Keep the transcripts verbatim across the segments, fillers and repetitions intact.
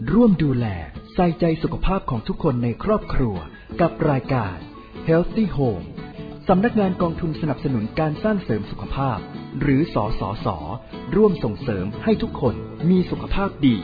ร่วมดูแลใส่ใจสุขภาพของทุกคนในครอบครัวกับรายการ Healthy Home สำนักงานกองทุนสนับสนุนการสร้างเสริมสุขภาพหรือสสส.ร่วมส่งเสริมให้ทุกคนมีสุขภาพดี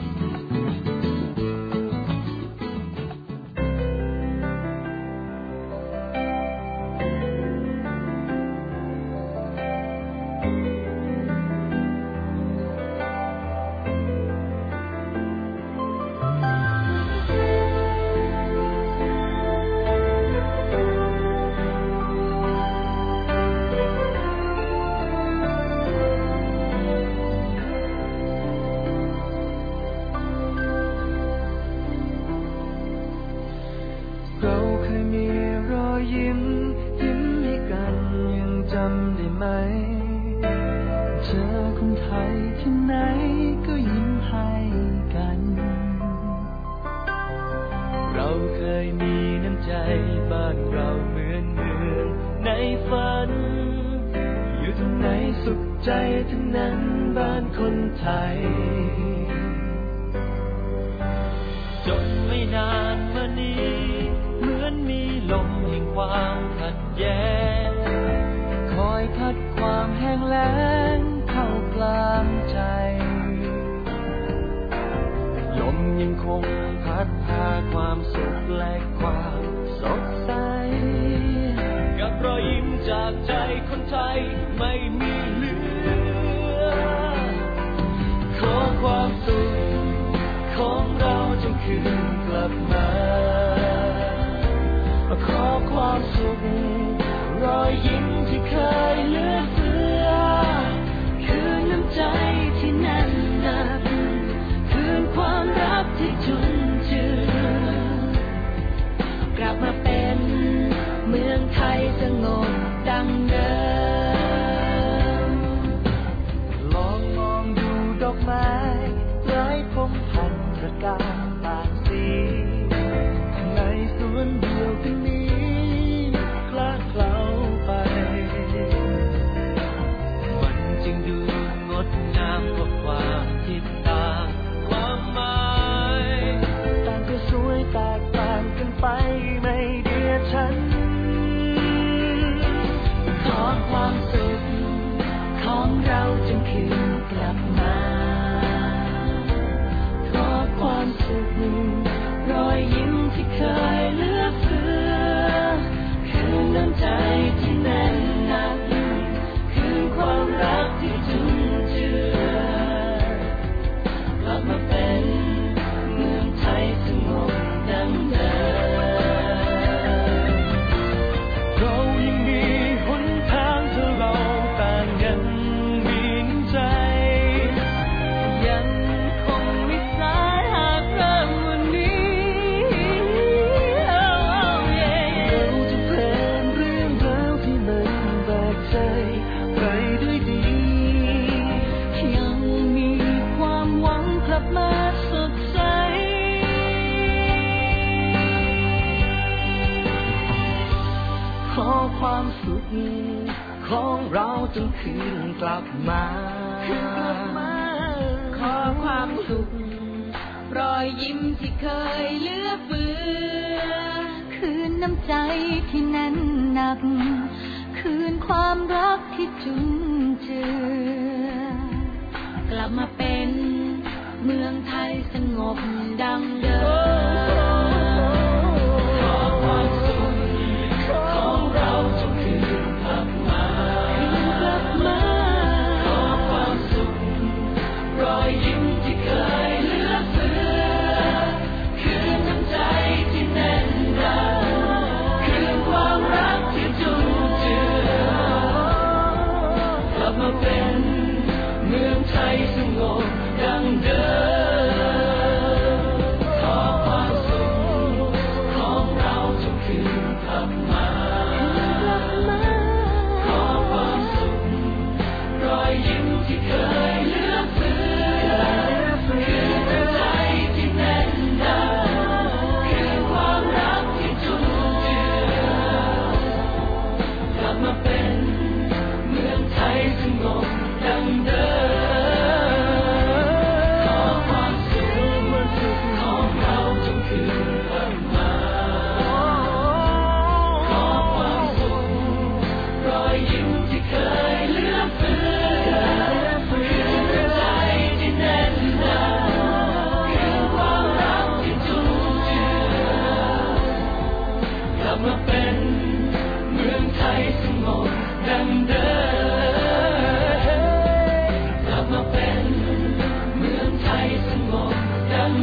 ที่เคยเหลือเฟือ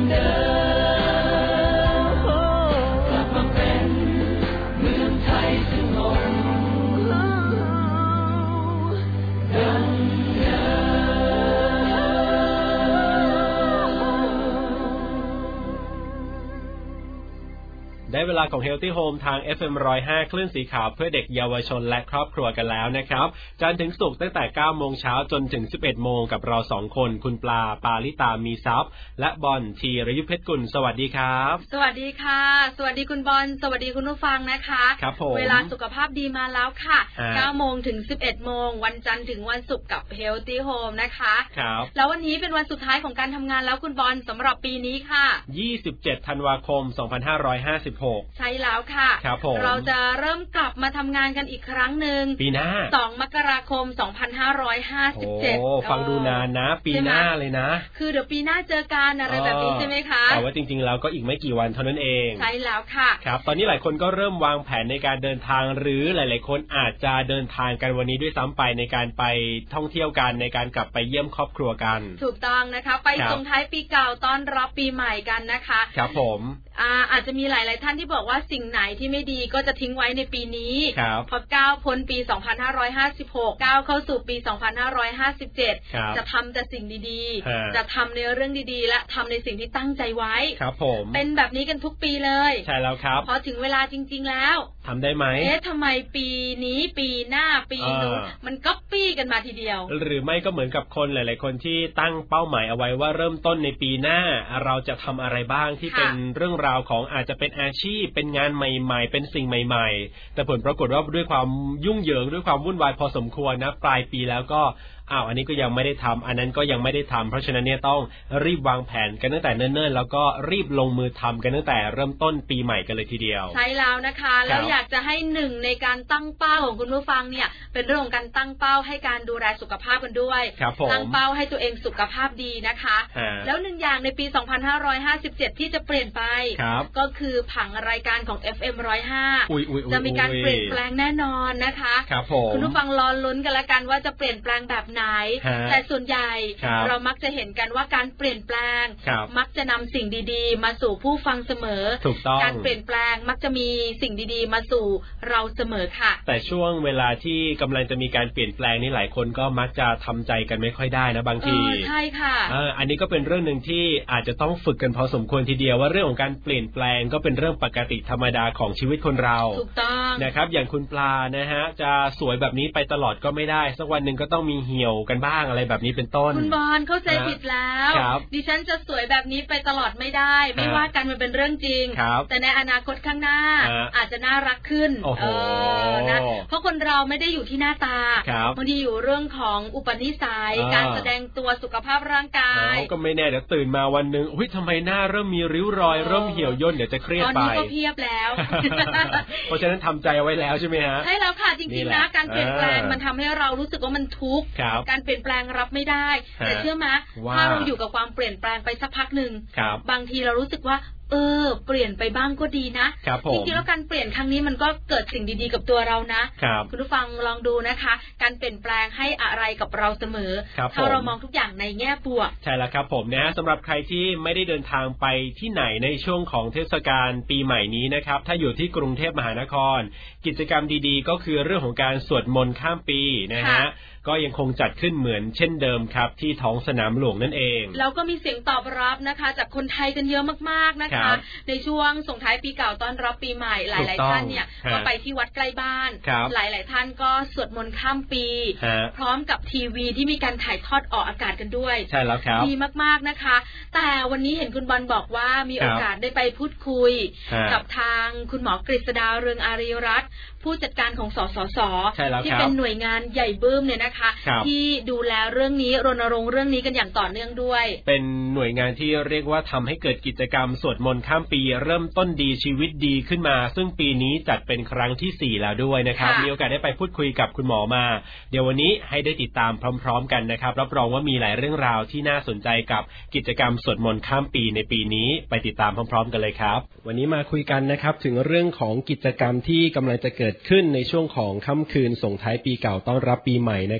เดิมกลับมาเป็นเมืองไทยสงบดังเดิมได้เวลาของ Healthy Home ทาง เอฟ เอ็ม หนึ่งศูนย์ห้า คลื่นสีขาวเพื่อเด็กเยาวชนและครอบครัวกันแล้วนะครับจันทร์ถึงศุกร์ตั้งแต่ เก้าโมงเช้าจนถึง สิบเอ็ดโมงกับเราสองคนคุณปลาปาลิตามีทรัพย์และบอลธีรยุทธเพชรกุลสวัสดีครับสวัสดีค่ะสวัสดีคุณบอลสวัสดีคุณผู้ฟังนะคะครับผมเวลาสุขภาพดีมาแล้วค่ะ เก้าโมงถึง สิบเอ็ดโมงวันจันทร์ถึงวันศุกร์กับ Healthy Home นะคะครับแล้ววันนี้เป็นวันสุดท้ายของการทำงานแล้วคุณบอลสำหรับปีนี้ค่ะยี่สิบเจ็ดธันวาคมสองพันห้าร้อยห้าสิบหกใช่แล้วค่ะครับผมเราจะเริ่มกลับมาทำงานกันอีกครั้งนึงปีหน้าสองมกราคมสองพันห้าร้อยห้าสิบเจ็ดโอ้ฟังดูนานนะปีหน้าเลยนะคือเดี๋ยวปีหน้าเจอกันอะไรแบบนี้ใช่ไหมคะแต่ว่าจริงๆแล้วก็อีกไม่กี่วันเท่านั้นเองใช่แล้วค่ะครับตอนนี้หลายคนก็เริ่มวางแผนในการเดินทางหรือหลายๆคนอาจจะเดินทางกันวันนี้ด้วยซ้ำไปในการไปท่องเที่ยวกันในการกลับไปเยี่ยมครอบครัวกันถูกต้องนะคะไปส่งท้ายปีเก่าต้อนรับปีใหม่กันนะคะครับผมอ่าอาจจะมีหลายๆท่านที่บอกว่าสิ่งไหนที่ไม่ดีก็จะทิ้งไว้ในปีนี้พอก้าวพ้นปีสองพันห้าร้อยห้าสิบหกก้าวเข้าสู่ปีสองพันห้าร้อยห้าสิบเจ็ดจะทำแต่สิ่งดีๆจะทำในเรื่องดีๆและทำในสิ่งที่ตั้งใจไว้ครับผมเป็นแบบนี้กันทุกปีเลยใช่แล้วครับพอถึงเวลาจริงๆแล้วทำได้ไหมเอ๊ะทำไมปีนี้ปีหน้าปีนู้นมันก๊อปปี้กันมาทีเดียวหรือไม่ก็เหมือนกับคนหลายๆคนที่ตั้งเป้าหมายเอาไว้ว่าเริ่มต้นในปีหน้าเราจะทำอะไรบ้างที่เป็นเรื่องราวของอาจจะเป็นอาชีพเป็นงานใหม่ๆเป็นสิ่งใหม่ๆแต่ผลปรากฏว่าด้วยความยุ่งเหยิงด้วยความวุ่นวายพอสมควรนะปลายปีแล้วก็อ้าวอันนี้ก็ยังไม่ได้ทำอันนั้นก็ยังไม่ได้ทำเพราะฉะนั้นเนี่ยต้องรีบวางแผนกันตั้งแต่เนิ่นๆแล้วก็รีบลงมือทำกันตั้งแต่เริ่มต้นปีใหม่กันเลยทีเดียวใช่แล้วนะคะแล้วอยากจะให้หนึ่งในการตั้งเป้าของคุณผู้ฟังเนี่ยเป็นเรื่องของการตั้งเป้าให้การดูแลสุขภาพกันด้วยตั้งเป้าให้ตัวเองสุขภาพดีนะคะแล้วหนึ่งอย่างในปีสองพันห้าร้อยห้าสิบเจ็ดที่จะเปลี่ยนไปก็คือผังรายการของ เอฟ เอ็ม หนึ่งศูนย์ห้าจะมีการเปลี่ยนแปลงแน่นอนนะคะคุณผู้ฟังรอลุ้นกันละกันว่าจะเปลี่ยนแปลงแบบไหนแต่ส่วนใหญ่เรามักจะเห็นกันว่าการเปลี่ยนแปลงมักจะนำสิ่งดีๆมาสู่ผู้ฟังเสมอการเปลี่ยนแปลงมักจะมีสิ่งดีๆมาสู่เราเสมอค่ะแต่ช่วงเวลาที่กำลังจะมีการเปลี่ยนแปลงนี่หลายคนก็มักจะทำใจกันไม่ค่อยได้นะบางทีใช่ค่ะอันนี้ก็เป็นเรื่องนึงที่อาจจะต้องฝึกกันพอสมควรทีเดียวว่าเรื่องของการเปลี่ยนแปลงก็เป็นเรื่องปกติธรรมดาของชีวิตคนเราถูกต้องนะครับอย่างคุณปลานะฮะจะสวยแบบนี้ไปตลอดก็ไม่ได้สักวันนึงก็ต้องมีเหี่ยวกันบ้างอะไรแบบนี้เป็นต้นคุณบอลเข้าใจผิดแล้วดิฉันจะสวยแบบนี้ไปตลอดไม่ได้ไม่ว่ากันมันเป็นเรื่องจริงแต่ในอนาคตข้างหน้าอาจจะน่ารักขึ้นเออนะเพราะคนเราไม่ได้อยู่ที่หน้าตาบางทีอยู่เรื่องของอุปนิสัยการแสดงตัวสุขภาพร่างกายก็ไม่แน่เดี๋ยวตื่นมาวันนึงอุ๊ยทำไมหน้าเริ่มมีริ้วรอยเริ่มเหี่ยวย่นเดี๋ยวจะเครียดไปตอนนี้ก็เพียบแล้วเพราะฉะนั้นทำใจเอาไว้แล้วใช่ไหมฮะใช่แล้วค่ะจริงๆนะการเปลี่ยนแปลงมันทำให้เรารู้สึกว่ามันทุกข์การเปลี่ยนแปลงรับไม่ได้แต่เชื่อไหมถ้าเราอยู่กับความเปลี่ยนแปลงไปสักพักหนึ่งบางทีเรารู้สึกว่าเออเปลี่ยนไปบ้างก็ดีนะจริงๆแล้วการเปลี่ยนครั้งนี้มันก็เกิดสิ่งดีๆกับตัวเรานะคุณผู้ฟังลองดูนะคะการเปลี่ยนแปลงให้อะไรกับเราเสมอถ้าเรามองทุกอย่างในแง่บวกใช่แล้วครับผมนะสำหรับใครที่ไม่ได้เดินทางไปที่ไหนในช่วงของเทศกาลปีใหม่นี้นะครับถ้าอยู่ที่กรุงเทพมหานครกิจกรรมดีๆก็คือเรื่องของการสวดมนต์ข้ามปีนะฮะก็ยังคงจัดขึ้นเหมือนเช่นเดิมครับที่ท้องสนามหลวงนั่นเองแล้วก็มีเสียงตอบรับนะคะจากคนไทยกันเยอะมากๆนะคะในช่วงส่งท้ายปีเก่าต้อนรับปีใหม่หลายๆท่านเนี่ยก็ไปที่วัดใกล้บ้านหลายๆท่านก็สวดมนต์ข้ามปีพร้อมกับทีวีที่มีการถ่ายทอดออกอากาศกันด้วยใช่แล้วครับดีมากๆนะคะแต่วันนี้เห็นคุณบอลบอกว่ามีโอกาสได้ไปพูดคุยกับทางคุณหมอกฤษดาเรืองอารีรัตน์ผู้จัดการของสสส.ที่เป็นหน่วยงานใหญ่บึ้มเนี่ยนะคะที่ดูแลเรื่องนี้รณรงค์เรื่องนี้กันอย่างต่อเนื่องด้วยเป็นหน่วยงานที่เรียกว่าทำให้เกิดกิจกรรมสวดมนต์ข้ามปีเริ่มต้นดีชีวิตดีขึ้นมาซึ่งปีนี้จัดเป็นครั้งที่สี่แล้วด้วยนะครับมีโอกาสได้ไปพูดคุยกับคุณหมอมาเดี๋ยววันนี้ให้ได้ติดตามพร้อมๆกันนะครับรับรองว่ามีหลายเรื่องราวที่น่าสนใจกับกิจกรรมสวดมนต์ข้ามปีในปีนี้ไปติดตามพร้อมๆกันเลยครับวันนี้มาคุยกันนะครับถึงเรื่องของกิจกรรมที่กำลังจะเกิดขึ้นในช่วงของค่ำคืนส่งท้ายปีเก่าต้อนรับปีใหม่นะ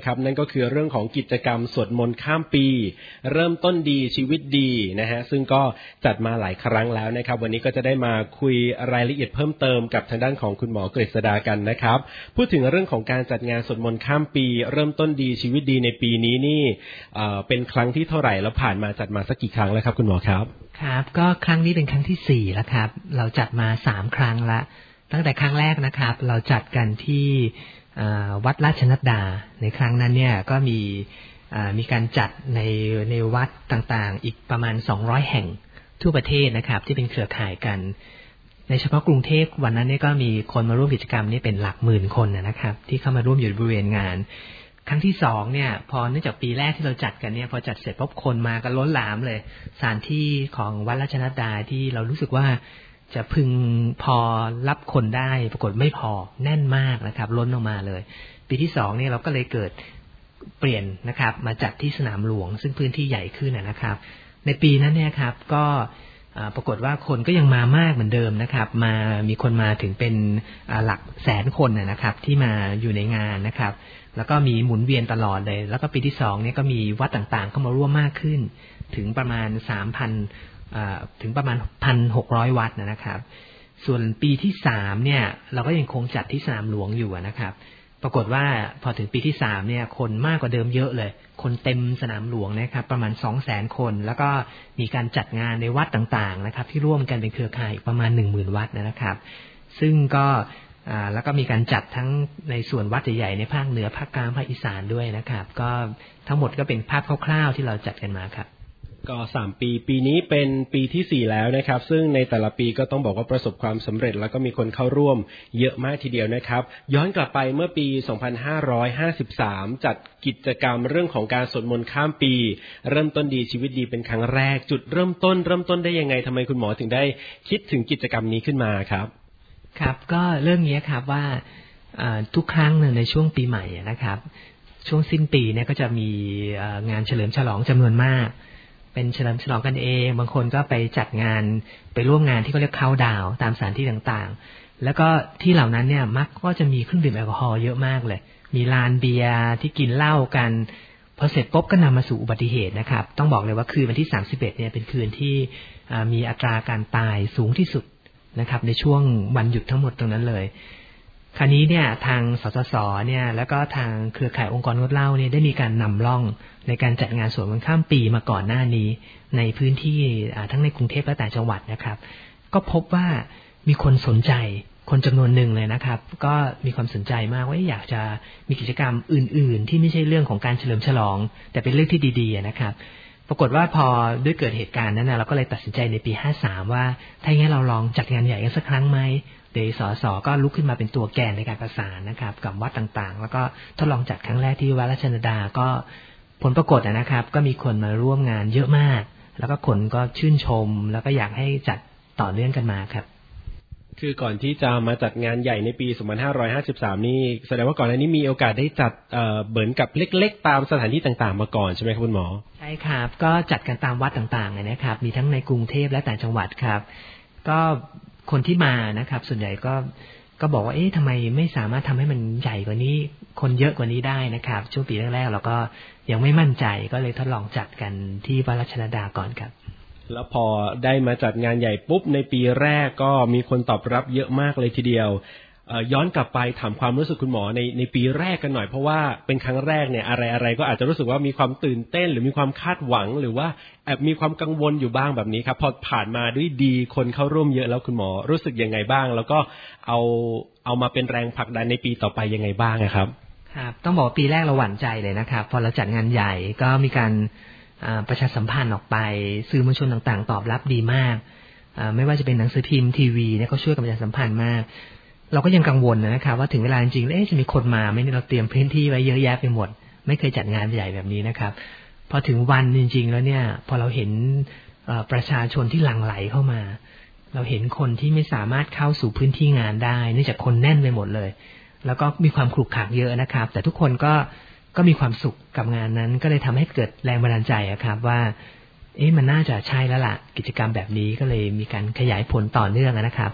นะครับนั่นก็คือเรื่องของกิจกรรมสวดมนต์ข้ามปีเริ่มต้นดีชีวิตดีนะฮะซึ่งก็จัดมาหลายครั้งแล้วนะครับวันนี้ก็จะได้มาคุยรายละเอียดเพิ่มเติมกับทางด้านของคุณหมอกฤษดากันนะครับพูดถึงเรื่องของการจัดงานสวดมนต์ข้ามปีเริ่มต้นดีชีวิตดีในปีนี้นี่เอ่อเป็นครั้งที่เท่าไหร่แล้วผ่านมาจัดมาสักกี่ครั้งแล้วครับคุณหมอครับครับก็ครั้งนี้เป็นครั้งที่สี่แล้วครับเราจัดมาสามครั้งละตั้งแต่ครั้งแรกนะครับเราจัดกันที่วัดราชนัดดาในครั้งนั้นเนี่ยก็มีมีการจัดในในวัดต่างๆอีกประมาณสองร้อยแห่งทั่วประเทศนะครับที่เป็นเครือข่ายกันในเฉพาะกรุงเทพวันนั้นเนี่ยก็มีคนมาร่วมกิจกรรมนี่เป็นหลักหมื่นคนนะครับที่เข้ามาร่วมอยู่บริเวณงานครั้งที่สองเนี่ยพอเนื่องจากปีแรกที่เราจัดกันเนี่ยพอจัดเสร็จปุ๊บคนมากันล้นหลามเลยสถานที่ของวัดราชนัดดาที่เรารู้สึกว่าจะพึงพอรับคนได้ปรากฏไม่พอแน่นมากนะครับล้นออกมาเลยปีที่สองเนี่ยเราก็เลยเกิดเปลี่ยนนะครับมาจัดที่สนามหลวงซึ่งพื้นที่ใหญ่ขึ้นนะครับในปีนั้นเนี่ยครับก็ปรากฏว่าคนก็ยังมามากเหมือนเดิมนะครับมามีคนมาถึงเป็นหลักแสนคนนะครับที่มาอยู่ในงานนะครับแล้วก็มีหมุนเวียนตลอดเลยแล้วก็ปีที่สองเนี่ยก็มีวัดต่างๆเข้ามาร่วมมากขึ้นถึงประมาณ สามพัน ถึงประมาณ หนึ่งพันหกร้อย วัดนะครับส่วนปีที่สามเนี่ยเราก็ยังคงจัดที่สนามหลวงอยู่นะครับปรากฏว่าพอถึงปีที่สามเนี่ยคนมากกว่าเดิมเยอะเลยคนเต็มสนามหลวงนะครับประมาณ สองแสน คนแล้วก็มีการจัดงานในวัดต่างๆนะครับที่ร่วมกันเป็นเครือข่ายประมาณ หนึ่งหมื่น วัดนะครับซึ่งก็แล้วก็มีการจัดทั้งในส่วนวัดใหญ่ๆในภาคเหนือภาคกลางภาคอีสานด้วยนะครับก็ทั้งหมดก็เป็นภาพคร่าวๆที่เราจัดกันมาครับก็สามปีปีนี้เป็นปีที่สี่แล้วนะครับซึ่งในแต่ละปีก็ต้องบอกว่าประสบความสำเร็จแล้วก็มีคนเข้าร่วมเยอะมากทีเดียวนะครับย้อนกลับไปเมื่อปี สองพันห้าร้อยห้าสิบสาม จัดกิจกรรมเรื่องของการสวดมนต์ข้ามปีเริ่มต้นดีชีวิตดีเป็นครั้งแรกจุดเริ่มต้นเริ่มต้นได้ยังไงทำไมคุณหมอถึงได้คิดถึงกิจกรรมนี้ขึ้นมาครับครับก็เรื่องนี้ครับว่าทุกครั้งในช่วงปีใหม่นะครับช่วงสิ้นปีเนี่ยก็จะมีงานเฉลิมฉลองจำนวนมากเป็นเฉลิมฉลองกันเองบางคนก็ไปจัดงานไปร่วมงานที่เขาเรียกเคาน์ดาวน์ตามสถานที่ต่างๆแล้วก็ที่เหล่านั้นเนี่ยมักก็จะมีเครื่องดื่มแอลกอฮอล์เยอะมากเลยมีลานเบียร์ที่กินเหล้ากันพอเสร็จปุ๊บก็นำมาสู่อุบัติเหตุนะครับต้องบอกเลยว่าคืนวันที่สามสิบเอ็ดเนี่ยเป็นคืนที่มีอัตราการตายสูงที่สุดนะครับในช่วงวันหยุดทั้งหมดตรงนั้นเลยคราวนี้เนี่ยทางสสสเนี่ยแล้วก็ทางเครือข่ายองค์กรงดเหล้าเนี่ยได้มีการนำร่องในการจัดงานสวดมนต์ข้ามปีมาก่อนหน้านี้ในพื้นที่ทั้งในกรุงเทพและต่างจังหวัดนะครับก็พบว่ามีคนสนใจคนจำนวนหนึ่งเลยนะครับก็มีความสนใจมากว่าอยากจะมีกิจกรรมอื่นๆที่ไม่ใช่เรื่องของการเฉลิมฉลองแต่เป็นเรื่องที่ดีๆนะครับปรากฏว่าพอด้วยเกิดเหตุการณ์นั้นนะเราก็เลยตัดสินใจในปีห้าสามว่าถ้าอย่างนั้นเราลองจัดงานใหญ่กันสักครั้งไหมโดยสสก็ลุกขึ้นมาเป็นตัวแกนในการประสานนะครับกับวัดต่างๆแล้วก็ทดลองจัดครั้งแรกที่วัดราชนัดดาก็ผลปรากฏนะครับก็มีคนมาร่วมงานเยอะมากแล้วก็คนก็ชื่นชมแล้วก็อยากให้จัดต่อเนื่องกันมาครับคือก่อนที่จะมาจัดงานใหญ่ในปี สองพันห้าร้อยห้าสิบสาม นี่แสดงว่าก่อนหน้านี้มีโอกาสได้จัดเอ่อเหมือนกับเล็กๆตามสถานที่ต่างๆมาก่อนใช่ไหมครับคุณหมอใช่ครับก็จัดกันตามวัดต่างๆนะครับมีทั้งในกรุงเทพและต่างจังหวัดครับก็คนที่มานะครับส่วนใหญ่ก็ก็บอกว่าเอ๊ะทำไมไม่สามารถทำให้มันใหญ่กว่านี้คนเยอะกว่านี้ได้นะครับช่วงปีแรกๆเราก็ยังไม่มั่นใจก็เลยทดลองจัดกันที่วัดราชนัดดาก่อนครับแล้วพอได้มาจัดงานใหญ่ปุ๊บในปีแรกก็มีคนตอบรับเยอะมากเลยทีเดียวย้อนกลับไปถามความรู้สึกคุณหมอในในปีแรกกันหน่อยเพราะว่าเป็นครั้งแรกเนี่ยอะไรอะไรก็อาจจะรู้สึกว่ามีความตื่นเต้นหรือมีความคาดหวังหรือว่าแอบมีความกังวลอยู่บ้างแบบนี้ครับพอผ่านมาด้วยดีคนเข้าร่วมเยอะแล้วคุณหมอรู้สึกยังไงบ้างแล้วก็เอาเอามาเป็นแรงผลักดันในปีต่อไปยังไงบ้างครับครับต้องบอกปีแรกเราหวั่นใจเลยนะครับพอเราจัดงานใหญ่ก็มีการประชาสัมพันธ์ออกไปสื่อมวลชนต่างๆตอบรับดีมากไม่ว่าจะเป็นหนังสือพิมพ์ทีวีเนี่ยก็ช่วยกับประชาสัมพันธ์มากเราก็ยังกังวลนะครับว่าถึงเวลาจริงๆแล้วจะมีคนมาไหมเราเตรียมพื้นที่ไว้เยอะแยะไปหมดไม่เคยจัดงานใหญ่แบบนี้นะครับพอถึงวันจริงๆแล้วเนี่ยพอเราเห็นประชาชนที่หลั่งไหลเข้ามาเราเห็นคนที่ไม่สามารถเข้าสู่พื้นที่งานได้เนื่องจากคนแน่นไปหมดเลยแล้วก็มีความขรุขระเยอะนะครับแต่ทุกคนก็ก็มีความสุขกับงานนั้นก็เลยทำให้เกิดแรงบันดาลใจครับว่าเอ๊ะมันน่าจะใช่แล้วล่ะกิจกรรมแบบนี้ก็เลยมีการขยายผลต่อเนื่องนะครับ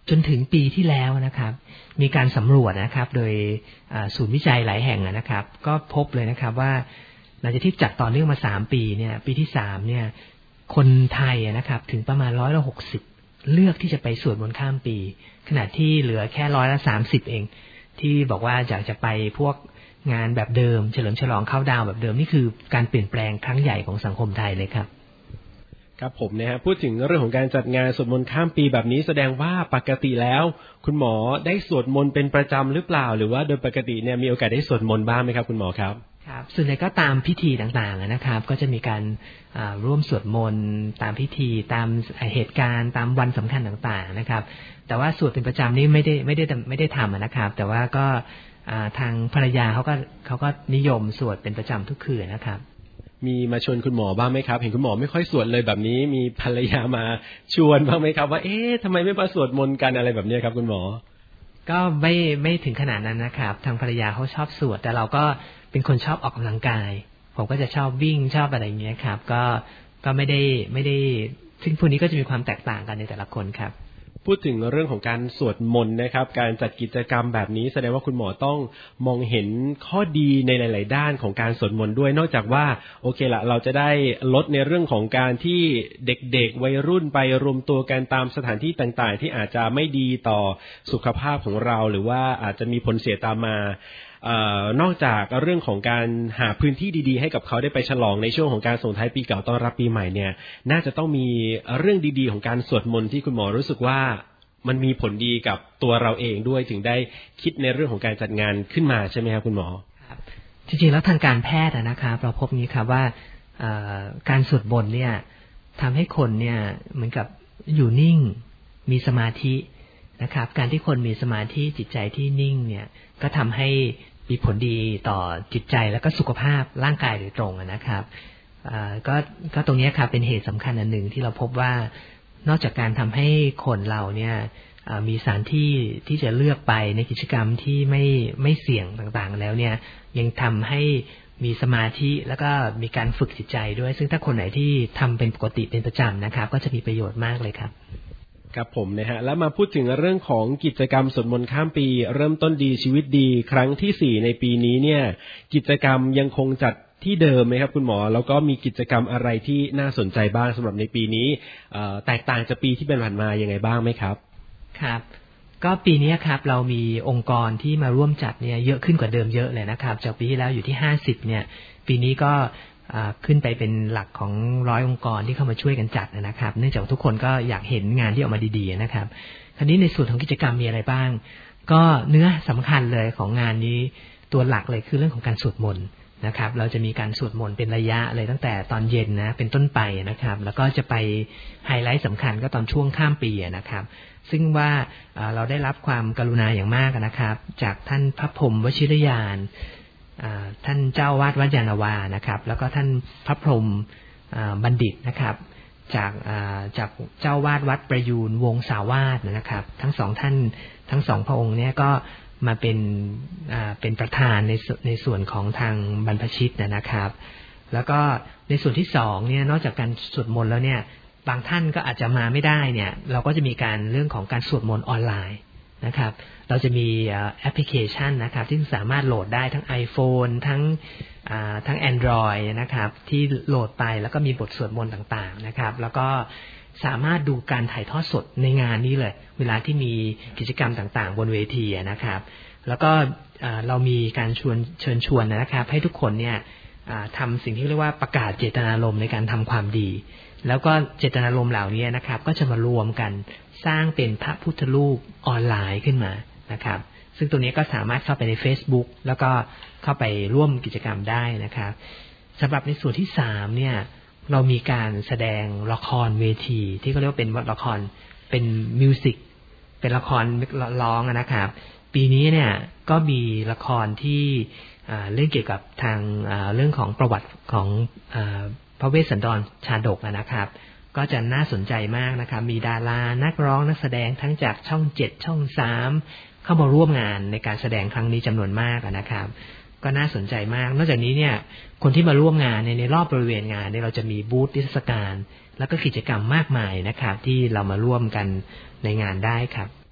จนถึงปีที่แล้วนะครับมีการสำรวจนะครับโดยศูนย์วิจัยหลายแห่งนะครับก็พบเลยนะครับว่าหลังจากที่จัดต่อเนื่องมาสามปีเนี่ยปีที่สามเนี่ยคนไทยนะครับถึงประมาณร้อยละหกสิบเลือกที่จะไปสวดมนต์ข้ามปีขณะที่เหลือแค่ร้อยละสามสิบเองที่บอกว่าอยากจะไปพวกงานแบบเดิมเฉลิมฉลองเข้าดาวแบบเดิมนี่คือการเปลี่ยนแปลงครั้งใหญ่ของสังคมไทยเลยครับครับผมนะฮะพูดถึงเรื่องของการจัดงานสวดมนต์ข้ามปีแบบนี้แสดงว่าปกติแล้วคุณหมอได้สวดมนต์เป็นประจำหรือเปล่าหรือว่าโดยปกติเนี่ยมีโอกาสได้สวดมนต์บ้างไหมครับคุณหมอครับครับส่วนใหญ่ก็ตามพิธีต่างๆนะครับก็จะมีการร่วมสวดมนต์ตามพิธีตามเหตุการณ์ตามวันสำคัญต่างๆนะครับแต่ว่าสวดเป็นประจำนี่ไม่ได้ไม่ได้ไม่ได้ทำนะครับแต่ว่าก็ทางภรรยาเขาก็เขาก็นิยมสวดเป็นประจำทุกคืนนะครับมีมาชวนคุณหมอบ้างไหมครับเห็นคุณหมอไม่ค่อยสวดเลยแบบนี้มีภรรยามาชวนบ้างไหมครับว่าเอ๊ะทำไมไม่มาสวดมนต์กันอะไรแบบนี้ครับคุณหมอก็ไม่ไม่ถึงขนาดนั้นนะครับทางภรรยาเขาชอบสวดแต่เราก็เป็นคนชอบออกกำลังกายผมก็จะชอบวิ่งชอบอะไรอย่างเงี้ยครับก็ก็ไม่ได้ไม่ได้ซึ่งพวกนี้ก็จะมีความแตกต่างกันในแต่ละคนครับพูดถึงเรื่องของการสวดมนต์นะครับการจัดกิจกรรมแบบนี้แสดงว่าคุณหมอต้องมองเห็นข้อดีในหลายๆด้านของการสวดมนต์ด้วยนอกจากว่าโอเคละเราจะได้ลดในเรื่องของการที่เด็กๆวัยรุ่นไปรวมตัวกันตามสถานที่ต่างๆที่อาจจะไม่ดีต่อสุขภาพของเราหรือว่าอาจจะมีผลเสียตามมาเอ่อนอกจากเรื่องของการหาพื้นที่ดีๆให้กับเขาได้ไปฉลองในช่วงของการส่งท้ายปีเก่าต้อนรับปีใหม่เนี่ยน่าจะต้องมีเรื่องดีๆของการสวดมนต์ที่คุณหมอรู้สึกว่ามันมีผลดีกับตัวเราเองด้วยถึงได้คิดในเรื่องของการจัดงานขึ้นมาใช่ไหมครับคุณหมอครับจริงๆแล้วทางการแพทย์นะครับเราพบนี้ครับว่าการสวดมนต์เนี่ยทำให้คนเนี่ยเหมือนกับอยู่นิ่งมีสมาธินะครับการที่คนมีสมาธิจิตใจที่นิ่งเนี่ยก็ทำให้มีผลดีต่อจิตใจแล้วก็สุขภาพร่างกายโดยตรงนะครับก็ก็ตรงนี้ครับเป็นเหตุสำคัญอันหนึ่งที่เราพบว่านอกจากการทำให้คนเราเนี่ยมีสถานที่ที่จะเลือกไปในกิจกรรมที่ไม่ไม่เสี่ยงต่างๆแล้วเนี่ยยังทำให้มีสมาธิแล้วก็มีการฝึกจิตใจด้วยซึ่งถ้าคนไหนที่ทำเป็นปกติเป็นประจำนะครับก็จะมีประโยชน์มากเลยครับครับผมนะฮะแล้วมาพูดถึงเรื่องของกิจกรรมสวดมนต์ข้ามปีเริ่มต้นดีชีวิตดีครั้งที่สี่ในปีนี้เนี่ยกิจกรรมยังคงจัดที่เดิมไหมครับคุณหมอแล้วก็มีกิจกรรมอะไรที่น่าสนใจบ้างสำหรับในปีนี้แตกต่างจากปีที่ผ่านมายังไงบ้างไหมครับครับก็ปีนี้ครับเรามีองค์กรที่มาร่วมจัดเนี่ยเยอะขึ้นกว่าเดิมเยอะเลยนะครับจากปีที่แล้วอยู่ที่ห้าสิบเนี่ยปีนี้ก็ขึ้นไปเป็นหลักของร้อยองค์กรที่เข้ามาช่วยกันจัดนะครับเนื่องจากทุกคนก็อยากเห็นงานที่ออกมาดีๆนะครับคราวนี้ในส่วนของกิจกรรมมีอะไรบ้างก็เนื้อสำคัญเลยของงานนี้ตัวหลักเลยคือเรื่องของการสวดมนต์นะครับเราจะมีการสวดมนต์เป็นระยะเลยตั้งแต่ตอนเย็นนะเป็นต้นไปนะครับแล้วก็จะไปไฮไลท์สำคัญก็ตอนช่วงข้ามปีนะครับซึ่งว่าเราได้รับความกรุณาอย่างมากนะครับจากท่านพระพรหมวชิรยานท่านเจ้าวาดวัดยานนาวานะครับแล้วก็ท่านพระพรหมบัณฑิตนะครับจากจากเจ้าวาดวัดประยูรวงศาวาสนะครับทั้งสองท่านทั้งสองพระองค์เนี่ยก็มาเป็นเป็นประธานในในส่วนของทางบรรพชิตนะครับแล้วก็ในส่วนที่สองเนี่ยนอกจากการสวดมนต์แล้วเนี่ยบางท่านก็อาจจะมาไม่ได้เนี่ยเราก็จะมีการเรื่องของการสวดมนต์ออนไลน์นะครับเราจะมีแอปพลิเคชันนะครับที่สามารถโหลดได้ทั้ง iPhone ทั้งทั้ง Android นะครับที่โหลดไปแล้วก็มีบทสวดมนต์ต่างๆนะครับแล้วก็สามารถดูการถ่ายทอดสดในงานนี้เลยเวลาที่มีกิจกรรมต่างๆบนเวทีนะครับแล้วก็เรามีการชวนเชิญชวนนะครับให้ทุกคนเนี่ยทำสิ่งที่เรียกว่าประกาศเจตนารมณ์ในการทำความดีแล้วก็เจตนารมณ์เหล่านี้นะครับก็จะมารวมกันสร้างเป็นพระพุทธรูปออนไลน์ขึ้นมานะครับซึ่งตัวนี้ก็สามารถเข้าไปใน Facebook แล้วก็เข้าไปร่วมกิจกรรมได้นะครับสำหรับในส่วนที่สามเนี่ยเรามีการแสดงละครเวทีที่เขาเรียกว่าเป็นละครเป็นมิวสิกเป็นละครร้องนะครับปีนี้เนี่ยก็มีละครที่เรื่องเกี่ยวกับทางเรื่องของประวัติของพระเวสสันดรชาดกนะครับก็จะน่าสนใจมากนะครับมีดารานักร้องนักแสดงทั้งจากช่องเจ็ดช่องสามเข้ามาร่วมงานในการแสดงครั้งนี้จำนวนมากนะครับก็น่าสนใจมากนอกจากนี้เนี่ยคนที่มาร่วมงานในในรอบบริเวณงานเนี่ยเราจะมีบูธนิทรรศการแล้วก็กิจกรรมมากมายนะครับที่เรามาร่วมกันในงานได้ครับ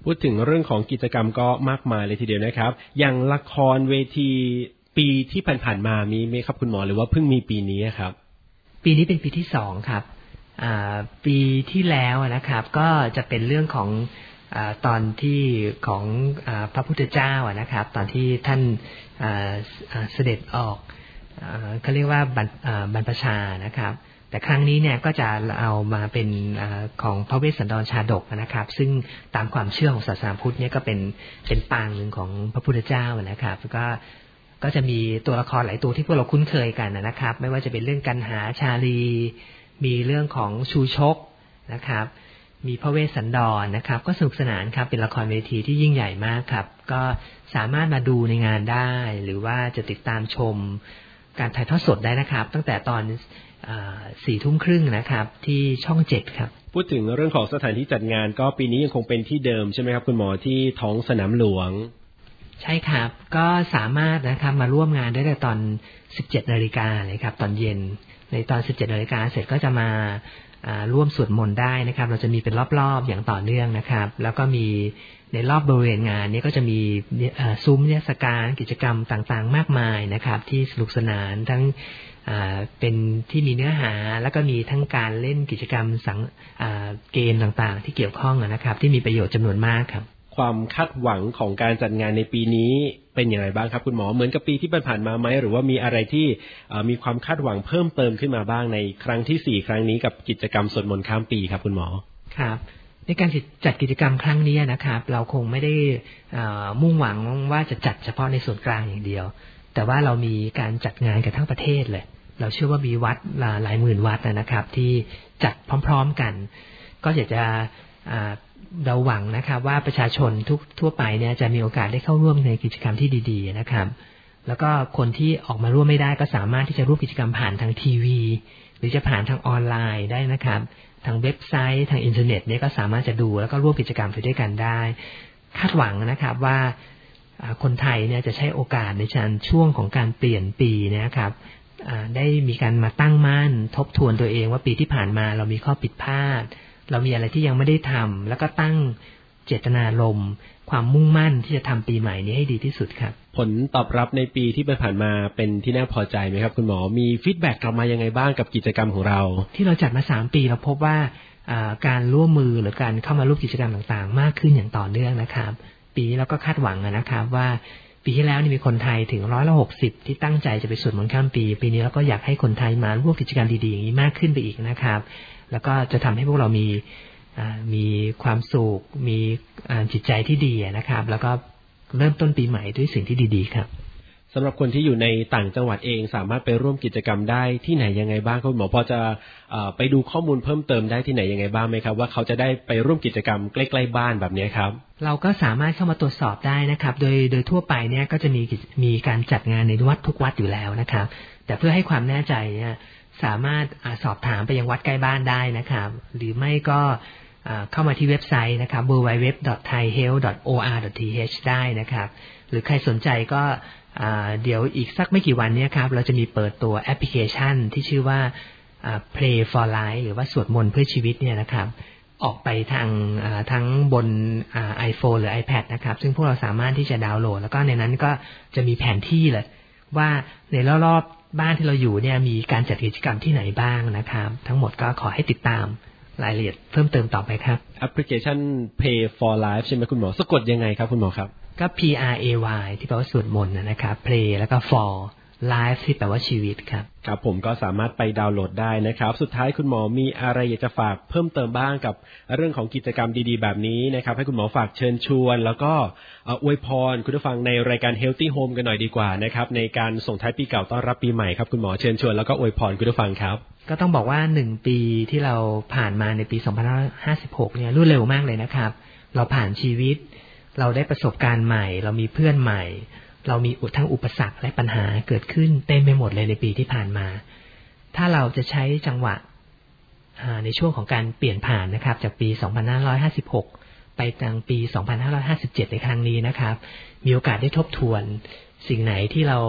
พูดถึงเรื่องของกิจกรรมก็มากมายเลยทีเดียวนะครับอย่างละครเวทีปีที่ผ่านๆมามีไหมครับคุณหมอหรือว่าเพิ่งมีปีนี้ครับปีนี้เป็นปีที่สองครับปีที่แล้วนะครับก็จะเป็นเรื่องของตอนที่ของพระพุทธเจ้านะครับตอนที่ท่านเสด็จออกเขาเรียกว่าบรรพชานะครับแต่ครั้งนี้เนี่ยก็จะเอามาเป็นของพระเวสสันดรชาดกนะครับซึ่งตามความเชื่อของศาสนาพุทธเนี่ยก็เป็นเป็นปางหนึ่งของพระพุทธเจ้านะครับก็ก็จะมีตัวละครหลายตัวที่พวกเราคุ้นเคยกันนะครับไม่ว่าจะเป็นเรื่องกันหาชาลีมีเรื่องของชูชกนะครับมีพระเวสสันดรนะครับก็สนุกสนานครับเป็นละครเวทีที่ยิ่งใหญ่มากครับก็สามารถมาดูในงานได้หรือว่าจะติดตามชมการถ่ายทอดสดได้นะครับตั้งแต่ตอนสี่ทุ่มครึ่งนะครับที่ช่องเจ็ดครับพูดถึงเรื่องของสถานที่จัดงานก็ปีนี้ยังคงเป็นที่เดิมใช่ไหมครับคุณหมอที่ท้องสนามหลวงใช่ครับก็สามารถนะครับมาร่วมงานได้ในตอนสิบเจ็ดนาฬิกาเลยครับตอนเย็นในตอนสิบเจ็ดนาฬิกาเสร็จก็จะมาร่วมสวดมนต์ได้นะครับเราจะมีเป็นรอบๆอย่างต่อเนื่องนะครับแล้วก็มีในรอบบริเวณงานนี้ก็จะมีซุ้มเทศกาลกิจกรรมต่างๆมากมายนะครับที่สนุกสนานทั้งเป็นที่มีเนื้อหาแล้วก็มีทั้งการเล่นกิจกรรมสังเกมต่างๆที่เกี่ยวข้องนะครับที่มีประโยชน์จำนวนมากครับความคาดหวังของการจัดงานในปีนี้เป็นอย่างไรบ้างครับคุณหมอเหมือนกับปีที่ผ่านมาไหมหรือว่ามีอะไรที่มีความคาดหวังเพิ่มเติมขึ้นมาบ้างในครั้งที่สี่ครั้งนี้กับกิจกรรมสวดมนต์ข้ามปีครับคุณหมอครับในการจัดกิจกรรมครั้งนี้นะครับเราคงไม่ได้มุ่งหวังว่าจะจัดเฉพาะในส่วนกลางอย่างเดียวแต่ว่าเรามีการจัดงานกันทั้งประเทศเลยเราเชื่อว่ามีวัดหลายหมื่นวัดนะครับที่จัดพร้อมๆกันก็อยากจะเราหวังนะครับว่าประชาชนทุกทั่วไปเนี่ยจะมีโอกาสได้เข้าร่วมในกิจกรรมที่ดีๆนะครับแล้วก็คนที่ออกมาร่วมไม่ได้ก็สามารถที่จะร่วมกิจกรรมผ่านทางทีวีหรือจะผ่านทางออนไลน์ได้นะครับทางเว็บไซต์ทางอินเทอร์เน็ตเนี่ยก็สามารถจะดูแล้วก็ร่วมกิจกรรมไปด้วยกันได้คาดหวังนะครับว่าคนไทยเนี่ยจะใช้โอกาสในช่วงของการเปลี่ยนปีนะครับได้มีการมาตั้งมั่นทบทวนตัวเองว่าปีที่ผ่านมาเรามีข้อผิดพลาดเรามีอะไรที่ยังไม่ได้ทำแล้วก็ตั้งเจตนารมณ์ความมุ่งมั่นที่จะทำปีใหม่นี้ให้ดีที่สุดครับผลตอบรับในปีที่ผ่านมาเป็นที่น่าพอใจไหมครับคุณหมอมีฟีดแบ็กกลับมายังไงบ้างกับกิจกรรมของเราที่เราจัดมาสามปีเราพบว่าการร่วมมือหรือการเข้ามาร่วมกิจกรรมต่างๆมากขึ้นอย่างต่อเนื่องนะครับปีนี้เราก็คาดหวังนะครับว่าปีที่แล้วนี่มีคนไทยถึงร้อยละหกสิบที่ตั้งใจจะไปสวดมนต์ข้ามปีปีนี้เราก็อยากให้คนไทยมาร่วมกิจกรรมดีๆอย่างนี้มากขึ้นไปอีกนะครับแล้วก็จะทำให้พวกเรามีมีความสุขมีจิตใจที่ดีนะครับแล้วก็เริ่มต้นปีใหม่ด้วยสิ่งที่ดีๆครับสำหรับคนที่อยู่ในต่างจังหวัดเองสามารถไปร่วมกิจกรรมได้ที่ไหนยังไงบ้างคุณหมอพอจะไปดูข้อมูลเพิ่มเติมได้ที่ไหนยังไงบ้างไหมครับว่าเขาจะได้ไปร่วมกิจกรรมใกล้ๆบ้านแบบนี้ครับเราก็สามารถเข้ามาตรวจสอบได้นะครับโดยโดยทั่วไปเนี่ยก็จะมีมีการจัดงานในวัดทุกวัดอยู่แล้วนะครับแต่เพื่อให้ความแน่ใจเนี่ยสามารถสอบถามไปยังวัดใกล้บ้านได้นะครับหรือไม่ก็เข้ามาที่เว็บไซต์นะครับ ดับเบิลยู ดับเบิลยู ดับเบิลยู ดอท ไทยเฮลท์ ดอท โอ อาร์ ดอท ที เอช ได้นะครับหรือใครสนใจก็เดี๋ยวอีกสักไม่กี่วันนี้ครับเราจะมีเปิดตัวแอปพลิเคชันที่ชื่อว่า Pray for Life หรือว่าสวดมนต์เพื่อชีวิตเนี่ยนะครับออกไปทางทั้งบน iPhone หรือ iPad นะครับซึ่งพวกเราสามารถที่จะดาวน์โหลดแล้วก็ในนั้นก็จะมีแผนที่เลยว่าในรอบๆบ้านที่เราอยู่เนี่ยมีการจัดกิจกรรมที่ไหนบ้างนะครับทั้งหมดก็ขอให้ติดตามรายละเอียดเพิ่มเติมต่อไปครับแอปพลิเคชัน Pray for Life ใช่ไหมคุณหมอสะกดยังไงครับคุณหมอครับก็ P R A Y ที่แปลว่าสวดมนต์นะครับ Pray แล้วก็ for Life ที่แปลว่าชีวิตครับครับผมก็สามารถไปดาวน์โหลดได้นะครับสุดท้ายคุณหมอมีอะไรอยากจะฝากเพิ่มเติมบ้างกับเรื่องของกิจกรรมดีๆแบบนี้นะครับให้คุณหมอฝากเชิญชวนแล้วก็อวยพรคุณผู้ฟังในรายการ Healthy Home กันหน่อยดีกว่านะครับในการส่งท้ายปีเก่าต้อนรับปีใหม่ครับคุณหมอเชิญชวนแล้วก็อวยพรคุณผู้ฟังครับก็ต้องบอกว่าหนึ่งปีที่เราผ่านมาในปีสองพันห้าร้อยห้าสิบหกเนี่ยรวดเร็วมากเลยนะครับเราผ่านชีวิตเราได้ประสบการณ์ใหม่เรามีเพื่อนใหม่เรามีทั้งอุปสรรคและปัญหาเกิดขึ้นเต็มไปหมดเลยในปีที่ผ่านมาถ้าเราจะใช้จังหวะในช่วงของการเปลี่ยนผ่านนะครับจากปีสองพันห้าร้อยห้าสิบหกไปทางปีสองพันห้าร้อยห้าสิบเจ็ดในครั้งนี้นะครับมีโอกาสได้ทบทวนสิ่งไหนที่เรา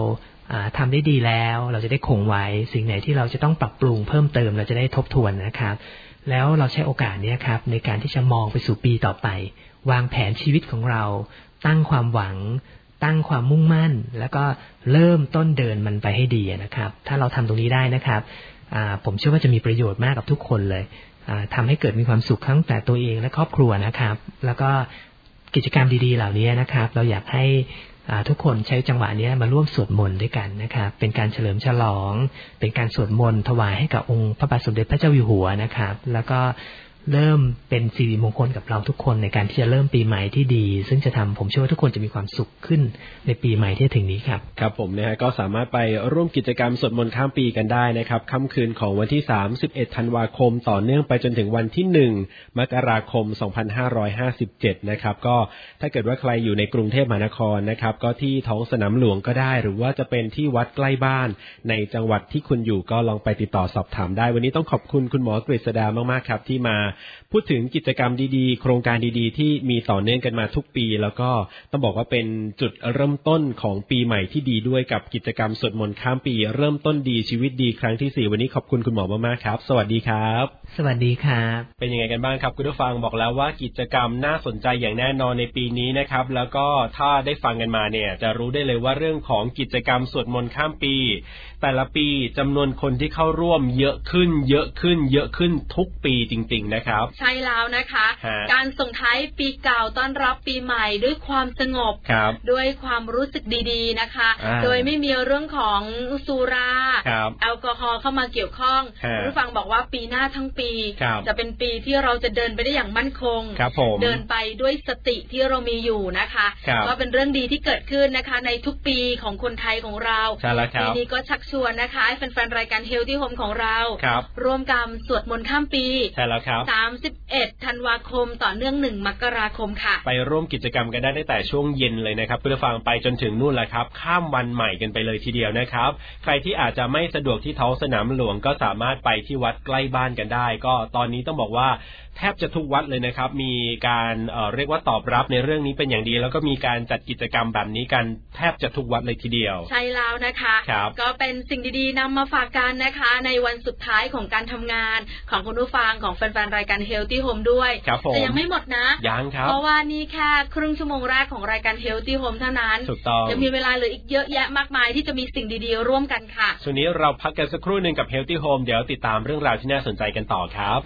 ทำได้ดีแล้วเราจะได้คงไว้สิ่งไหนที่เราจะต้องปรับปรุงเพิ่มเติมเราจะได้ทบทวนนะครับแล้วเราใช้โอกาสนี้ครับในการที่จะมองไปสู่ปีต่อไปวางแผนชีวิตของเราตั้งความหวังตั้งความมุ่งมั่นแล้วก็เริ่มต้นเดินมันไปให้ดีนะครับถ้าเราทำตรงนี้ได้นะครับผมเชื่อว่าจะมีประโยชน์มากกับทุกคนเลยทำให้เกิดมีความสุขทั้งแต่ตัวเองและครอบครัวนะครับแล้วก็กิจกรรมดีๆเหล่านี้นะครับเราอยากให้ทุกคนใช้จังหวะนี้มาร่วมสวดมนต์ด้วยกันนะครับเป็นการเฉลิมฉลองเป็นการสวดมนต์ถวายให้กับองค์พระบาทสมเด็จพระเจ้าอยู่หัวนะครับแล้วก็เริ่มเป็นสิริมงคลกับเราทุกคนในการที่จะเริ่มปีใหม่ที่ดีซึ่งจะทำผมเชื่อว่าทุกคนจะมีความสุขขึ้นในปีใหม่ที่ถึงนี้ครับครับผมนะฮะก็สามารถไปร่วมกิจกรรมสวดมนต์ข้ามปีกันได้นะครับค่ำคืนของวันที่สามสิบเอ็ดธันวาคมต่อเนื่องไปจนถึงวันที่หนึ่งมกราคมสองพันห้าร้อยห้าสิบเจ็ดนะครับก็ถ้าเกิดว่าใครอยู่ในกรุงเทพมหานครนะครับก็ที่ท้องสนามหลวงก็ได้หรือว่าจะเป็นที่วัดใกล้บ้านในจังหวัดที่คุณอยู่ก็ลองไปติดต่อสอบถามได้วันนี้ต้องขอบคุณคุณหมอกฤษดามากๆครับที่มาพูดถึงกิจกรรมดีๆโครงการดีๆที่มีต่อเนื่องกันมาทุกปีแล้วก็ต้องบอกว่าเป็นจุดเริ่มต้นของปีใหม่ที่ดีด้วยกับกิจกรรมสวดมนต์ข้ามปีเริ่มต้นดีชีวิตดีครั้งที่สี่วันนี้ขอบคุณคุณหมอมากๆครับสวัสดีครับสวัสดีครับเป็นยังไงกันบ้างครับคุณผู้ฟังบอกแล้วว่ากิจกรรมน่าสนใจอย่างแน่นอนในปีนี้นะครับแล้วก็ถ้าได้ฟังกันมาเนี่ยจะรู้ได้เลยว่าเรื่องของกิจกรรมสวดมนต์ข้ามปีแต่ละปีจำนวนคนที่เข้าร่วมเยอะขึ้นเยอะขึ้นเยอะขึ้นทุกปีจริงๆนะครับใช่แล้วนะคะการส่งท้ายปีเก่าต้อนรับปีใหม่ด้วยความสงบด้วยความรู้สึกดีๆนะคะโดยไม่มีเรื่องของสุราแอลกอฮอล์เข้ามาเกี่ยวข้องผู้ฟังบอกว่าปีหน้าทั้งปีจะเป็นปีที่เราจะเดินไปได้อย่างมั่นคงเดินไปด้วยสติที่เรามีอยู่นะคะก็เป็นเรื่องดีที่เกิดขึ้นนะคะในทุกปีของคนไทยของเราปีนี้ก็ชักชวนนะคะให้แฟนๆรายการ Healthy Home ของเราร่วมกันสวดมนต์ข้ามปีสามสิบเอ็ดธันวาคมต่อเนื่องหนึ่งมกราคมค่ะไปร่วมกิจกรรมกันได้ตั้งแต่ช่วงเย็นเลยนะครับเพื่อฟังไปจนถึงนู่นแหละครับข้ามวันใหม่กันไปเลยทีเดียวนะครับใครที่อาจจะไม่สะดวกที่ท้องสนามหลวงก็สามารถไปที่วัดใกล้บ้านกันได้ก็ตอนนี้ต้องบอกว่าแทบจะทุกวัดเลยนะครับมีการเอ่อเรียกว่าตอบรับในเรื่องนี้เป็นอย่างดีแล้วก็มีการจัดกิจกรรมแบบนี้กันแทบจะทุกวัดเลยทีเดียวใช่แล้วนะคะก็เป็นสิ่งดีๆนำมาฝากกันนะคะในวันสุดท้ายของการทำงานของคุณผู้ฟังของแฟนๆรายการ Healthy Home ด้วยแต่ยังไม่หมดนะยังครับเพราะว่านี่แค่ครึ่งชั่วโมงแรกของรายการ Healthy Home เท่านั้นยังมีเวลาเหลืออีกเยอะแยะมากมายที่จะมีสิ่งดีๆร่วมกันค่ะช่วงนี้เราพักกันสักครู่นึงกับ Healthy Home เดี๋ยวติดตามเรื่องราวที่น่าสนใจกันต่อครับ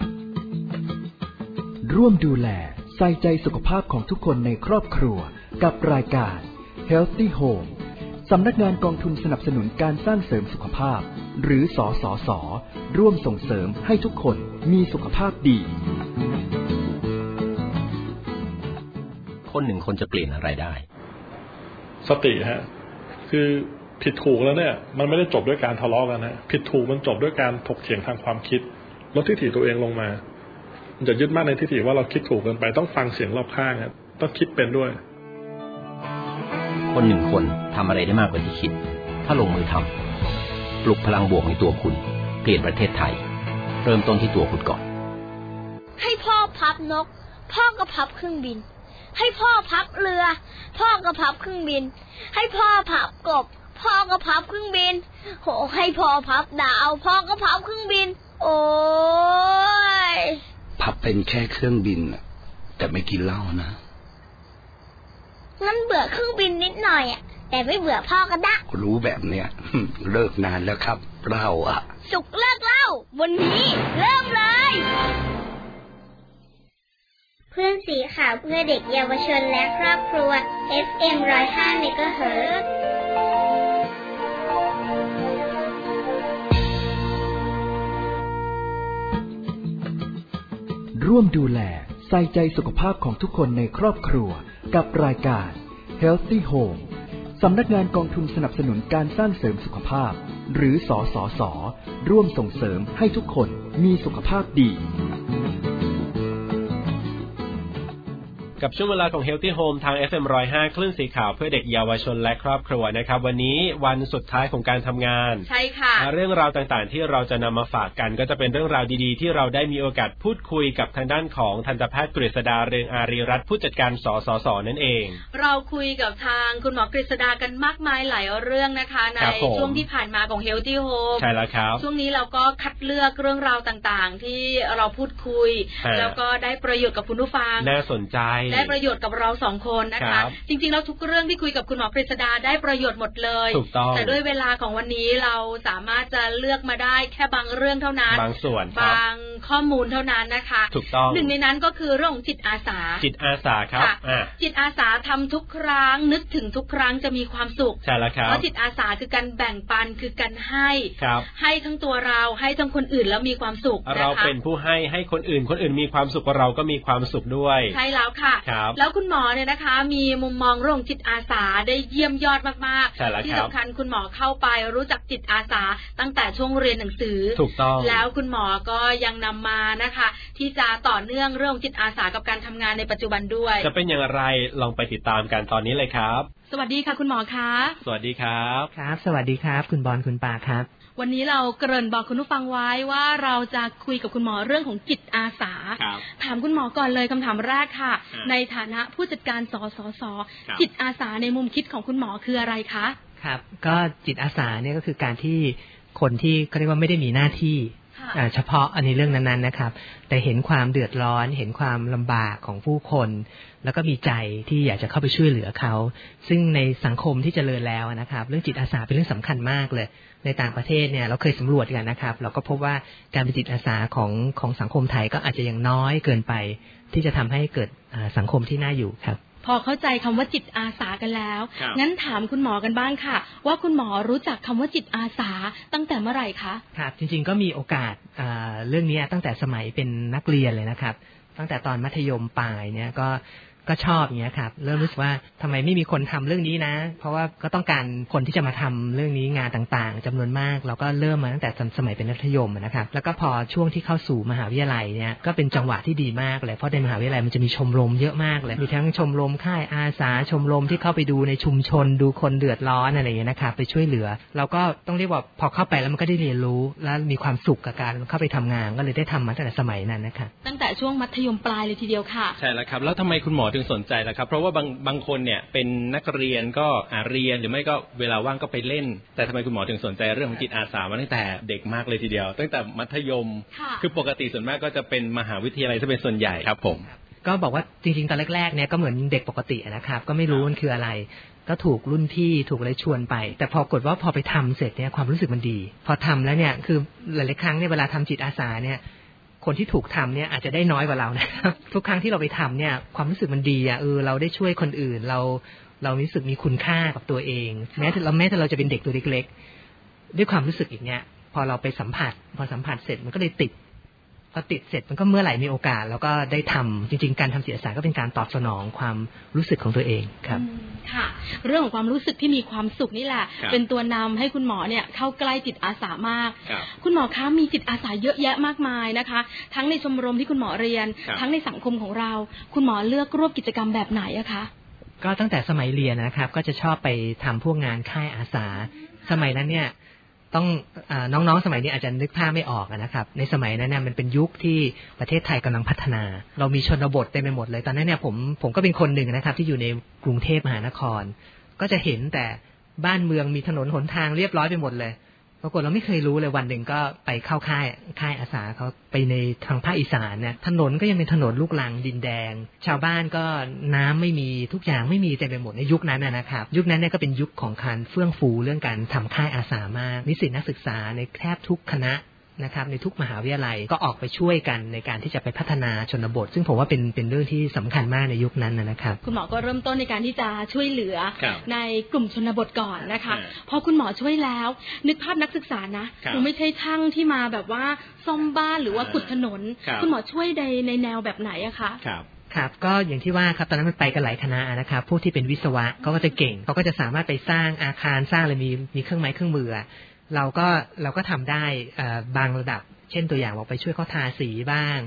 ร่วมดูแลใส่ใจสุขภาพของทุกคนในครอบครัวกับรายการ Healthy Home สำนักงานกองทุนสนับสนุนการสร้างเสริมสุขภาพหรือสสส.ร่วมส่งเสริมให้ทุกคนมีสุขภาพดีคนหนึ่งคนจะเปลี่ยนอะไรได้สติฮะคือผิดถูกแล้วเนี่ยมันไม่ได้จบด้วยการทะเลาะกันฮะผิดถูกมันจบด้วยการถกเถียงทางความคิดลดทิฐิตัวเองลงมาอย่ายึดมั่นในทิฏฐิว่าเราคิดถูกเกินไปต้องฟังเสียงรอบข้างครับต้องคิดเป็นด้วยคนหนึ่งคนทำอะไรได้มากกว่าที่คิดถ้าลงมือทำปลุกพลังบวกในตัวคุณเปลี่ยนประเทศไทยเริ่มต้นที่ตัวคุณก่อนให้พ่อพับนกพ่อก็พับเครื่องบินให้พ่อพับเรือพ่อก็พับเครื่องบินให้พ่อพับกบพ่อก็พับเครื่องบินโหให้พ่อพับดาวพ่อก็พับเครื่องบินโอ้ยพับเป็นแค่เครื่องบินแต่ไม่กินเหล้านะงั้นเบื่อเครื่องบินนิดหน่อยอ่ะแต่ไม่เบื่อพ่อก็ได้รู้แบบเนี้ยเลิกนานแล้วครับเหล้าอ่ะสุกเลิกเหล้าวันนี้เริ่มเลยเพื่อนสีขาวเพื่อเด็กเยาวชนและครอบครัว เอฟ เอ็ม หนึ่งร้อยห้า เมกะเฮิรตซ์ร่วมดูแลใส่ใจสุขภาพของทุกคนในครอบครัวกับรายการ Healthy Home สำนักงานกองทุนสนับสนุนการสร้างเสริมสุขภาพหรือสสส.ร่วมส่งเสริมให้ทุกคนมีสุขภาพดีกับช่วงเวลาของ Healthy Home ทาง เอฟ เอ็ม หนึ่งร้อยห้า คลื่นสีขาวเพื่อเด็กเยาวชนและครอบครัวนะครับวันนี้วันสุดท้ายของการทำงานใช่ค่ะเรื่องราวต่างๆที่เราจะนำมาฝากกันก็จะเป็นเรื่องราวดีๆที่เราได้มีโอกาสพูดคุยกับทางด้านของทันตแพทย์กฤษดาเรืองอารีรัตน์ผู้จัดการสสสนั่นเองเราคุยกับทางคุณหมอกฤษดากันมากมายหลายเรื่องนะคะในช่วงที่ผ่านมาของ Healthy Home ใช่แล้วครับช่วงนี้เราก็คัดเลือกเรื่องราวต่างๆที่เราพูดคุยแล้วก็ได้ประโยชน์กับคุณผู้ฟังน่าสนใจได้ประโยชน์กับเราสองคนนะคะจริงๆแล้วทุกเรื่องที่คุยกับคุณหมอกฤษดาได้ประโยชน์หมดเลยแต่ด้วยเวลาของวันนี้เราสามารถจะเลือกมาได้แค่บางเรื่องเท่านั้นบางส่วนบางข้อมูลเท่านั้นนะคะถูกต้องหนึ่งในนั้นก็คือเรื่องของจิตอาสาจิตอาสาครับจิตอาสาทำทุกครั้งนึกถึงทุกครั้งจะมีความสุขใช่แล้วครับเพราะจิตอาสาคือการแบ่งปันคือการให้ให้ทั้งตัวเราให้ทั้งคนอื่นแล้วมีความสุขเราเป็นผู้ให้ให้คนอื่นคนอื่นมีความสุขเราก็มีความสุขด้วยใช่แล้วค่ะแล้วคุณหมอเนี่ยนะคะมีมุมมองเรื่องจิตอาสาได้เยี่ยมยอดมากๆที่สำคัญคุณหมอเข้าไปรู้จักจิตอาสาตั้งแต่ช่วงเรียนหนังสือถูกต้องแล้วคุณหมอก็ยังนำมานะคะที่จะต่อเนื่องเรื่องจิตอาสากับการทำงานในปัจจุบันด้วยจะเป็นอย่างไรลองไปติดตามกันตอนนี้เลยครับสวัสดีค่ะคุณหมอคะสวัสดีครับครับสวัสดีครับคุณบอลคุณปาครับวันนี้เราเกริ่นบอกคุณผู้ฟังไว้ว่าเราจะคุยกับคุณหมอเรื่องของจิตอาสาถามคุณหมอก่อนเลยคำถามแรกค่ะในฐานะผู้จัดการสสสจิตอาสาในมุมคิดของคุณหมอคืออะไรคะครับก็จิตอาสาเนี่ยก็คือการที่คนที่เขาเรียกว่าไม่ได้มีหน้าที่เฉพาะอันนี้เรื่องนั้นๆนะครับแต่เห็นความเดือดร้อนเห็นความลำบากของผู้คนแล้วก็มีใจที่อยากจะเข้าไปช่วยเหลือเขาซึ่งในสังคมที่เจริญแล้วนะครับเรื่องจิตอาสาเป็นเรื่องสำคัญมากเลยในต่างประเทศเนี่ยเราเคยสำรวจกันนะครับเราก็พบว่าการเป็นจิตอาสาของของสังคมไทยก็อาจจะยังน้อยเกินไปที่จะทำให้เกิดสังคมที่น่าอยู่ครับพอเข้าใจคำว่าจิตอาสากันแล้วงั้นถามคุณหมอกันบ้างค่ะว่าคุณหมอรู้จักคำว่าจิตอาสาตั้งแต่เมื่อไหร่คะครับจริงๆก็มีโอกาสเรื่องนี้ตั้งแต่สมัยเป็นนักเรียนเลยนะครับตั้งแต่ตอนมัธยมปลายเนี่ยก็ก็ชอบอย่างเงี้ยครับเริ่มรู้สึกว่าทำไมไม่มีคนทำเรื่องนี้นะเพราะว่าก็ต้องการคนที่จะมาทำเรื่องนี้งานต่างๆจำนวนมากเราก็เริ่มมาตั้งแต่สมัยเป็นมัธยมนะครับแล้วก็พอช่วงที่เข้าสู่มหาวิทยาลัยเนี่ยก็เป็นจังหวะที่ดีมากเลยเพราะในมหาวิทยาลัยมันจะมีชมรมเยอะมากเลยมีทั้งชมรมค่ายอาสาชมรมที่เข้าไปดูในชุมชนดูคนเดือดร้อนอะไรอย่างเงี้ยนะครับไปช่วยเหลือเราก็ต้องเรียกว่าพอเข้าไปแล้วมันก็ได้เรียนรู้และมีความสุขกับการเข้าไปทำงานก็เลยได้ทำมาตั้งแต่สมัยนั้นนะครับตั้งแต่ช่วงมัธยมปลายเลยทีเดียวค่ะใช่แล้วครับแล้วทำไมคุณหมอถึงสนใจล่ะครับเพราะว่าบางบางคนเนี่ยเป็นนักเรียนก็อ่าเรียนหรือไม่ก็เวลาว่างก็ไปเล่นแต่ทำไมคุณหมอถึงสนใจเรื่องของจิตอาสามาตั้งแต่เด็กมากเลยทีเดียวตั้งแต่มัธยมคือปกติส่วนมากก็จะเป็นมหาวิทยาลัยที่เป็นส่วนใหญ่ครับผมก็บอกว่าจริงๆตอนแรกๆเนี่ยก็เหมือนเด็กปกตินะครับก็ไม่รู้มันคืออะไรก็ถูกรุ่นพี่ถูกอะไรชวนไปแต่พอกดว่าพอไปทำเสร็จเนี่ยความรู้สึกมันดีพอทำแล้วเนี่ยคือหลายๆครั้งเนี่ยเวลาทำจิตอาสาเนี่ยคนที่ถูกทำเนี่ยอาจจะได้น้อยกว่าเรานะครับทุกครั้งที่เราไปทำเนี่ยความรู้สึกมันดีอ่ะเออเราได้ช่วยคนอื่นเราเรารู้สึกมีคุณค่ากับตัวเองแม้แต่เราแม้แต่เราจะเป็นเด็กตัวเล็กๆด้วยความรู้สึกอย่างเงี้ยพอเราไปสัมผัสพอสัมผัสเสร็จมันก็เลยติดพอติดเสร็จมันก็เมื่อไหร่มีโอกาสแล้วก็ได้ทำจริงๆการทำจิตอาสาก็เป็นการตอบสนองความรู้สึกของตัวเองครับค่ะเรื่องของความรู้สึกที่มีความสุขนี่แหละเป็นตัวนำให้คุณหมอเนี่ยเข้าใกล้จิตอาสามากคุณหมอคะมีจิตอาสาเยอะแยะมากมายนะคะทั้งในชมรมที่คุณหมอเรียนทั้งในสังคมของเราคุณหมอเลือกร่วมกิจกรรมแบบไหนอะคะก็ตั้งแต่สมัยเรียนนะครับก็จะชอบไปทำพวกงานค่ายอาสาสมัยนั้นเนี่ยต้องน้องๆสมัยนี้อาจจะนึกภาพไม่ออกนะครับในสมัยนั้นเนี่ยมันเป็นยุคที่ประเทศไทยกำลังพัฒนาเรามีชนบทเต็มไปหมดเลยตอนนั้นเนี่ยผมผมก็เป็นคนหนึ่งนะครับที่อยู่ในกรุงเทพมหานครก็จะเห็นแต่บ้านเมืองมีถนนหนทางเรียบร้อยไปหมดเลยปรากฏเราไม่เคยรู้เลยวันหนึ่งก็ไปเข้าค่ายค่ายอาสาเขาไปในทางภาคอีสานเนี่ยถนนก็ยังเป็นถนนลูกรังดินแดงชาวบ้านก็น้ำไม่มีทุกอย่างไม่มีเต็มไปหมดในยุคนั้นนะครับยุคนั้นเนี่ยก็เป็นยุคของการเฟื่องฟูเรื่องการทำค่ายอาสามากนิสิตนักศึกษาในแทบทุกคณะนะครับในทุกมหาวิทยาลัยก็ออกไปช่วยกันในการที่จะไปพัฒนาชนบทซึ่งผมว่าเป็นเป็นเรื่องที่สำคัญมากในยุคนั้นนะครับคุณหมอก็เริ่มต้นในการที่จะช่วยเหลือในกลุ่มชนบทก่อนนะคะพอคุณหมอช่วยแล้วนึกภาพนักศึกษานะคือไม่ใช่ช่างที่มาแบบว่าซ่อมบ้านหรือว่าขุดถนนคุณหมอช่วยในในแนวแบบไหนอะคะครับก็อย่างที่ว่าครับตอนนั้นมันไปกันหลายคณะนะครับพวกที่เป็นวิศวะเขาก็จะเก่งเขาก็จะสามารถไปสร้างอาคารสร้างอะไรมีมีเครื่องไม้เครื่องมือเราก็เราก็ทำได้บางระดับเช่นตัวอย่างบอกไปช่วยเขาทาสีบ้าง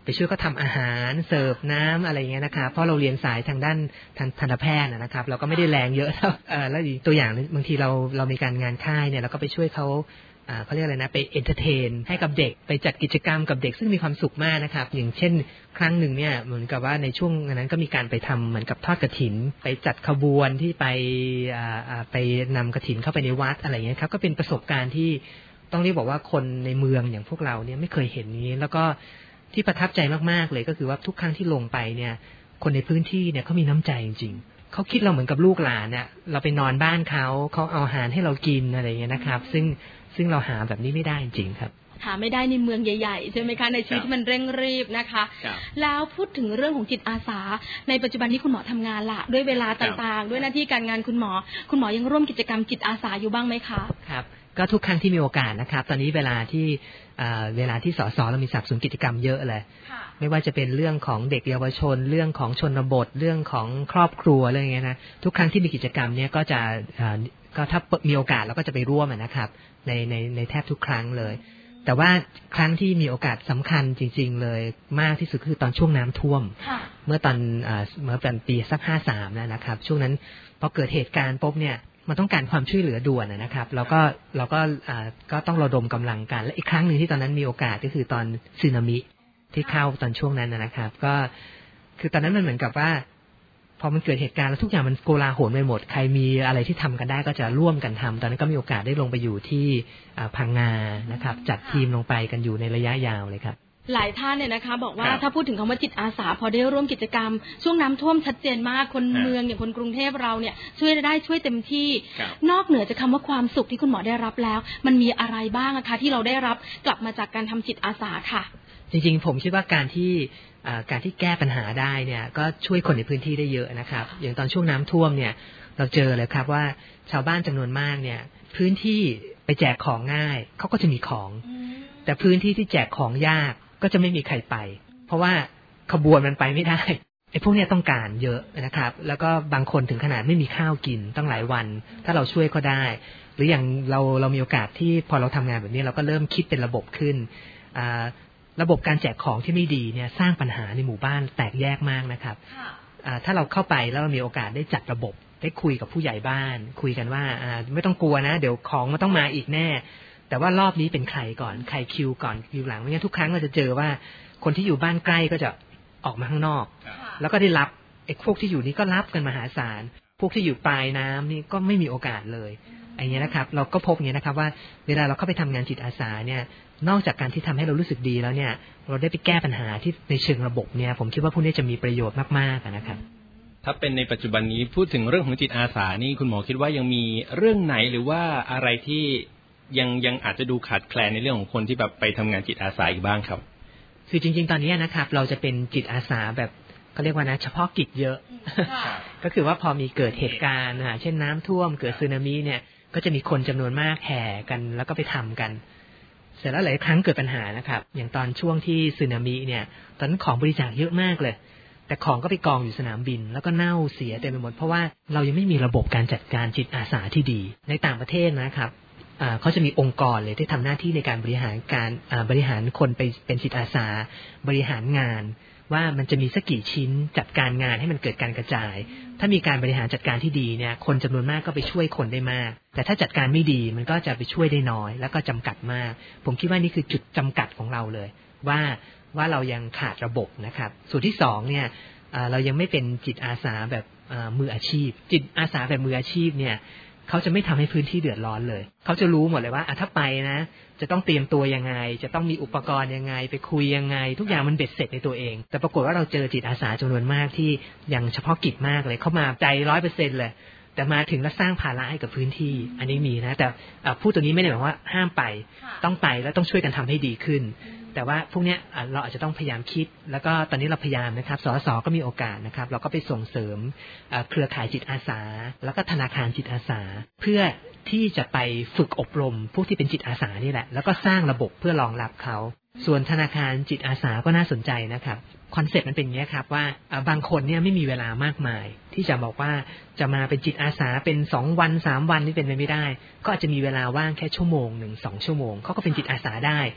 ไปช่วยเขาทำอาหารเสิร์ฟน้ำอะไรเงี้ยนะครับเพราะเราเรียนสายทางด้านทันตแพทย์นะครับเราก็ไม่ได้แรงเยอะเท่าแล้วอีกตัวอย่างบางทีเราเรามีการงานค่ายเนี่ยเราก็ไปช่วยเขาเขาเรียกอะไรนะไปเอนเตอร์เทนให้กับเด็กไปจัดกิจกรรมกับเด็กซึ่งมีความสุขมากนะครับอย่างเช่นครั้งหนึ่งเนี่ยเหมือนกับว่าในช่วงนั้นก็มีการไปทำเหมือนกับทอดกฐินไปจัดขบวนที่ไปไปนำกฐินเข้าไปในวัดอะไรเงี้ยครับก็เป็นประสบการณ์ที่ต้องเรียกบอกว่าคนในเมืองอย่างพวกเราเนี่ยไม่เคยเห็นนี้แล้วก็ที่ประทับใจมากๆเลยก็คือว่าทุกครั้งที่ลงไปเนี่ยคนในพื้นที่เนี่ยเขามีน้ำใจจริงๆเขาคิดเราเหมือนกับลูกหลานเนี่ยเราไปนอนบ้านเขาเขาเอาอาหารให้เรากินอะไรเงี้ยนะครับซึ่งซึ่งเราหาแบบนี้ไม่ได้จริงๆครับหาไม่ได้ในเมืองใหญ่ๆใช่ไหมคะในชีวิตที่มันเร่งรีบนะคะแล้วพูดถึงเรื่องของจิตอาสาในปัจจุบันนี้คุณหมอทำงานละด้วยเวลาต่างๆด้วยหน้าที่การงานคุณหมอคุณหมอยังร่วมกิจกรรมจิตอาสาอยู่บ้างไหมคะครับก็ทุกครั้งที่มีโอกาสนะครับตอนนี้เวลาที่เวลาที่สสเรามีสนับสนุนกิจกรรมเยอะเลยไม่ว่าจะเป็นเรื่องของเด็กเยาวชนเรื่องของชนบทเรื่องของครอบครัวอะไรอย่างเงี้ยนะทุกครั้งที่มีกิจกรรมเนี้ยก็จะก็ถ้ามีโอกาสเราก็จะไปร่วมนะครับในในในแทบทุกครั้งเลยแต่ว่าครั้งที่มีโอกาสสำคัญจริงๆเลยมากที่สุดคือตอนช่วงน้ำท่วมเมื่อตอนเมื่อเป็นปีสักห้าสามนะครับช่วงนั้นพอเกิดเหตุการณ์ปุ๊บเนี่ยมันต้องการความช่วยเหลือด่วนนะครับแล้วก็เราก็ก็ต้องระดมกำลังกันและอีกครั้งหนึ่งที่ตอนนั้นมีโอกาสก็คือตอนสึนามิที่เข้าตอนช่วงนั้นนะครับก็คือตอนนั้นมันเหมือนกับว่าพอมันเกิดเหตุการณ์แล้วทุกอย่างมันโกลาหลไปหมดใครมีอะไรที่ทำกันได้ก็จะร่วมกันทำตอนนั้นก็มีโอกาสได้ลงไปอยู่ที่พังงานะครับจัดทีมลงไปกันอยู่ในระยะยาวเลยครับหลายท่านเนี่ยนะคะบอกว่าถ้าพูดถึงคำว่าจิตอาสาพอได้ร่วมกิจกรรมช่วงน้ำท่วมชัดเจนมากคนเมืองอย่างคนกรุงเทพเราเนี่ยช่วยได้ช่วยเต็มที่นอกเหนือจากคำว่าความสุขที่คุณหมอได้รับแล้วมันมีอะไรบ้างนะคะที่เราได้รับกลับมาจากการทำจิตอาสาค่ะจริงๆผมคิดว่าการที่การที่แก้ปัญหาได้เนี่ยก็ช่วยคนในพื้นที่ได้เยอะนะครับอย่างตอนช่วงน้ำท่วมเนี่ยเราเจอเลยครับว่าชาวบ้านจำนวนมากเนี่ยพื้นที่ไปแจกของง่ายเขาก็จะมีของแต่พื้นที่ที่แจกของยากก็จะไม่มีใครไปเพราะว่าขบวนมันไปไม่ได้ไอ้พวกนี้ต้องการเยอะนะครับแล้วก็บางคนถึงขนาดไม่มีข้าวกินตั้งหลายวันถ้าเราช่วยก็ได้หรืออย่างเราเรามีโอกาสที่พอเราทำงานแบบนี้เราก็เริ่มคิดเป็นระบบขึ้นระบบการแจกของที่ไม่ดีเนี่ยสร้างปัญหาในหมู่บ้านแตกแยกมากนะครับถ้าเราเข้าไปแล้วเรามีโอกาสได้จัดระบบได้คุยกับผู้ใหญ่บ้านคุยกันว่าไม่ต้องกลัวนะเดี๋ยวของมันต้องมาอีกแน่แต่ว่ารอบนี้เป็นใครก่อนใครคิวก่อนคิวหลังไม่งั้นทุกครั้งเราจะเจอว่าคนที่อยู่บ้านใกล้ก็จะออกมาข้างนอกแล้วก็ได้รับไอ้พวกที่อยู่นี้ก็รับกันมหาศาลพวกที่อยู่ปลายน้ำนี่ก็ไม่มีโอกาสเลยอย่างเงี้ยนะครับเราก็พบอย่างเงี้ยนะครับว่าเวลาเราเข้าไปทำงานจิตอาสาเนี่ยนอกจากการที่ทำให้เรารู้สึกดีแล้วเนี่ยเราได้ไปแก้ปัญหาที่ในเชิงระบบเนี่ยผมคิดว่าพวกนี้จะมีประโยชน์มากๆนะครับถ้าเป็นในปัจจุบันนี้พูดถึงเรื่องของจิตอาสานี่คุณหมอคิดว่ายังมีเรื่องไหนหรือว่าอะไรที่ยังยังอาจจะดูขาดแคลนในเรื่องของคนที่แบบไปทำงานจิตอาสาอีกบ้างครับคือจริงๆตอนนี้นะครับเราจะเป็นจิตอาสาแบบเขาเรียกว่านะเฉพาะกิจเยอะ ก็คือว่าพอมีเกิดเหตุการณ์เช่นน้ำท่วมเกิดสึนามิเนี่ยก็จะมีคนจำนวนมากแห่กันแล้วก็ไปทำกันเสร็จแล้วหลายครั้งเกิดปัญหานะครับอย่างตอนช่วงที่สึนามิเนี่ยตอนนั้นของบริจาคเยอะมากเลยแต่ของก็ไปกองอยู่สนามบินแล้วก็เน่าเสียเต็มไปหมดเพราะว่าเรายังไม่มีระบบการจัดการจิตอาสาที่ดีในต่างประเทศนะครับเขาจะมีองค์กรเลยที่ทำหน้าที่ในการบริหารการบริหารคนไปเป็นจิตอาสาบริหารงานว่ามันจะมีสักกี่ชิ้นจัดการงานให้มันเกิดการกระจายถ้ามีการบริหารจัดการที่ดีเนี่ยคนจำนวนมากก็ไปช่วยคนได้มากแต่ถ้าจัดการไม่ดีมันก็จะไปช่วยได้น้อยแล้วก็จำกัดมากผมคิดว่านี่คือจุดจำกัดของเราเลยว่าว่าเรายังขาดระบบนะครับส่วนที่สองเนี่ยเรายังไม่เป็นจิตอาสาแบบมืออาชีพจิตอาสาแบบมืออาชีพเนี่ยเขาจะไม่ทำให้พื้นที่เดือดร้อนเลยเขาจะรู้หมดเลยว่าถ้าไปนะจะต้องเตรียมตัวยังไงจะต้องมีอุปกรณ์ยังไงไปคุยยังไงทุกอย่างมันเบ็ดเสร็จในตัวเองแต่ปรากฏว่าเราเจอจิตอาสาจำนวนมากที่ยังเฉพาะกิจมากเลยเข้ามาใจร้อยเปอร์เซ็นต์เลยแต่มาถึงแล้วสร้างภาระให้กับพื้นที่อันนี้มีนะแต่พูดตัวนี้ไม่ได้หมายว่าห้ามไปต้องไปแล้วต้องช่วยกันทำให้ดีขึ้นแต่ว่าพวกนี้เราอาจจะต้องพยายามคิดแล้วก็ตอนนี้เราพยายามนะครับสสก็มีโอกาสนะครับเราก็ไปส่งเสริมเครือข่ายจิตอาสาแล้วก็ธนาคารจิตอาสาเพื่อที่จะไปฝึกอบรมพวกที่เป็นจิตอาสานี่แหละแล้วก็สร้างระบบเพื่อรองรับเขาส่วนธนาคารจิตอาสาก็น่าสนใจนะครับคอนเซ็ปต์มันเป็นอย่างนี้ครับว่าบางคนเนี่ยไม่มีเวลามากมายที่จะบอกว่าจะมาเป็นจิตอาสาเป็นสองวันสามวันนี่เป็นไปไม่ได้ก็อาจจะมีเวลาว่างแค่ชั่วโมงหนึ่งสองชั่วโมงเขาก็เป็นจิตอาสาได้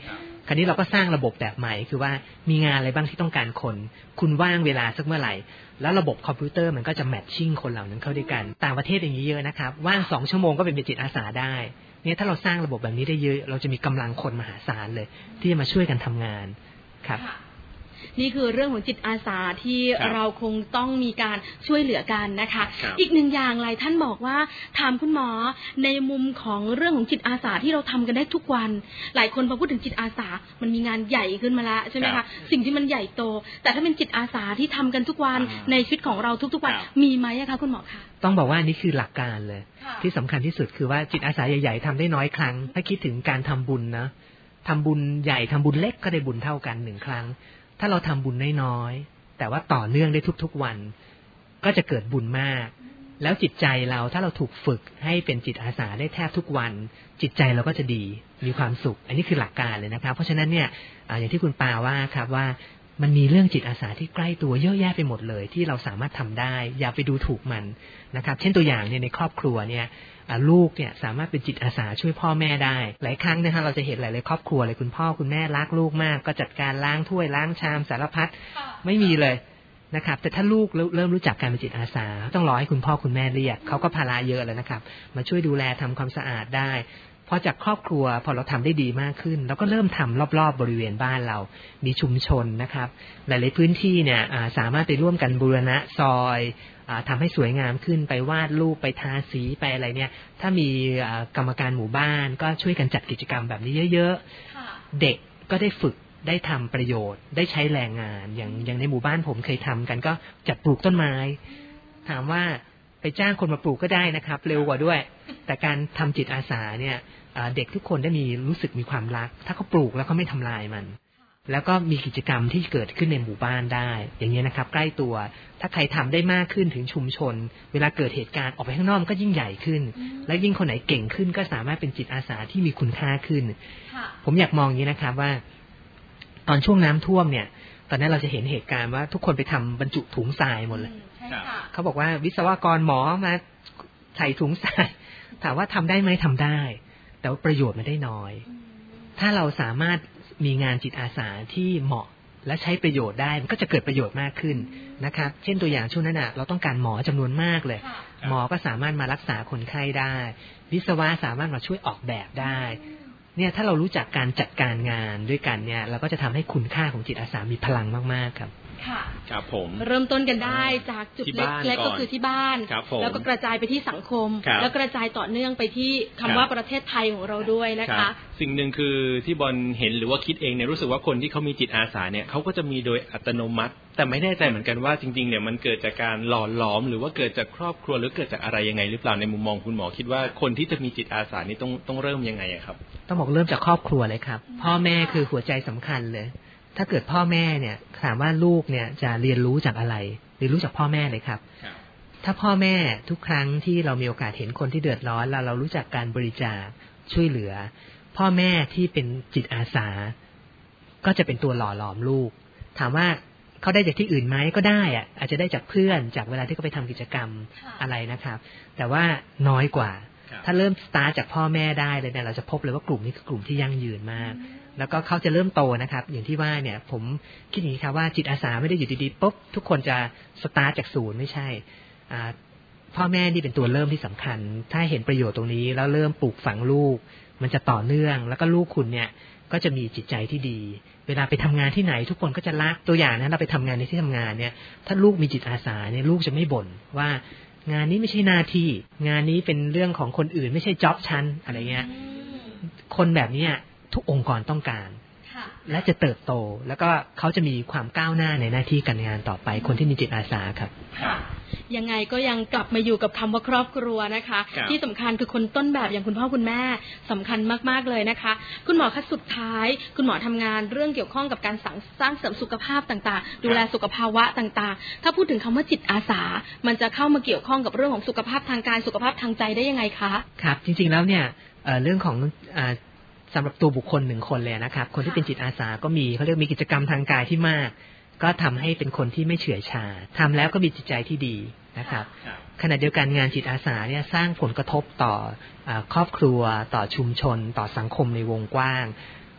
คราวนี้เราก็สร้างระบบแบบใหม่คือว่ามีงานอะไรบ้างที่ต้องการคนคุณว่างเวลาสักเมื่อไหร่แล้วระบบคอมพิวเตอร์มันก็จะแมทชิ่งคนเหล่านั้นเข้าด้วยกันต่างประเทศอย่างนี้เยอะนะครับว่างสองชั่วโมงก็เป็นจิตอาสาได้เนี่ยถ้าเราสร้างระบบแบบนี้ได้เยอะเราจะมีกำลังคนมหาศาลเลยที่จะมาช่วยกันทำงานครับนี่คือเรื่องของจิตอาสาที่เราคงต้องมีการช่วยเหลือกันนะคะอีกหนึ่งอย่างหลายท่านบอกว่าถามคุณหมอในมุมของเรื่องของจิตอาสาที่เราทำกันได้ทุกวันหลายคนพอพูดถึงจิตอาสามันมีงานใหญ่ขึ้นมาแล้วใช่ไหมคะสิ่งที่มันใหญ่โตแต่ถ้าเป็นจิตอาสาที่ทำกันทุกวันในชีวิตของเราทุกๆวันมีไหมคะคุณหมอคะต้องบอกว่านี่คือหลักการเลยที่สำคัญที่สุดคือว่าจิตอาสาใหญ่ๆทำได้น้อยครั้งถ้าคิดถึงการทำบุญนะทำบุญใหญ่ทำบุญเล็กก็ได้บุญเท่ากันหนึ่งครั้งถ้าเราทำบุญน้อยๆแต่ว่าต่อเนื่องได้ทุกๆวันก็จะเกิดบุญมากแล้วจิตใจเราถ้าเราถูกฝึกให้เป็นจิตอาสาได้แทบทุกวันจิตใจเราก็จะดีมีความสุขอันนี้คือหลักการเลยนะครับเพราะฉะนั้นเนี่ยอย่างที่คุณปาว่าครับว่ามันมีเรื่องจิตอาสาที่ใกล้ตัวเยอะแยะไปหมดเลยที่เราสามารถทำได้อย่าไปดูถูกมันนะครับเช่นตัวอย่างเนี่ยในครอบครัวเนี่ยลูกเนี่ยสามารถเป็นจิตอาสาช่วยพ่อแม่ได้หลายครั้งนะฮะเราจะเห็นหลายๆครอบครัวเลยคุณพ่อคุณแม่รักลูกมากก็จัดการล้างถ้วยล้างชามสารพัดไม่มีเลยนะครับแต่ถ้าลูกเริ่มรู้จักการเป็นจิตอาสาต้องรอให้คุณพ่อคุณแม่เรียกเขาก็ภาระเยอะแล้วนะครับมาช่วยดูแลทำความสะอาดได้พอจากครอบครัวพอเราทำได้ดีมากขึ้นเราก็เริ่มทำรอบๆบริเวณบ้านเรามีชุมชนนะครับหลายๆพื้นที่เนี่ยสามารถไปร่วมกันบูรณะซอยทำให้สวยงามขึ้นไปวาดรูปไปทาสีไปอะไรเนี่ยถ้ามีกรรมการหมู่บ้านก็ช่วยกันจัดกิจกรรมแบบนี้เยอะๆเด็กก็ได้ฝึกได้ทำประโยชน์ได้ใช้แรงงานอย่างอย่างในหมู่บ้านผมเคยทำกันก็จัดปลูกต้นไม้ถามว่าไปจ้างคนมาปลูกก็ได้นะครับเร็วกว่าด้วยแต่การทำจิตอาสาเนี่ยเด็กทุกคนได้มีรู้สึกมีความรักถ้าเขาปลูกแล้วเขาไม่ทำลายมันแล้วก็มีกิจกรรมที่เกิดขึ้นในหมู่บ้านได้อย่างนี้นะครับใกล้ตัวถ้าใครทำได้มากขึ้นถึงชุมชนเวลาเกิดเหตุการณ์ออกไปข้างนอกก็ยิ่งใหญ่ขึ้นและยิ่งคนไหนเก่งขึ้นก็สามารถเป็นจิตอาสาที่มีคุณค่าขึ้นผมอยากมองอย่างนี้นะครับว่าตอนช่วงน้ำท่วมเนี่ยตอนนั้นเราจะเห็นเหตุการณ์ว่าทุกคนไปทำบรรจุถุงทรายหมดเลยเขาบอกว่าวิศวกรหมอมาใส่ถุงทรายถามว่าทำได้ไหมทำได้แต่ว่าประโยชน์มันได้น้อยถ้าเราสามารถมีงานจิตอาสาที่เหมาะและใช้ประโยชน์ได้มันก็จะเกิดประโยชน์มากขึ้นนะครับเช่นตัวอย่างช่วงนั้นน่ะเราต้องการหมอจำนวนมากเลยหมอก็สามารถมารักษาคนไข้ได้วิศวะสามารถมาช่วยออกแบบได้เนี่ยถ้าเรารู้จักการจัดการงานด้วยกันเนี่ยเราก็จะทำให้คุณค่าของจิตอาสามีพลังมากๆครับค่ะครับผมเริ่มต้นกันได้จากจุดเล็กๆก็คือที่บ้านแล้วก็กระจายไปที่สังคมแล้วกระจายต่อเนื่องไปที่คำว่าประเทศไทยของเราด้วยนะคะสิ่งหนึ่งคือที่บอลเห็นหรือว่าคิดเองเนี่ยรู้สึกว่าคนที่เขามีจิตอาสาเนี่ยเขาก็จะมีโดยอัตโนมัติแต่ไม่แน่ใจเหมือนกันว่าจริงๆเนี่ยมันเกิดจากการหล่อหลอมหรือว่าเกิดจากครอบครัวหรือเกิดจากอะไรยังไงหรือเปล่าในมุมมองคุณหมอคิดว่าคนที่จะมีจิตอาสานี่ต้องต้องเริ่มยังไงครับต้องบอกเริ่มจากครอบครัวเลยครับพ่อแม่คือหัวใจสำคัญเลยถ้าเกิดพ่อแม่เนี่ยถามว่าลูกเนี่ยจะเรียนรู้จากอะไรเรียนรู้จากพ่อแม่เลยครับถ้าพ่อแม่ทุกครั้งที่เรามีโอกาสเห็นคนที่เดือดร้อนแล้วเรารู้จักการบริจาคช่วยเหลือพ่อแม่ที่เป็นจิตอาสาก็จะเป็นตัวหล่อหลอมลูกถามว่าเขาได้จากที่อื่นไหมก็ได้อะอาจจะได้จากเพื่อนจากเวลาที่เขาไปทำกิจกรรมอะไรนะครับแต่ว่าน้อยกว่าถ้าเริ่มสตาร์ทจากพ่อแม่ได้เลยเนี่ยเราจะพบเลยว่ากลุ่มนี้คือกลุ่มที่ยั่งยืนมากแล้วก็เขาจะเริ่มโตนะครับอย่างที่ว่าเนี่ยผมคิดอย่างนี้ครับว่าจิตอาสาไม่ได้อยู่ดีๆปุ๊บทุกคนจะสตาร์ทจากศูนย์ไม่ใช่พ่อแม่นี่เป็นตัวเริ่มที่สำคัญถ้าเห็นประโยชน์ตรงนี้แล้วเริ่มปลูกฝังลูกมันจะต่อเนื่องแล้วก็ลูกคุณเนี่ยก็จะมีจิตใจที่ดีเวลาไปทำงานที่ไหนทุกคนก็จะรักตัวอย่างนะเราไปทำงานในที่ทำงานเนี่ยถ้าลูกมีจิตอาสาเนี่ยลูกจะไม่บ่นว่างานนี้ไม่ใช่หน้าที่งานนี้เป็นเรื่องของคนอื่นไม่ใช่จ็อบฉันอะไรเงี้ยคนแบบนี้ทุกองค์กรต้องการและจะเติบโตแล้วก็เขาจะมีความก้าวหน้าในหน้าที่การงานต่อไปคนที่มีจิตอาสาครับยังไงก็ยังกลับมาอยู่กับคำว่าครอบครัวนะคะที่สำคัญคือคนต้นแบบอย่างคุณพ่อคุณแม่สำคัญมากๆเลยนะคะคุณหมอคะสุดท้ายคุณหมอทำงานเรื่องเกี่ยวข้องกับการสร้างเสริมสุขภาพต่างๆดูแลสุขภาวะต่างๆถ้าพูดถึงคำว่าจิตอาสามันจะเข้ามาเกี่ยวข้องกับเรื่องของสุขภาพทางกายสุขภาพทางใจได้ยังไงคะครับจริงๆแล้วเนี่ยเรื่องของสำหรับตัวบุคคลหนึ่งคนเลยนะครับคนที่เป็นจิตอาสาก็มีเขาเรียกมีกิจกรรมทางกายที่มากก็ทำให้เป็นคนที่ไม่เฉื่อยชาทำแล้วก็มีจิตใจที่ดีนะครับขณะเดียวกันงานจิตอาสาเนี่ยสร้างผลกระทบต่อครอบครัวต่อชุมชนต่อสังคมในวงกว้าง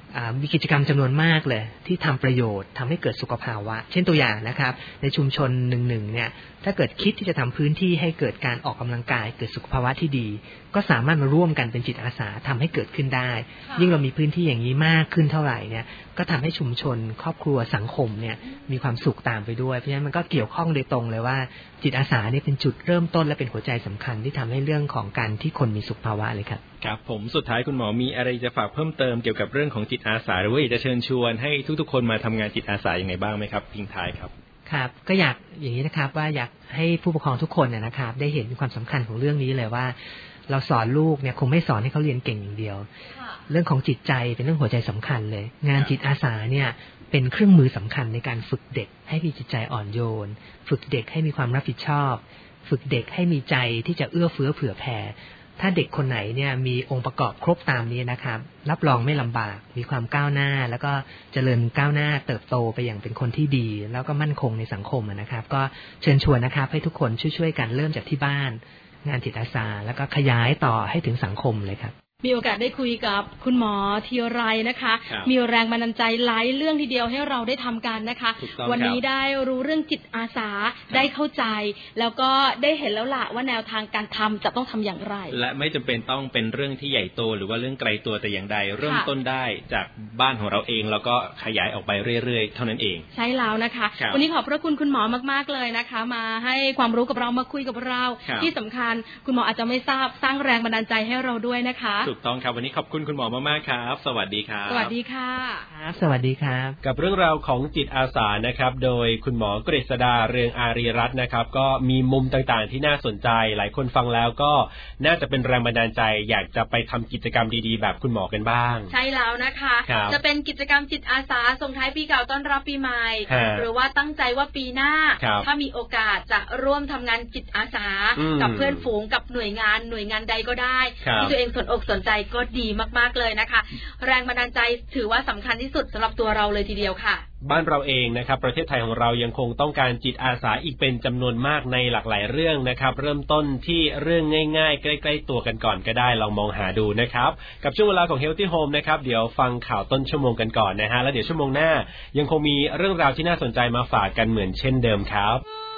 มีกิจกรรมจำนวนมากเลยที่ทำประโยชน์ทำให้เกิดสุขภาวะเช่นตัวอย่างนะครับในชุมชนหนึ่งๆเนี่ยถ้าเกิดคิดที่จะทำพื้นที่ให้เกิดการออกกำลังกายเกิดสุขภาวะที่ดีก็สามารถมาร่วมกันเป็นจิตอาสาทำให้เกิดขึ้นได้ยิ่งเรามีพื้นที่อย่างนี้มากขึ้นเท่าไหร่เนี่ยก็ทำให้ชุมชนครอบครัวสังคมเนี่ยมีความสุขตามไปด้วยเพราะฉะนั้นมันก็เกี่ยวข้องโดยตรงเลยว่าจิตอาสาเนี่ยเป็นจุดเริ่มต้นและเป็นหัวใจสำคัญที่ทำให้เรื่องของการที่คนมีสุขภาวะเลยครับครับผมสุดท้ายคุณหมอมีอะไรจะฝากเพิ่มเติมเกี่ยวกับเรื่องของจิตอาสาหรือว่าจะเชิญชวนให้ทุกๆคนมาทำงานจิตอาสาอย่างไรบ้างไหมครับทิ้งท้ายครับครับก็อยากอย่างนี้นะครับว่าอยากให้ผู้ปกครองทุกคนนะครับได้เห็นความสำคัญของเรื่องนี้เลยว่าเราสอนลูกเนี่ยคงไม่สอนให้เขาเรียนเก่งอย่างเดียวเรื่องของจิตใจเป็นเรื่องหัวใจสำคัญเลยงานจิตอาสาเนี่ยเป็นเครื่องมือสำคัญในการฝึกเด็กให้มีจิตใจอ่อนโยนฝึกเด็กให้มีความรับผิดชอบฝึกเด็กให้มีใจที่จะเอื้อเฟื้อเผื่อแผ่ถ้าเด็กคนไหนเนี่ยมีองค์ประกอบครบตามนี้นะครับรับรองไม่ลำบากมีความก้าวหน้าแล้วก็เจริญก้าวหน้าเติบโตไปอย่างเป็นคนที่ดีแล้วก็มั่นคงในสังคมนะครับก็เชิญชวนนะครับให้ทุกคนช่วยๆกันเริ่มจากที่บ้านงานจิตอาสาแล้วก็ขยายต่อให้ถึงสังคมเลยครับมีโอกาสได้คุยกับคุณหมอธีไรนะคะมีแรงบันดาลใจหลายเรื่องทีเดียวให้เราได้ทำกันนะคะวันนี้ได้รู้เรื่องจิตอาสาได้เข้าใจแล้วก็ได้เห็นแล้วล่ะว่าแนวทางการทำจะต้องทำอย่างไรและไม่จำเป็นต้องเป็นเรื่องที่ใหญ่โตหรือว่าเรื่องไกลตัวแต่อย่างใดเริ่มต้นได้จากบ้านของเราเองแล้วก็ขยายออกไปเรื่อยๆเท่านั้นเองใช่แล้วนะคะวันนี้ขอบพระคุณคุณหมอมากๆเลยนะคะมาให้ความรู้กับเรามาคุยกับเราที่สำคัญคุณหมออาจจะไม่ทราบสร้างแรงบันดาลใจให้เราด้วยนะคะถูกต้องครับวันนี้ขอบคุณคุณหมอมากๆครับสวัสดีครับสวัสดีค่ะครับสวัสดีครับกับเรื่องราวของจิตอาสานะครับโดยคุณหมอกฤษดาเรืองอารีรัตน์นะครับก็มีมุมต่างๆที่น่าสนใจหลายคนฟังแล้วก็น่าจะเป็นแรงบันดาลใจอยากจะไปทำกิจกรรมดีๆแบบคุณหมอกันบ้างใช่แล้วนะคะจะเป็นกิจกรรมจิตอาสาส่งท้ายปีเก่าต้อนรับปีใหม่หรือว่าตั้งใจว่าปีหน้าถ้ามีโอกาสจะร่วมทำงานจิตอาสากับเพื่อนฝูงกับหน่วยงานหน่วยงานใดก็ได้ที่ตัวเองสนอกสนใจก็ดีมากๆเลยนะคะแรงบันดาลใจถือว่าสำคัญที่สุดสำหรับตัวเราเลยทีเดียวค่ะบ้านเราเองนะครับประเทศไทยของเรายังคงต้องการจิตอาสาอีกเป็นจำนวนมากในหลากหลายเรื่องนะครับเริ่มต้นที่เรื่องง่ายๆใกล้ๆตัวกันก่อนก็ได้ลองมองหาดูนะครับกับช่วงเวลาของ Healthy Home นะครับเดี๋ยวฟังข่าวต้นชั่วโมงกันก่อนนะฮะแล้วเดี๋ยวชั่วโมงหน้ายังคงมีเรื่องราวที่น่าสนใจมาฝากกันเหมือนเช่นเดิมครับ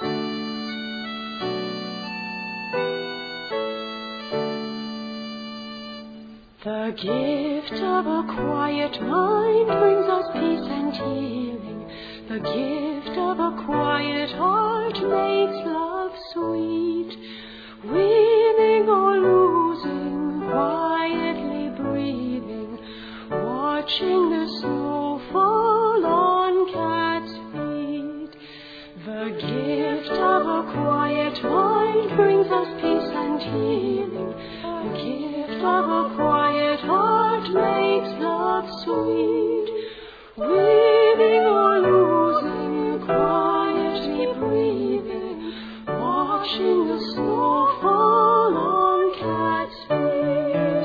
The gift of a quiet mind brings us peace and healing. The gift of a quiet heart makes love sweet. Winning or losing, quietly breathing, watching the snow fall on cat's feet. The gift of a quiet mind brings us peace and healing. The gift of a quiet heart makes love sweet. Winning or losing, quietly breathing, watching the snow fall on cat's feet.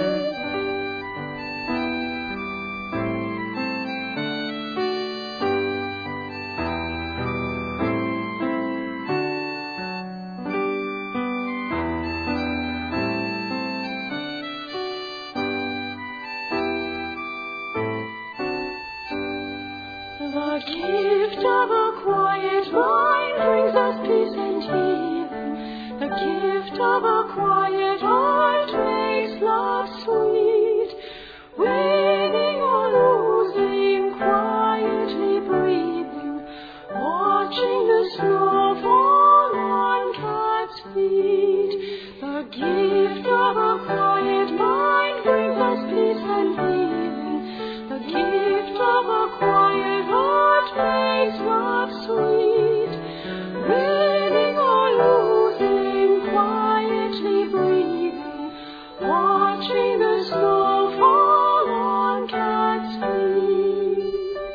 The gift of a quiet mind brings us peace and healing. The gift of a quiet heart makes love sweet. Winning or losing, quietly breathing, watching the snow fall on cat's feet. The gift of a quiet mind brings us peace and healing. The gift of a quiet heart makes love sweet. Winning or losing, quietly breathing, watching the snow fall on cat's feet.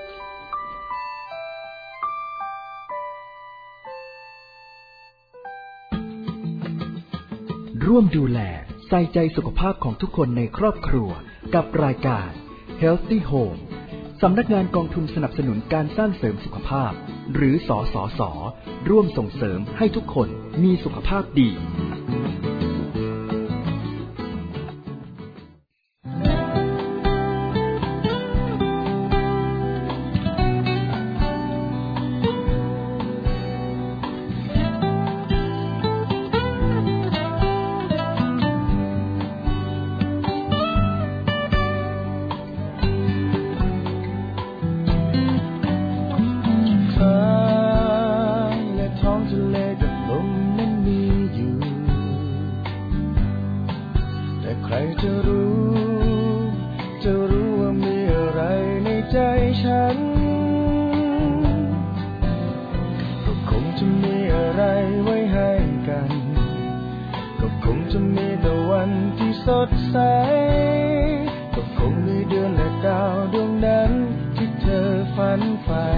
ร่วมดูแลใส่ใจสุขภาพของทุกคนในครอบครัวกับรายการ Healthy Home สำนักงานกองทุนสนับสนุนการสร้างเสริมสุขภาพหรือสสส.ร่วมส่งเสริมให้ทุกคนมีสุขภาพดีจะมีอะไรไว้ให้กันก็คงจะมีแต่วันที่สดใสก็คงมีเดือนและดาวดวงนั้นที่เธอฝันใฝ่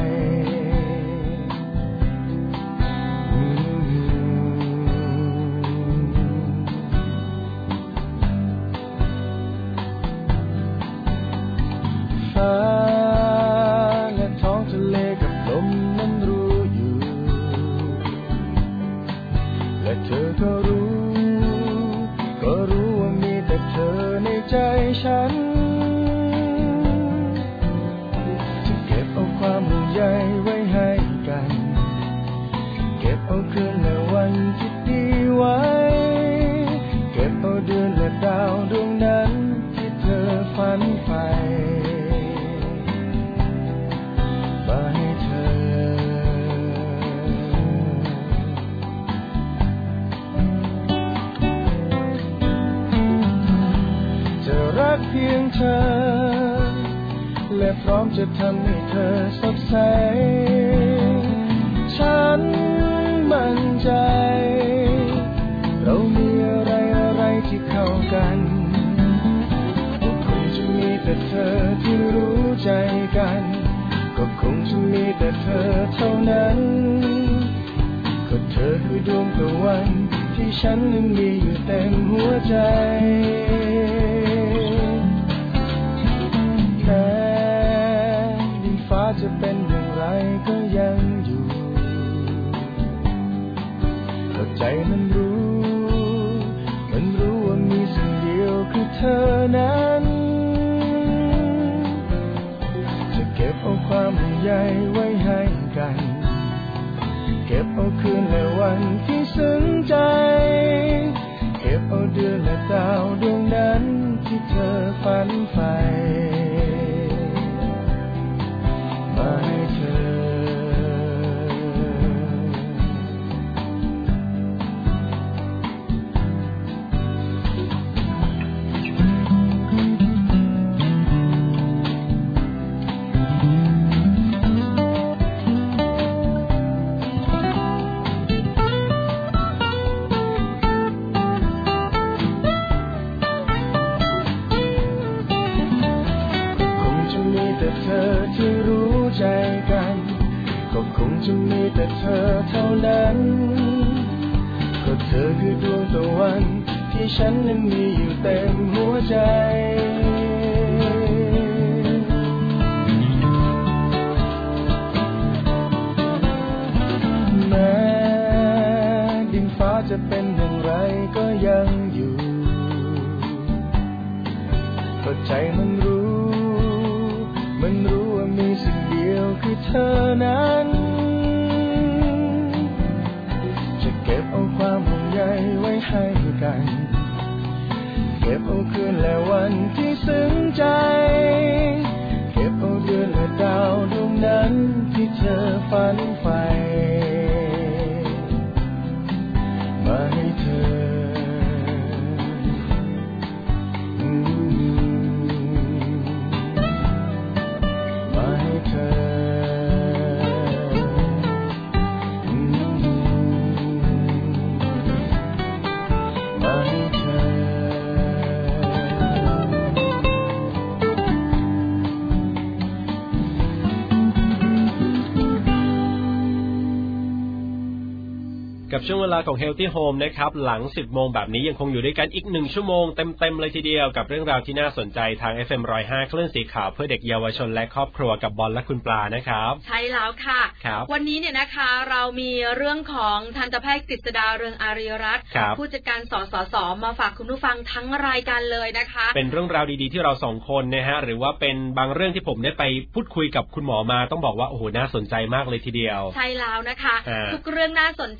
ฟ้าและท้องทะเลกับลมนั้นรู้อยู่และเธอก็รู้ก็รู้ว่ามีแต่เธอในใจฉันจะเก็บเอาความห่วงใยไว้ให้กันเก็บเอาคืนและวันที่ดีไว้เก็บเอาเดือนและดาวดวงนั้นที่เธอฝันใฝ่เพียงเธอและพร้อมจะทำให้เธอสดใสฉันมั่นใจเรามีอะไรอะไรที่เข้ากันก็คงจะมีแต่เธอที่รู้ใจกันก็คงจะมีแต่เธอเท่านั้นก็เธอคือดวงตะวันที่ฉันนั้นมีอยู่เต็มหัวใจแต่ดินฟ้าจะเป็นอย่างไรก็ยังอยู่ก็ใจมันรู้มันรู้ว่ามีสิ่งเดียวคือเธอนั้นจะเก็บเอาความห่วงใยไว้ให้กันเก็บเอาคืนและวันที่ซึ้งใจเก็บเอาเดือนและดาวดวงนั้นที่เธอฝันใฝ่มาให้เธอที่รู้ใจกันก็คงจะมีแต่เธอเท่านั้นก็เธอคือดวงตะวันที่ฉันนั้นมีอยู่เต็มหัวใจแม้ดินฟ้าจะเป็นอย่างไรก็ยังอยู่ก็ใจมันรู้มันรู้ว่ามีสิ่งเดียวคือเธอนั้นจะเก็บเอาความห่วงใยไว้ให้กันเก็บเอาคืนและวันที่ซึ้งใจเก็บเอาเดือนและดาวดวงนั้นที่เธอฝันใฝ่มาให้เธอกับช่วงเวลาของ Healthy Home นะครับหลังสิบโมงแบบนี้ยังคงอยู่ด้วยกันอีกหนึ่งชั่วโมงเต็มๆเลยทีเดียวกับเรื่องราวที่น่าสนใจทาง เอฟ เอ็ม หนึ่งศูนย์ห้า คลื่นสีขาวเพื่อเด็กเยาวชนและครอบครัวกับบอลและคุณปลานะครับใช่แล้วค่ะวันนี้เนี่ยนะคะเรามีเรื่องของทันตแพทย์กฤษดาเรืองอารีรัตน์ผู้จัดการสสสมาฝากคุณผู้ฟังทั้งรายการเลยนะคะเป็นเรื่องราวดีๆที่เราสองคนนะฮะหรือว่าเป็นบางเรื่องที่ผมได้ไปพูดคุยกับคุณหมอมาต้องบอกว่าโอ้โหน่าสนใจมากเลยทีเดียวใช่แล้วนะคะทุกเรื่องน่าสนใจจะ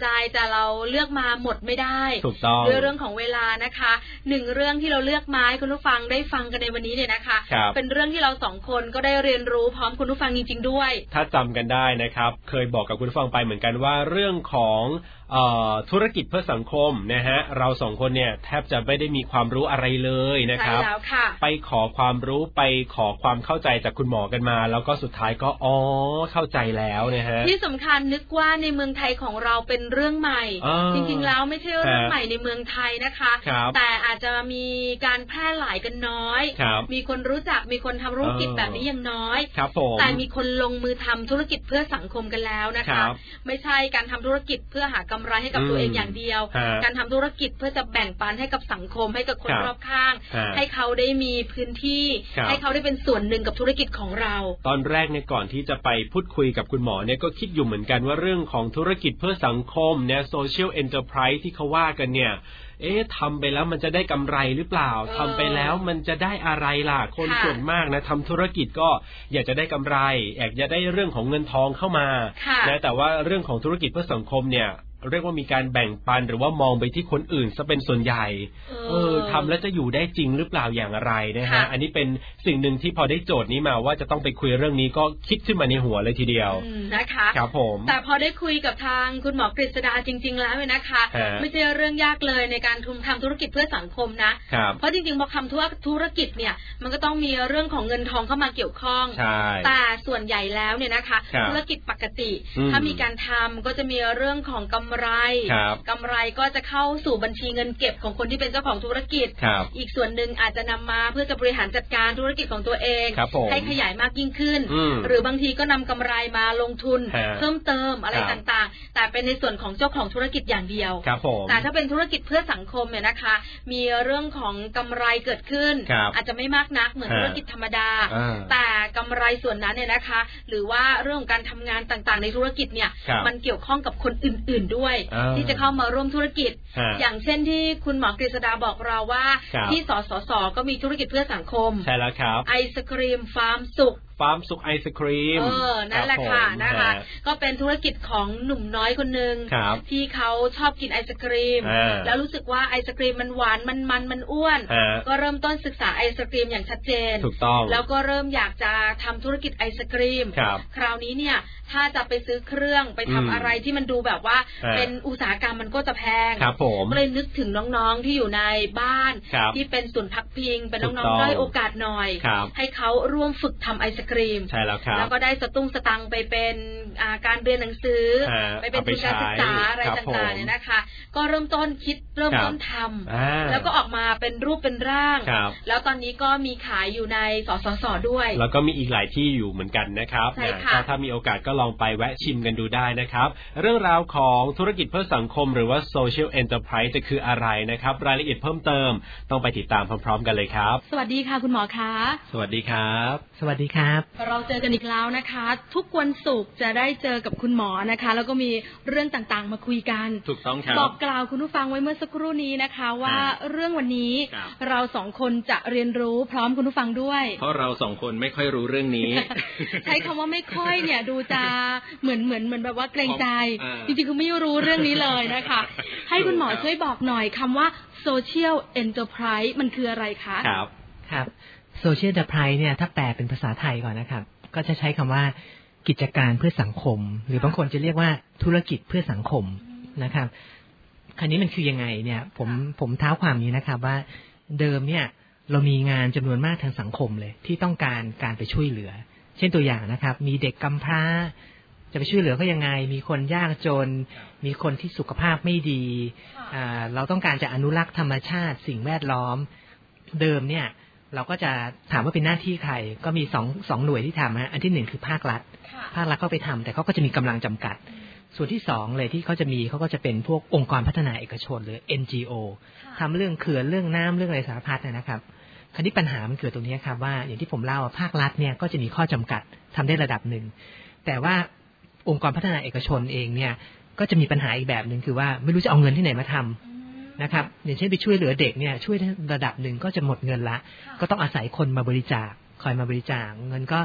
แต่เราเลือกมาหมดไม่ได้ถูกต้องด้วยเรื่องของเวลานะคะหนึ่งเรื่องที่เราเลือกมาให้คุณผู้ฟังได้ฟังกันในวันนี้เนี่ยนะคะเป็นเรื่องที่เราสองคนก็ได้เรียนรู้พร้อมคุณผู้ฟังจริงๆด้วยถ้าจำกันได้นะครับเคยบอกกับคุณผู้ฟังไปเหมือนกันว่าเรื่องของธุรกิจเพื่อสังคมนะฮะเราสองคนเนี่ยแทบจะไม่ได้มีความรู้อะไรเลยนะครับไปขอความรู้ไปขอความเข้าใจจากคุณหมอกันมาแล้วก็สุดท้ายก็อ๋อเข้าใจแล้วนะฮะที่สำคัญนึกว่าในเมืองไทยของเราเป็นเรื่องใหม่จริงๆแล้วไม่ใช่เรื่องใหม่ในเมืองไทยนะคะแต่อาจจะมีการแพร่หลายกันน้อยมีคนรู้จักมีคนทำธุรกิจแบบนี้ยังน้อยแต่มีคนลงมือทำธุรกิจเพื่อสังคมกันแล้วนะคะไม่ใช่การทำธุรกิจเพื่อหากำไรให้กับตัวเองอย่างเดียวการทำธุรกิจเพื่อจะแบ่งปันให้กับสังคมให้กับคนรอบข้างให้เขาได้มีพื้นที่ให้เขาได้เป็นส่วนหนึ่งกับธุรกิจของเราตอนแรกเนี่ยก่อนที่จะไปพูดคุยกับคุณหมอเนี่ยก็คิดอยู่เหมือนกันว่าเรื่องของธุรกิจเพื่อสังคมเนี่ย social enterprise ที่เขาว่ากันเนี่ยเอ๊ะทำไปแล้วมันจะได้กำไรหรือเปล่าทำไปแล้วมันจะได้อะไรล่ะคนส่วนมากนะทำธุรกิจก็อยากจะได้กำไรอยากจะได้เรื่องของเงินทองเข้ามานะแต่ว่าเรื่องของธุรกิจเพื่อสังคมเนี่ยเรียกว่ามีการแบ่งปันหรือว่ามองไปที่คนอื่นซะเป็นส่วนใหญ่เออทำแล้วจะอยู่ได้จริงหรือเปล่าอย่างไรนะฮะอันนี้เป็นสิ่งหนึ่งที่พอได้โจทย์นี้มาว่าจะต้องไปคุยเรื่องนี้ก็คิดขึ้นมาในหัวเลยทีเดียวนะคะครับผมแต่พอได้คุยกับทางคุณหมอกฤษดาจริงๆแล้วเนี่ยนะคะไม่ใช่เรื่องยากเลยในการทำธุรกิจเพื่อสังคมนะเพราะจริงๆพอทำธุรกิจเนี่ยมันก็ต้องมีเรื่องของเงินทองเข้ามาเกี่ยวข้องแต่ส่วนใหญ่แล้วเนี่ยนะคะธุรกิจปกติถ้ามีการทำก็จะมีเรื่องของกำไรกำไรก็จะเข้าสู่บัญชีเงินเก็บของคนที่เป็นเจ้าของธุรกิจอีกส่วนหนึ่งอาจจะนำมาเพื่อจะบริหารจัดการธุรกิจของตัวเองให้ขยายมากยิ่งขึ้นหรือบางทีก็นำกำไรมาลงทุนเพิ่มเติมอะไรต่างๆแต่เป็นในส่วนของเจ้าของธุรกิจอย่างเดียวแต่ถ้าเป็นธุรกิจเพื่อสังคมเนี่ยนะคะมีเรื่องของกำไรเกิดขึ้นอาจจะไม่มากนักเหมือนธุรกิจธรรมดาแต่กำไรส่วนนั้นเนี่ยนะคะหรือว่าเรื่องของการทำงานต่างๆในธุรกิจเนี่ยมันเกี่ยวข้องกับคนอื่นๆด้วยที่จะเข้ามาร่วมธุรกิจอย่างเช่นที่คุณหมอกฤษดาบอกเราว่าที่สสสก็มีธุรกิจเพื่อสังคมใช่แล้วครับไอศกรีมฟาร์มสุขฟาร์มสุขไอศครีมเออนั่นแหละค่ะนะคะก็เป็นธุรกิจของหนุ่มน้อยคนนึงที่เขาชอบกินไอศกรีมแล้วรู้สึกว่าไอศกรีมมันหวานมันมันมันอ้วนก็เริ่มต้นศึกษาไอศกรีมอย่างชัดเจนถูกต้องแล้วก็เริ่มอยากจะทำธุรกิจไอศกรีมคราวนี้เนี่ยถ้าจะไปซื้อเครื่องไปทำอะไรที่มันดูแบบว่าเป็นอุตสาหกรรมมันก็จะแพงก็เลยนึกถึงน้องๆที่อยู่ในบ้านที่เป็นศูนย์พักพิงเป็นน้องๆด้อยโอกาสหน่อยให้เขาร่วมฝึกทำไอศกรีมใช่แล้วครับแล้วก็ได้สตุ้งสตังไปเป็นการเรียนหนังสือไปเป็นทุนการศึกษาอะไรต่างๆเนี่ยนะคะก็เริ่มต้นคิดเริ่มต้นทำแล้วก็ออกมาเป็นรูปเป็นร่างแล้วตอนนี้ก็มีขายอยู่ในสสสด้วยแล้วก็มีอีกหลายที่อยู่เหมือนกันนะครับก็ถ้ามีโอกาสก็ลองไปแวะชิมกันดูได้นะครับเรื่องราวของธุรกิจเพื่อสังคมหรือว่า social enterprise จะคืออะไรนะครับรายละเอียดเพิ่มเติมต้องไปติดตามพร้อมๆกันเลยครับสวัสดีค่ะคุณหมอคะสวัสดีครับสวัสดีครับเราเจอกันอีกแล้วนะคะทุกวันศุกร์จะได้เจอกับคุณหมอนะคะแล้วก็มีเรื่องต่างๆมาคุยกันถูกต้องครับบอกกล่าวคุณผู้ฟังไว้เมื่อสักครู่นี้นะคะว่าเรื่องวันนี้เราสองคนจะเรียนรู้พร้อมคุณผู้ฟังด้วยเพราะเราสองคนไม่ค่อยรู้เรื่องนี้ใช้คำว่าไม่ค่อยเนี่ยดูจะเหมือนเหมือนเหมือนแบบว่าเกรงใจจริงๆคือไม่รู้เรื่องนี้เลยนะคะให้คุณหมอช่วยบอกหน่อยคำว่า social enterprise มันคืออะไรคะครับครับ social enterprise เนี่ยถ้าแปลเป็นภาษาไทยก่อนนะครับก็จะใช้คำว่ากิจการเพื่อสังคมหรือบางคนจะเรียกว่าธุรกิจเพื่อสังคมนะครับคราวนี้มันคือยังไงเนี่ยผมผมเท้าความนี้นะครับว่าเดิมเนี่ยเรามีงานจำนวนมากทางสังคมเลยที่ต้องการการไปช่วยเหลือเช่นตัวอย่างนะครับมีเด็กกำพร้าจะไปช่วยเหลือเขายังไงมีคนยากจนมีคนที่สุขภาพไม่ดีเราต้องการจะอนุรักษ์ธรรมชาติสิ่งแวดล้อมเดิมเนี่ยเราก็จะถามว่าเป็นหน้าที่ใครก็มีสองสองหน่วยที่ทำฮะอันที่หนึ่งคือภาครัฐภาครัฐก็ไปทำแต่เขาก็จะมีกำลังจำกัดส่วนที่สองเลยที่เขาจะมีเขาก็จะเป็นพวกองค์กรพัฒนาเอกชนหรือ เอ็น จี โอ ทำเรื่องเขื่อนเรื่องน้ำเรื่องอะไรสารพัดนะครับคราวนี้ปัญหามันเกิดตรงนี้ครับว่าอย่างที่ผมเล่าภาครัฐเนี่ยก็จะมีข้อจำกัดทำได้ระดับหนึ่งแต่ว่าองค์กรพัฒนาเอกชนเองเนี่ยก็จะมีปัญหาอีกแบบหนึ่งคือว่าไม่รู้จะเอาเงินที่ไหนมาทำนะครับอย่างเช่นไปช่วยเหลือเด็กเนี่ยช่วยระดับหนึ่งก็จะหมดเงินละก็ต้องอาศัยคนมาบริจาคคอยมาบริจาคเงินก็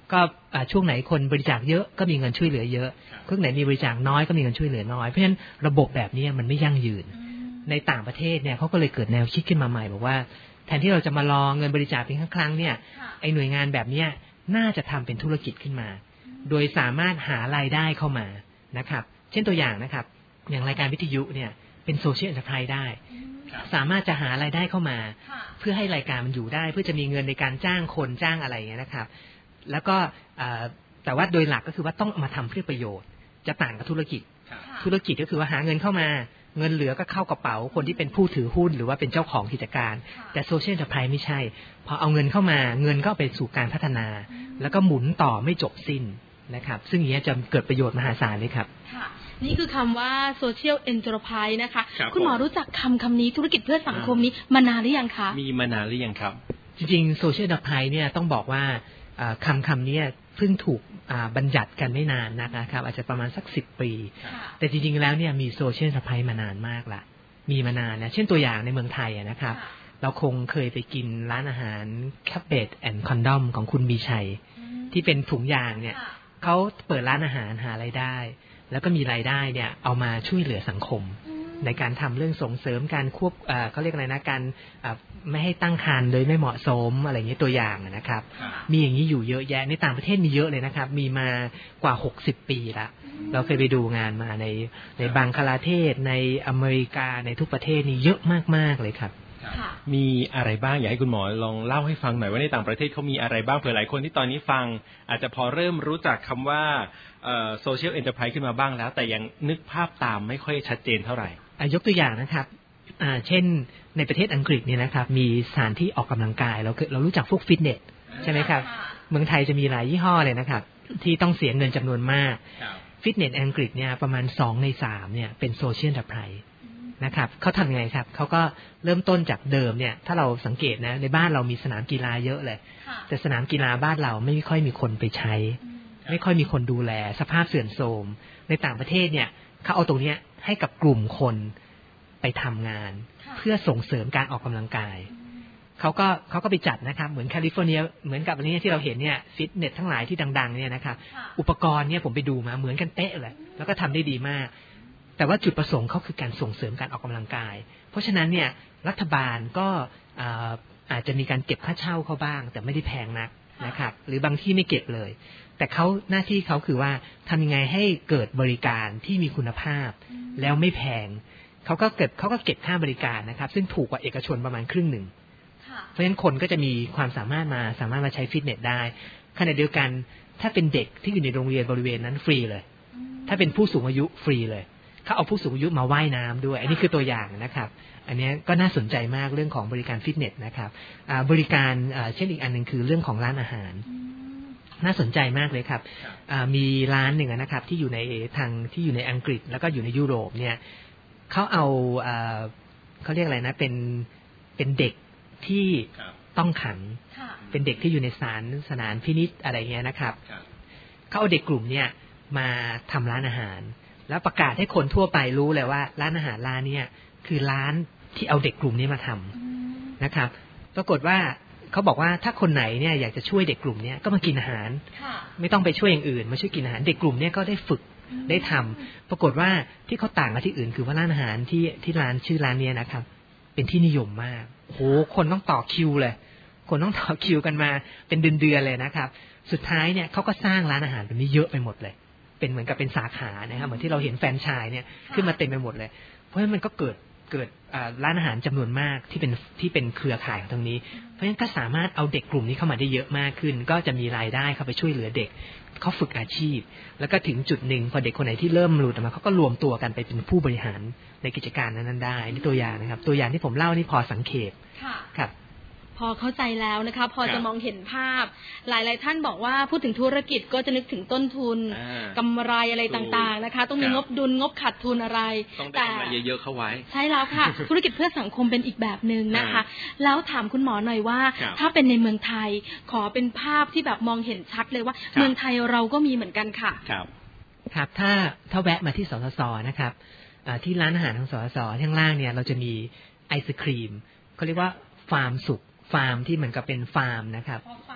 ก็ช่วงไหนคนบริจาคเยอะก็มีเงินช่วยเหลือเยอะช่วงไหนมีบริจาคน้อยก็มีเงินช่วยเหลือน้อยเพราะฉะนั้นระบบแบบนี้มันไม่ยั่งยืนในต่างประเทศเนี่ยเขาก็เลยเกิดแนวคิดขึ้นมาใหม่บอกว่าแทนที่เราจะมารอเงินบริจาคเพียงครั้งเนี่ยไอ้หน่วยงานแบบนี้น่าจะทำเป็นธุรกิจขึ้นมาโดยสามารถหารายได้เข้ามานะครับเช่นตัวอย่างนะครับอย่างรายการวิทยุเนี่ยเป็นโซเชียลเอ็นเตอร์ไพรส์ได้สามารถจะหารายได้เข้ามาเพื่อให้รายการมันอยู่ได้เพื่อจะมีเงินในการจ้างคนจ้างอะไรอย่างเงี้ยนะครับแล้วก็แต่ว่าโดยหลักก็คือว่าต้องมาทำเพื่อประโยชน์จะต่างกับธุรกิจธุรกิจก็คือว่าหาเงินเข้ามาเงินเหลือก็เข้ากระเป๋าคนที่เป็นผู้ถือหุ้นหรือว่าเป็นเจ้าของกิจการแต่โซเชียลเอ็นเตอร์ไพรส์ไม่ใช่พอเอาเงินเข้ามาเงินก็ไปสู่การพัฒนาแล้วก็หมุนต่อไม่จบสิ้นนะครับซึ่งอย่างนี้จะเกิดประโยชน์มหาศาลเลยครับนี่คือคำว่า social enterprise นะคะ คุณหมอรู้จักคำคำนี้ธุรกิจเพื่อสังคมนี้มานานหรือยังคะมีมานานหรือยังครับจริงๆ social enterprise เนี่ยต้องบอกว่าคำคำนี้เพิ่งถูกบัญญัติกันไม่นานนะครับอาจจะประมาณสักสิบปีแต่จริงๆแล้วเนี่ยมี social enterprise มานานมากละมีมานานนะเช่นตัวอย่างในเมืองไทยนะครับเราคงเคยไปกินร้านอาหาร Cabbage and Condom ของคุณบีชัยที่เป็นถุงยางเนี่ยเขาเปิดร้านอาหารหารายได้แล้วก็มีรายได้เนี่ยเอามาช่วยเหลือสังคมในการทำเรื่องส่งเสริมการควบเขาเรียกอะไรนะการไม่ให้ตั้งครรภ์โดยไม่เหมาะสมอะไรอย่างนี้ตัวอย่างนะครับมีอย่างนี้อยู่เยอะแยะในต่างประเทศมีเยอะเลยนะครับมีมากว่าหกสิบปีละเราเคยไปดูงานมาในในบังคลาเทศในอเมริกาในทุกประเทศนี่เยอะมากๆเลยครับมีอะไรบ้างอยากให้คุณหมอลองเล่าให้ฟังหน่อยว่าในต่างประเทศเขามีอะไรบ้างเผื่อหลายคนที่ตอนนี้ฟังอาจจะพอเริ่มรู้จักคำว่าโซเชียลเอ็นเตอร์ไพรส์ขึ้นมาบ้างแล้วแต่ยังนึกภาพตามไม่ค่อยชัดเจนเท่าไหร่ยกตัวอย่างนะครับเช่นในประเทศอังกฤษเนี่ยนะครับมีสถานที่ออกกำลังกายเราเรารู้จักพวกฟิตเนสใช่ไหมครับเมืองไทยจะมีหลายยี่ห้อเลยนะครับที่ต้องเสียเงินจำนวนมากฟิตเนสอังกฤษเนี่ยประมาณสองในสามเนี่ยเป็นโซเชียลเอ็นเตอร์ไพรส์นะครับเขาทำไงครับเขาก็เริ่มต้นจากเดิมเนี่ยถ้าเราสังเกตนะในบ้านเรามีสนามกีฬาเยอะเลยแต่สนามกีฬาบ้านเราไม่ค่อยมีคนไปใช้ไม่ค่อยมีคนดูแลสภาพเสื่อมโทรมในต่างประเทศเนี่ยเขาเอาตรงนี้ให้กับกลุ่มคนไปทำงานเพื่อส่งเสริมการออกกำลังกายเขาก็เขาก็ไปจัดนะครับเหมือนแคลิฟอร์เนียเหมือนกับอันนี้ที่เราเห็นเนี่ยฟิตเนสทั้งหลายที่ดังๆเนี่ยนะครับอุปกรณ์เนี่ยผมไปดูมาเหมือนกันเป๊ะเลยแล้วก็ทำได้ดีมากแต่ว่าจุดประสงค์เขาคือการส่งเสริมการออกกำลังกายเพราะฉะนั้นเนี่ยรัฐบาลก็อาจจะมีการเก็บค่าเช่าเขาบ้างแต่ไม่ได้แพงนักนะครับหรือบางที่ไม่เก็บเลยแต่เขาหน้าที่เขาคือว่าทำยังไงให้เกิดบริการที่มีคุณภาพแล้วไม่แพงเขาก็เก็บเขาก็เก็บค่าบริการนะครับซึ่งถูกกว่าเอกชนประมาณครึ่งหนึ่งเพราะฉะนั้นคนก็จะมีความสามารถมาสามารถมาใช้ฟิตเนสได้ขณะเดียวกันถ้าเป็นเด็กที่อยู่ในโรงเรียนบริเวณนั้นฟรีเลยถ้าเป็นผู้สูงอายุฟรีเลยเขาเอาผู้สูงอายุมาว่ายน้ำด้วยอันนี้คือตัวอย่างนะครับอันนี้ก็น่าสนใจมากเรื่องของบริการฟิตเนสนะครับบริการเช่นอีกอันนึงคือเรื่องของร้านอาหารน่าสนใจมากเลยครับมีร้านหนึ่งนะครับที่อยู่ในทางที่อยู่ในอังกฤษแล้วก็อยู่ในยุโรปเนี่ยเขาเอาเขาเรียกอะไรนะเป็นเป็นเด็กที่ต้องขังเป็นเด็กที่อยู่ในศาลสถานพินิจอะไรเงี้ยนะครับเขาเอาเด็กกลุ่มเนี่ยมาทำร้านอาหารแล้วประกาศให้คนทั่วไปรู้เลยว่าร้านอาหารร้านนี้คือร้านที่เอาเด็กกลุ่มนี้มาทำนะครับปรากฏว่าเขาบอกว่าถ้าคนไหนเนี่ยอยากจะช่วยเด็กกลุ่มนี้ก็มากินอาหารไม่ต้องไปช่วยอย่างอื่นมาช่วยกินอาหารเด็กกลุ่มนี้ก็ได้ฝึกได้ทำปรากฏว่าที่เขาต่างกับที่อื่นคือว่าร้านอาหารที่ที่ร้านชื่อร้านนี้นะครับเป็นที่นิยมมากโหคนต้องต่อคิวเลยคนต้องต่อคิวกันมาเป็นเดือนๆเลยนะครับสุดท้ายเนี่ยเขาก็สร้างร้านอาหารแบบนี้เยอะไปหมดเลยเป็นเหมือนกับเป็นสาขานะครับเหมือนที่เราเห็นแฟรนไชส์เนี่ยขึ้นมาเต็มไปหมดเลยเพราะฉะนั้นมันก็เกิดเกิดร้านอาหารจำนวนมากที่เป็นที่เป็นเครือข่ายของตรงนี้เพราะฉะนั้นก็สามารถเอาเด็กกลุ่มนี้เข้ามาได้เยอะมากขึ้นก็จะมีรายได้เข้าไปช่วยเหลือเด็กเขาฝึกอาชีพแล้วก็ถึงจุดหนึ่งพอเด็กคนไหนที่เริ่มหลุดออกมาเขาก็รวมตัวกันไปเป็นผู้บริหารในกิจการนั้นๆได้นี่ตัวอย่างนะครับตัวอย่างที่ผมเล่านี่พอสังเขปครับพอเข้าใจแล้วนะคะพอจะมองเห็นภาพหลายๆท่านบอกว่าพูดถึงธุรกิจก็จะนึกถึงต้นทุนกำไรอะไรต่างๆนะคะต้องมีงบดุลงบขาดทุนอะไรแต่กำไรเยอะๆเข้าไว้ใช่แล้วค่ะ ธุรกิจเพื่อสังคมเป็นอีกแบบนึงนะคะแล้วถามคุณหมอหน่อยว่าถ้าเป็นในเมืองไทยขอเป็นภาพที่แบบมองเห็นชัดเลยว่าเมืองไทยเราก็มีเหมือนกันค่ะครับครับถ้าถ้าแวะมาที่สสสนะครับที่ร้านอาหารของสสสข้างล่างเนี่ยเราจะมีไอศครีมเขาเรียกว่าฟาร์มสุขฟาร์มที่เหมือนกับเป็นฟาร์มนะครับ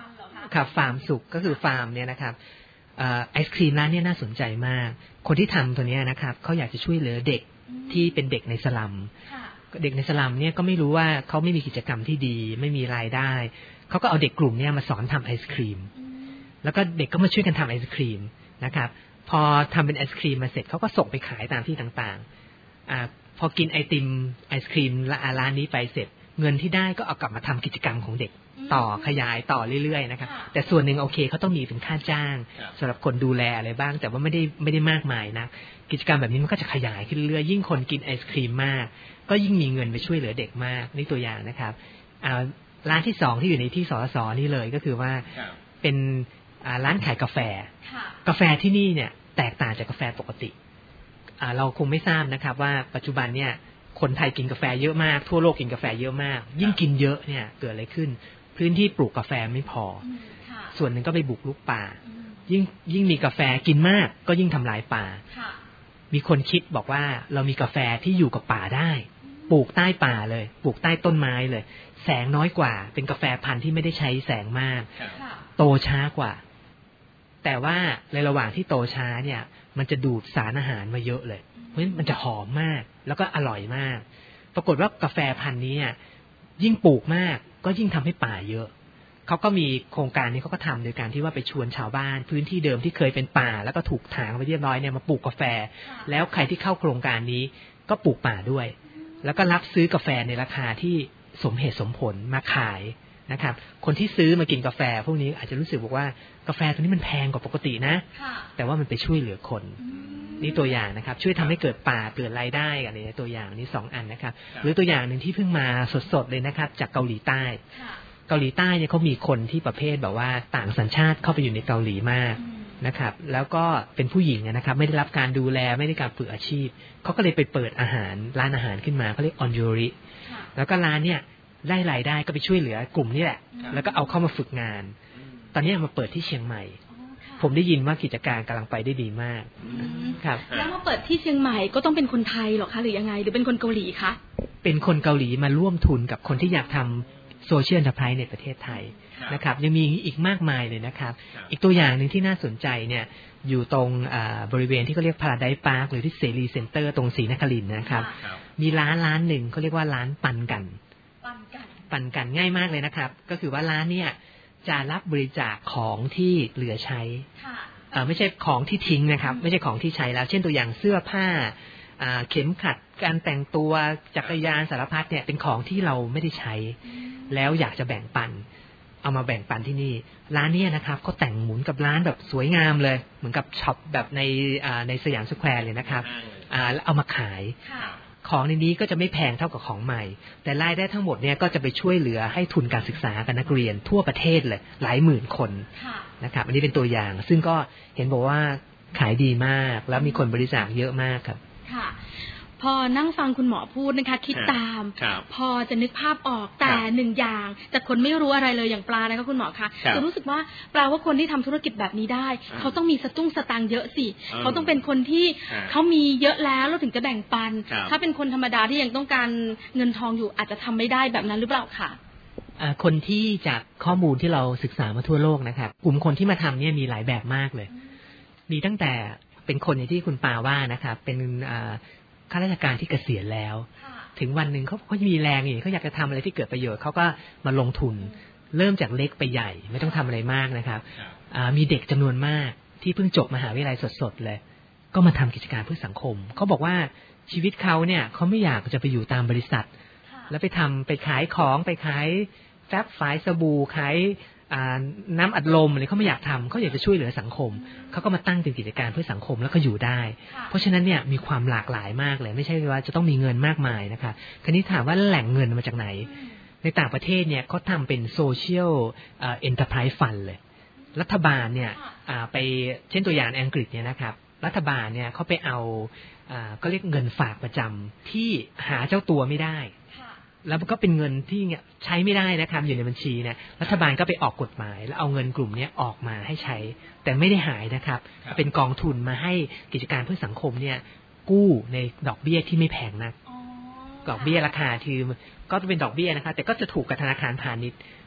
ครับฟาร์มสุขก็คือฟาร์มเนี่ยนะครับไอศครีมร้านนี้น่าสนใจมากคนที่ทำตัวนี้นะครับเขาอยากจะช่วยเหลือเด็กที่เป็นเด็กในสลัมเด็กในสลัมเนี่ยก็ไม่รู้ว่าเขาไม่มีกิจกรรมที่ดีไม่มีรายได้เขาก็เอาเด็กกลุ่มนี้มาสอนทำไอศครีมแล้วก็เด็กก็มาช่วยกันทำไอศครีมนะครับพอทำเป็นไอศครีมมาเสร็จเขาก็ส่งไปขายตามที่ต่างๆอ่าพอกินไอติมไอศครีมร้านนี้ไปเสร็จเงินที่ได้ก็เอากลับมาทำกิจกรรมของเด็กต่อขยายต่อเรื่อยๆนะครับแต่ส่วนหนึ่งโอเคเขาต้องมีเป็นค่าจ้างสำหรับคนดูแลอะไรบ้างแต่ว่าไม่ได้ไม่ได้มากมายนะกิจกรรมแบบนี้มันก็จะขยายขึ้นเรื่อยๆยิ่งคนกินไอศครีมมากก็ยิ่งมีเงินไปช่วยเหลือเด็กมากนี่ตัวอย่างนะครับร้านที่สองที่อยู่ในที่สสสนี่เลยก็คือว่าเป็นร้านขายกาแฟกาแฟที่นี่เนี่ยแตกต่างจากกาแฟปกติเราคงไม่ทราบนะครับว่าปัจจุบันเนี่ยคนไทยกินกาแฟเยอะมากทั่วโลกกินกาแฟเยอะมากยิ่งกินเยอะเนี่ยเกิดอะไรขึ้นพื้นที่ปลูกกาแฟไม่พอส่วนหนึ่งก็ไปบุกรุกป่ายิ่งยิ่งมีกาแฟกินมากก็ยิ่งทำลายป่ามีคนคิดบอกว่าเรามีกาแฟที่อยู่กับป่าได้ปลูกใต้ป่าเลยปลูกใต้ต้นไม้เลยแสงน้อยกว่าเป็นกาแฟพันธุ์ที่ไม่ได้ใช้แสงมากโตช้ากว่าแต่ว่าในระหว่างที่โตช้าเนี่ยมันจะดูดสารอาหารมาเยอะเลยเพราะฉะนั้นมันจะหอมมากแล้วก็อร่อยมากปรากฏว่ากาแฟพันธุ์นี้ยิ่งปลูกมากก็ยิ่งทำให้ป่าเยอะเขาก็มีโครงการนี้เขาก็ทำโดยการที่ว่าไปชวนชาวบ้านพื้นที่เดิมที่เคยเป็นป่าแล้วก็ถูกถางไปเรียบร้อยเนี่ยมาปลูกกาแฟแล้วใครที่เข้าโครงการนี้ก็ปลูกป่าด้วยแล้วก็รับซื้อกาแฟในราคาที่สมเหตุสมผลมาขายนะครับคนที่ซื้อมากินกาแฟพวกนี้อาจจะรู้สึกบอกว่ากาแฟตัวนี้มันแพงกว่าปกตินะแต่ว่ามันไปช่วยเหลือคนนี่ตัวอย่างนะครับช่วยทำให้เกิดป่าเกิดรายได้กันในตัวอย่างนี้สองอันนะครับหรือตัวอย่างหนึ่งที่เพิ่งมาสดๆเลยนะครับจากเกาหลีใต้เกาหลีใต้เนี่ยเขามีคนที่ประเภทแบบว่าต่างสัญชาติเข้าไปอยู่ในเกาหลีมากนะครับแล้วก็เป็นผู้หญิงนะครับไม่ได้รับการดูแลไม่ได้การฝึกอาชีพเขาก็เลยไปเปิดอาหารร้านอาหารขึ้นมาเขาเรียกออนยูริแล้วก็ร้านเนี่ยได้รายได้ก็ไปช่วยเหลือกลุ่มนี้แหละแล้วก็เอาเข้ามาฝึกงานตอนนี้มาเปิดที่เชียงใหม่ผมได้ยินว่ากิจการกำลังไปได้ดีมากครับแล้วมาเปิดที่เชียงใหม่ก็ต้องเป็นคนไทยหรอคะหรือยังไงหรือเป็นคนเกาหลีคะเป็นคนเกาหลีมาร่วมทุนกับคนที่อยากทำโซเชียลเอ็นเตอร์ไพรส์ในประเทศไทยนะครับยังมีอีกมากมายเลยนะครับอีกตัวอย่างหนึ่งที่น่าสนใจเนี่ยอยู่ตรงบริเวณที่เขาเรียกพาราไดซ์พาร์คหรือที่เสรีเซ็นเตอร์ตรงศรีนครินทร์นะครับมีร้านร้านหนึ่งเขาเรียกว่าร้านปันกันปันกันง่ายมากเลยนะครับก็คือว่าร้านเนี่ยจะรับบริจาคของที่เหลือใช้ไม่ใช่ของที่ทิ้งนะครับไม่ใช่ของที่ใช้แล้วเช่นตัวอย่างเสื้อผ้าเข็มขัดการแต่งตัวจักรยานสารพัดเนี่ยเป็นของที่เราไม่ได้ใช้แล้วอยากจะแบ่งปันเอามาแบ่งปันที่นี่ร้านนี้นะครับเขาแต่งหมุนกับร้านแบบสวยงามเลยเหมือนกับช็อปแบบในในสยามสแควร์เลยนะครับแล้วเอามาขายของในนี้ก็จะไม่แพงเท่ากับของใหม่แต่รายได้ทั้งหมดเนี่ยก็จะไปช่วยเหลือให้ทุนการศึกษากับนักเรียนทั่วประเทศเลยหลายหมื่นคนนะครับอันนี้เป็นตัวอย่างซึ่งก็เห็นบอกว่าขายดีมากแล้วมีคนบริจาคเยอะมากครับค่ะพอนั่งฟังคุณหมอพูดนะคะคิดตามพอจะนึกภาพออกแต่หนึ่งอย่างแต่คนไม่รู้อะไรเลยอย่างปลานะคะคุณหมอคะจะรู้สึกว่าปลาว่าคนที่ทำธุรกิจแบบนี้ได้เขาต้องมีสตุ้งสตางค์เยอะสิเขาต้องเป็นคนที่เขามีเยอะแล้วแล้วถึงจะแบ่งปันถ้าเป็นคนธรรมดาที่ยังต้องการเงินทองอยู่อาจจะทำไม่ได้แบบนั้นหรือเปล่าค่ะคนที่จากข้อมูลที่เราศึกษามาทั่วโลกนะครับกลุ่มคนที่มาทำเนี่ยมีหลายแบบมากเลยมีตั้งแต่เป็นคนอย่างที่คุณปาว่านะครับเป็นข้าราชการที่เกษียณแล้วถึงวันหนึ่งเขาเขามีแรงอย่างเขาอยากจะทำอะไรที่เกิดประโยชน์เขาก็มาลงทุนเริ่มจากเล็กไปใหญ่ไม่ต้องทำอะไรมากนะครับมีเด็กจำนวนมากที่เพิ่งจบมหาวิทยาลัยสดๆเลยก็มาทำกิจการเพื่อสังคมเขาบอกว่าชีวิตเขาเนี่ยเขาไม่อยากจะไปอยู่ตามบริษัทแล้วไปทำไปขายของไปขายแฟบฝายสบู่ขายน้ำอัดลมอะไรเขาไม่อยากทำเขาอยากจะช่วยเหลือสังคมเขาก็มาตั้งเป็นกิจการเพื่อสังคมแล้วก็อยู่ได้เพราะฉะนั้นเนี่ยมีความหลากหลายมากเลยไม่ใช่ว่าจะต้องมีเงินมากมายนะคะคราวนี้ถามว่าแหล่งเงินมาจากไหนในต่างประเทศเนี่ยเขาทำเป็นโซเชียลเอ็นเตอร์ไพรส์ฟันเลยรัฐบาลเนี่ยไปเช่นตัวอย่างอังกฤษเนี่ยนะครับรัฐบาลเนี่ยเขาไปเอาก็เรียกเงินฝากประจำที่หาเจ้าตัวไม่ได้แล้วมันก็เป็นเงินที่ใช้ไม่ได้นะครับอยู่ในบัญชีเนี่ยรัฐบาลก็ไปออกกฎหมายแล้วเอาเงินกลุ่มนี้ออกมาให้ใช้แต่ไม่ได้หายนะครับเป็นกองทุนมาให้กิจการเพื่อสังคมเนี่ยกู้ในดอกเบี้ยที่ไม่แพงนักดอกเบี้ยราคาคือก็เป็นดอกเบี้ยนะคะแต่ก็จะถูกกับธนาคารพาณิชย์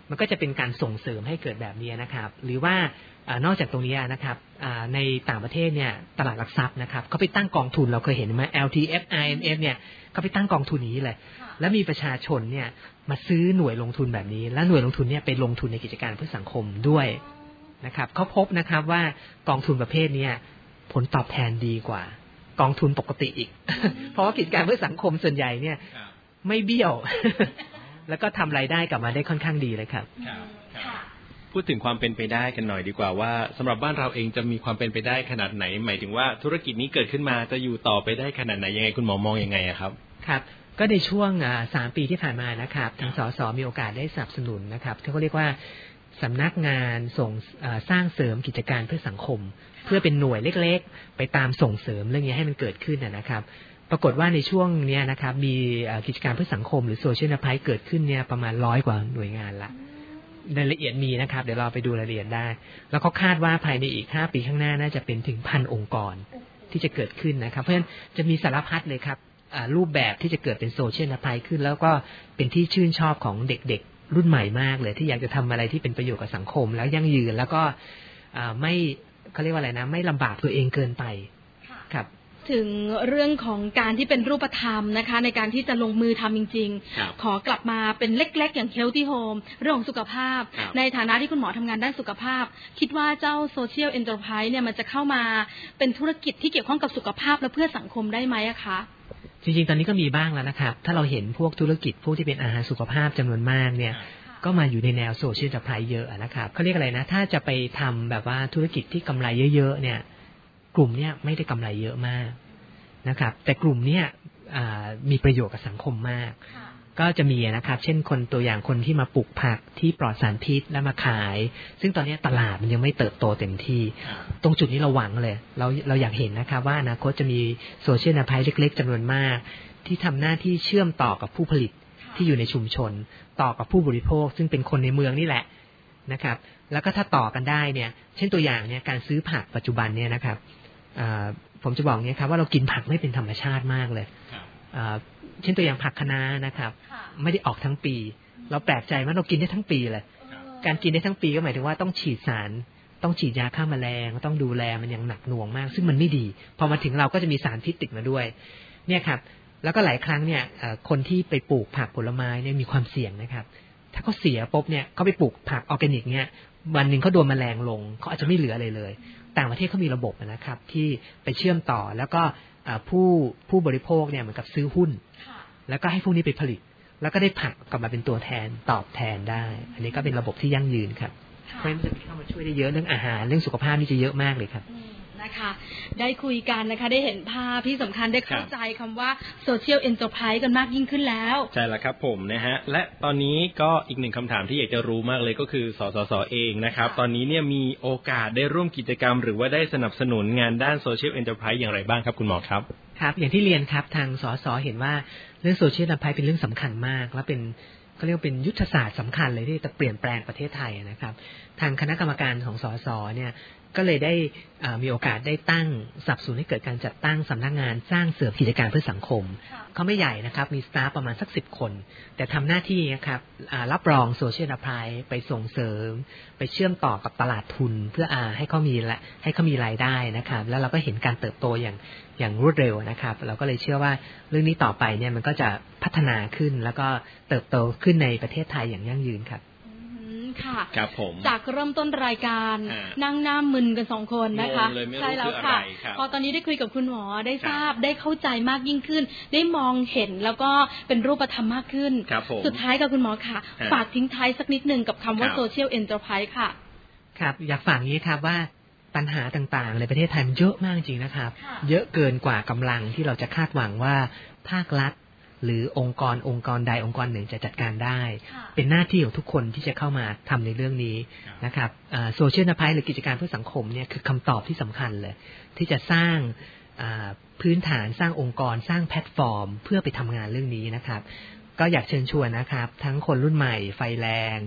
มันก็จะเป็นการส่งเสริมให้เกิดแบบนี้นะครับหรือว่านอกจากตรงนี้นะครับในต่างประเทศเนี่ยตลาดหลักทรัพย์นะครับเขาไปตั้งกองทุนเราเคยเห็นไหม แอล ที เอฟ ไอ เอ็ม เอฟ เนี่ยเขาไปตั้งกองทุนนี้เลยแล้วมีประชาชนเนี่ยมาซื้อหน่วยลงทุนแบบนี้และหน่วยลงทุนเนี่ยไปลงทุนในกิจการเพื่อสังคมด้วยนะครับเขาพบนะครับว่ากองทุนประเภทนี้ผลตอบแทนดีกว่ากองทุนปกติอีก เพราะว่ากิจการเพื่อสังคมส่วนใหญ่เนี่ยไม่เบี้ยว แล้วก็ทำรายได้กลับมาได้ค่อนข้างดีเลยครับพูดถึงความเป็นไปได้กันหน่อยดีกว่าว่าสำหรับบ้านเราเองจะมีความเป็นไปได้ขนาดไหนหมายถึงว่าธุรกิจนี้เกิดขึ้นมาจะอยู่ต่อไปได้ขนาดไหนยังไงคุณหมอมองยังไงครับครับก็ในช่วงสามปีที่ผ่านมานะครับทางสสมีโอกาสได้สนับสนุนนะครับที่เขาเรียกว่าสำนักงานส่งสร้างเสริมกิจการเพื่อสังคมเพื่อเป็นหน่วยเล็กๆไปตามส่งเสริมเรื่องนี้ให้มันเกิดขึ้นนะครับปรากฏว่าในช่วงนี้นะครับมีกิจการเพื่อสังคมหรือโซเชียลไพร์เกิดขึ้นเนี่ยประมาณร้อยกว่าหน่วยงานละรายละเอียดมีนะครับเดี๋ยวเราไปดูรายละเอียดได้แล้วเขาคาดว่าภายในอีกห้าปีข้างหน้าน่าจะเป็นถึงพันองค์กรที่จะเกิดขึ้นนะครับเพราะฉะนั้นจะมีสารพัดเลยครับรูปแบบที่จะเกิดเป็นโซเชียลไพร์ขึ้นแล้วก็เป็นที่ชื่นชอบของเด็กๆรุ่นใหม่มากเลยที่อยากจะทำอะไรที่เป็นประโยชน์กับสังคมแล้วยั่งยืนแล้วก็ไม่เขาเรียกว่าอะไรนะไม่ลำบากตัวเองเกินไปครับถึงเรื่องของการที่เป็นรูปธรรมนะคะในการที่จะลงมือทำจริงๆขอกลับมาเป็นเล็กๆอย่าง Healthy Home เรื่องของสุขภาพในฐานะที่คุณหมอทำงานด้านสุขภาพคิดว่าเจ้า Social Enterprise เนี่ยมันจะเข้ามาเป็นธุรกิจที่เกี่ยวข้องกับสุขภาพและเพื่อสังคมได้ไหมอะคะจริงๆตอนนี้ก็มีบ้างแล้วนะครับถ้าเราเห็นพวกธุรกิจพวกที่เป็นอาหารสุขภาพจำนวนมากเนี่ยก็มาอยู่ในแนวโซเชียลจะไพร์เยอะนะครับเขาเรียกอะไรนะถ้าจะไปทำแบบว่าธุรกิจที่กำไรเยอะๆเนี่ยกลุ่มเนี้ยไม่ได้กำไรเยอะมากนะครับแต่กลุ่มเนี้ยมีประโยชน์กับสังคมมากก็จะมีนะครับเช่นคนตัวอย่างคนที่มาปลูกผักที่ปลอดสารพิษแล้วมาขายซึ่งตอนนี้ตลาดมันยังไม่เติบโตเต็มที่ตรงจุดนี้เราหวังเลยเราเราอยากเห็นนะครับว่าอนาคตจะมีโซเชียลไพร์เล็กๆจำนวนมากที่ทำหน้าที่เชื่อมต่อกับผู้ผลิตที่อยู่ในชุมชนต่อกับผู้บริโภคซึ่งเป็นคนในเมืองนี่แหละนะครับแล้วก็ถ้าต่อกันได้เนี่ยเช่นตัวอย่างเนี่ยการซื้อผักปัจจุบันเนี่ยนะครับผมจะบอกเนี่ยครับว่าเรากินผักไม่เป็นธรรมชาติมากเลยเช่นตัวอย่างผักคะน้านะครับไม่ได้ออกทั้งปีเราแปลกใจว่าเรากินได้ทั้งปีเลยการกินได้ทั้งปีก็หมายถึงว่าต้องฉีดสารต้องฉีดยาฆ่าแมลงต้องดูแลมันอย่างหนักหน่วงมากซึ่งมันไม่ดีพอมาถึงเราก็จะมีสารพิษติดมาด้วยเนี่ยครับแล้วก็หลายครั้งเนี่ยคนที่ไปปลูกผักผลไม้เนี่ยมีความเสี่ยงนะครับถ้าเขาเสียปุ๊บเนี่ยเขาไปปลูกผักออร์แกนิกเนี่ยวันหนึ่งเขาโดนแมลงลงเขาอาจจะไม่เหลืออะไรเลยต่างประเทศเขามีระบบนะครับที่ไปเชื่อมต่อแล้วก็ผู้ผู้บริโภคเนี่ยเหมือนกับซื้อหุ้นแล้วก็ให้พวกนี้ไปผลิตแล้วก็ได้ผักกลับมาเป็นตัวแทนตอบแทนได้อันนี้ก็เป็นระบบที่ยั่งยืนครับเพราะฉะนั้นจะเข้ามาช่วยได้เยอะเรื่องอาหารเรื่องสุขภาพนี่จะเยอะมากเลยครับนะคะได้คุยกันนะคะได้เห็นภาพที่สำคัญได้เข้าใจคำว่า Social Enterprise กันมากยิ่งขึ้นแล้วใช่แล้วครับผมนะฮะและตอนนี้ก็อีกหนึ่งคำถามที่อยากจะรู้มากเลยก็คือสสสเองนะครับตอนนี้เนี่ยมีโอกาสได้ร่วมกิจกรรมหรือว่าได้สนับสนุนงานด้าน Social Enterprise อย่างไรบ้างครับคุณหมอครับครับอย่างที่เรียนครับทางสสเห็นว่าเรื่อง Social Enterprise เป็นเรื่องสำคัญมากและเป็นก็เรียกว่าเป็นยุทธศาสตร์สำคัญเลยที่จะเปลี่ยนแปลงประเทศไทยนะครับทางคณะกรรมการของสสเนี่ยก็เลยได้มีโอกาสได้ตั้งสนับสนุนให้เกิดการจัดตั้งสำนักงานสร้างเสริมกิจการเพื่อสังคมเขาไม่ใหญ่นะครับมีสตาฟประมาณสักสิบคนแต่ทำหน้าที่นะครับรับรองโซเชียลแอพพลายไปส่งเสริมไปเชื่อมต่อกับตลาดทุนเพื่อให้เขามีและให้เขามีรายได้นะครับแล้วเราก็เห็นการเติบโตอย่างอย่างรวดเร็วนะครับเราก็เลยเชื่อว่าเรื่องนี้ต่อไปเนี่ยมันก็จะพัฒนาขึ้นแล้วก็เติบโตขึ้นในประเทศไทยอย่างยั่งยืนครับค่ะครับผมจากเริ่มต้นรายการนั่งหน้ามึนกันสองคนนะคะใช่แล้วค่ะพอตอนนี้ได้คุยกับคุณหมอได้ทราบได้เข้าใจมากยิ่งขึ้นได้มองเห็นแล้วก็เป็นรูปธรรมมากขึ้นสุดท้ายกับคุณหมอค่ะฝากทิ้งท้ายสักนิดนึงกับคำว่า Social Enterprise ค่ะครับอยากฝากนี้ครับว่าปัญหาต่างๆในประเทศไทยมันเยอะมากจริงนะครับเยอะเกินกว่ากำลังที่เราจะคาดหวังว่าภาครัฐหรือองค์กรองค์กรใดองค์กรหนึ่งจะจัดการได้เป็นหน้าที่ของทุกคนที่จะเข้ามาทำในเรื่องนี้นะครับโซเชียลนภัยหรือกิจการเพื่อสังคมเนี่ยคือคำตอบที่สำคัญเลยที่จะสร้างพื้นฐานสร้างองค์กรสร้างแพลตฟอร์มเพื่อไปทำงานเรื่องนี้นะครับก็อยากเชิญชวนนะครับทั้งคนรุ่นใหม่ไฟแรง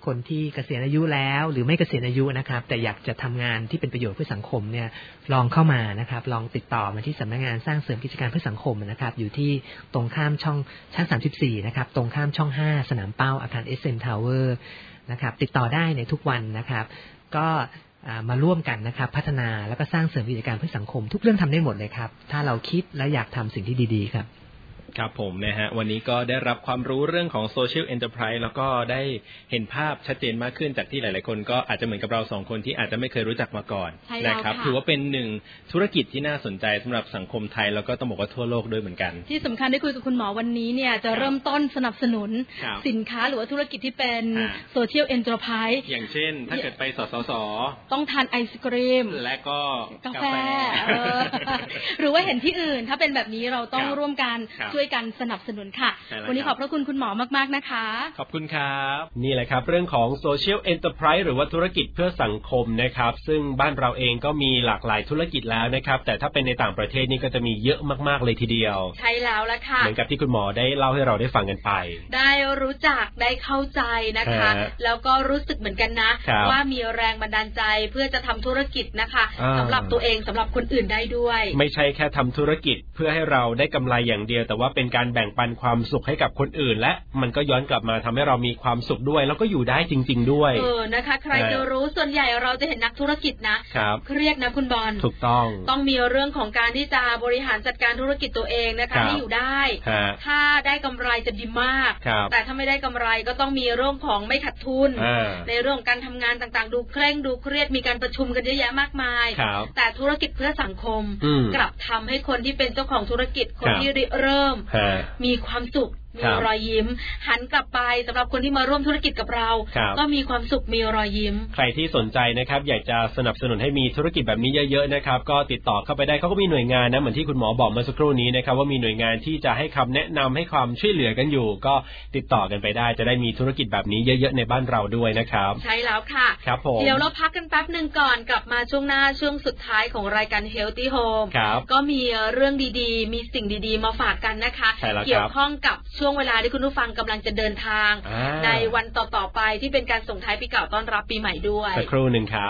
คนที่เกษียณอายุแล้วหรือไม่เกษียณอายุนะครับแต่อยากจะทำงานที่เป็นประโยชน์เพื่อสังคมเนี่ยลองเข้ามานะครับลองติดต่อมาที่สำนักงานสร้างเสริมกิจการเพื่อสังคมนะครับอยู่ที่ตรงข้ามช่องชั้นสามสิบสี่นะครับตรงข้ามช่องห้าสนามเป้าอาคาร เอส เอ็ม Tower นะครับติดต่อได้ในทุกวันนะครับก็มาร่วมกันนะครับพัฒนาแล้วก็สร้างเสริมกิจการเพื่อสังคมทุกเรื่องทำได้หมดเลยครับถ้าเราคิดและอยากทำสิ่งที่ดีๆครับครับผมนะฮะวันนี้ก็ได้รับความรู้เรื่องของ Social Enterprise แล้วก็ได้เห็นภาพชัดเจนมากขึ้นจากที่หลายๆคนก็อาจจะเหมือนกับเราสองคนที่อาจจะไม่เคยรู้จักมาก่อนนะครับถือว่าเป็นหนึ่งธุรกิจที่น่าสนใจสำหรับสังคมไทยแล้วก็ต้องบอกว่าทั่วโลกด้วยเหมือนกันที่สำคัญได้คุยกับคุณหมอวันนี้เนี่ยจะเริ่มต้นสนับสนุนสินค้าหรือว่าธุรกิจที่เป็น Social Enterprise อย่างเช่นถ้าเกิดไปสสสต้องทานไอศกรีมและก็กาแฟหรือว่าเห็นที่อื่นถ้าเป็นแบบนี้เราต้องร่วมกันช่วยกันสนับสนุนค่ะวันนี้ขอบพระคุณคุณหมอมากๆนะคะขอบคุณครับนี่แหละครับเรื่องของ Social Enterprise หรือว่าธุรกิจเพื่อสังคมนะครับซึ่งบ้านเราเองก็มีหลากหลายธุรกิจแล้วนะครับแต่ถ้าเป็นในต่างประเทศนี่ก็จะมีเยอะมากๆเลยทีเดียวใช่แล้วละค่ะเหมือนกับที่คุณหมอได้เล่าให้เราได้ฟังกันไปได้รู้จักได้เข้าใจนะคะแล้วก็รู้สึกเหมือนกันนะว่ามีแรงบันดาลใจเพื่อจะทำธุรกิจนะคะสำหรับตัวเองสำหรับคนอื่นได้ด้วยไม่ใช่แค่ทำธุรกิจเพื่อให้เราได้กำไรอย่างเดียวแต่ว่าเป็นการแบ่งปันความสุขให้กับคนอื่นและมันก็ย้อนกลับมาทำให้เรามีความสุขด้วยแล้วก็อยู่ได้จริงๆด้วยเออนะคะใครจะรู้ส่วนใหญ่เราจะเห็นนักธุรกิจนะครับเครียดนะคุณบอลถูกต้องต้องมีเรื่องของการที่จะบริหารจัดการธุรกิจตัวเองนะคะให้อยู่ได้ถ้าได้กำไรจะดีมากแต่ถ้าไม่ได้กำไรก็ต้องมีเรื่องของไม่ขาดทุนในเรื่องการทำงานต่างๆดูเคร่งดูเครียดมีการประชุมกันเยอะแยะมากมายแต่ธุรกิจเพื่อสังคมกลับทำให้คนที่เป็นเจ้าของธุรกิจคนที่เริ่มมีความสุขมีรอยยิ้มหันกลับไปสำหรับคนที่มาร่วมธุรกิจกับเราก็มีความสุขมีรอยยิ้มใครที่สนใจนะครับอยากจะสนับสนุนให้มีธุรกิจแบบนี้เยอะๆนะครับก็ติดต่อเข้าไปได้เขาก็มีหน่วยงานนะเหมือนที่คุณหมอบอกเมื่อสักครู่นี้นะครับว่ามีหน่วยงานที่จะให้คำแนะนำให้ความช่วยเหลือกันอยู่ก็ติดต่อกันไปได้จะได้มีธุรกิจแบบนี้เยอะๆในบ้านเราด้วยนะครับใช่แล้วค่ะครับผมเดี๋ยวเราพักกันแป๊บนึงก่อนกลับมาช่วงหน้าช่วงสุดท้ายของรายการ Healthy Home ก็มีเรื่องดีๆมีสิ่งดีๆมาฝากกันนะคะเกี่ยวข้องกับช่วงเวลาที่คุณผู้ฟังกำลังจะเดินทางในวันต่อๆไปที่เป็นการส่งท้ายปีเก่าต้อนรับปีใหม่ด้วยสักครู่หนึ่งครับ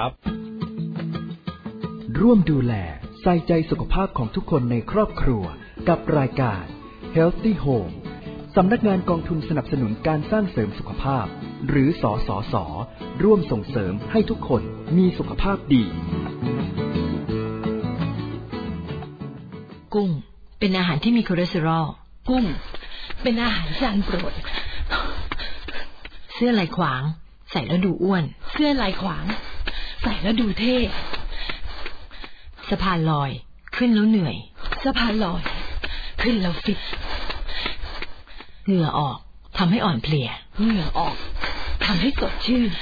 ร่วมดูแลใส่ใจสุขภาพของทุกคนในครอบครัวกับรายการ Healthy Home สำนักงานกองทุนสนับสนุนการสร้างเสริมสุขภาพหรือสสส.ร่วมส่งเสริมให้ทุกคนมีสุขภาพดีกุ้งเป็นอาหารที่มีคอเลสเตอรอลกุ้งเป็นอาหารจานโปรดเสื้อลายขวางใส่แล้วดูอ้วนเสื้อลายขวางใส่แล้วดูเท่สะพานลอยขึ้นแล้วเหนื่อยสะพานลอยขึ้นแล้วฟิตเหงื่อออกทำให้อ่อนเพลียเหงื่อออกทำให้สดชื่น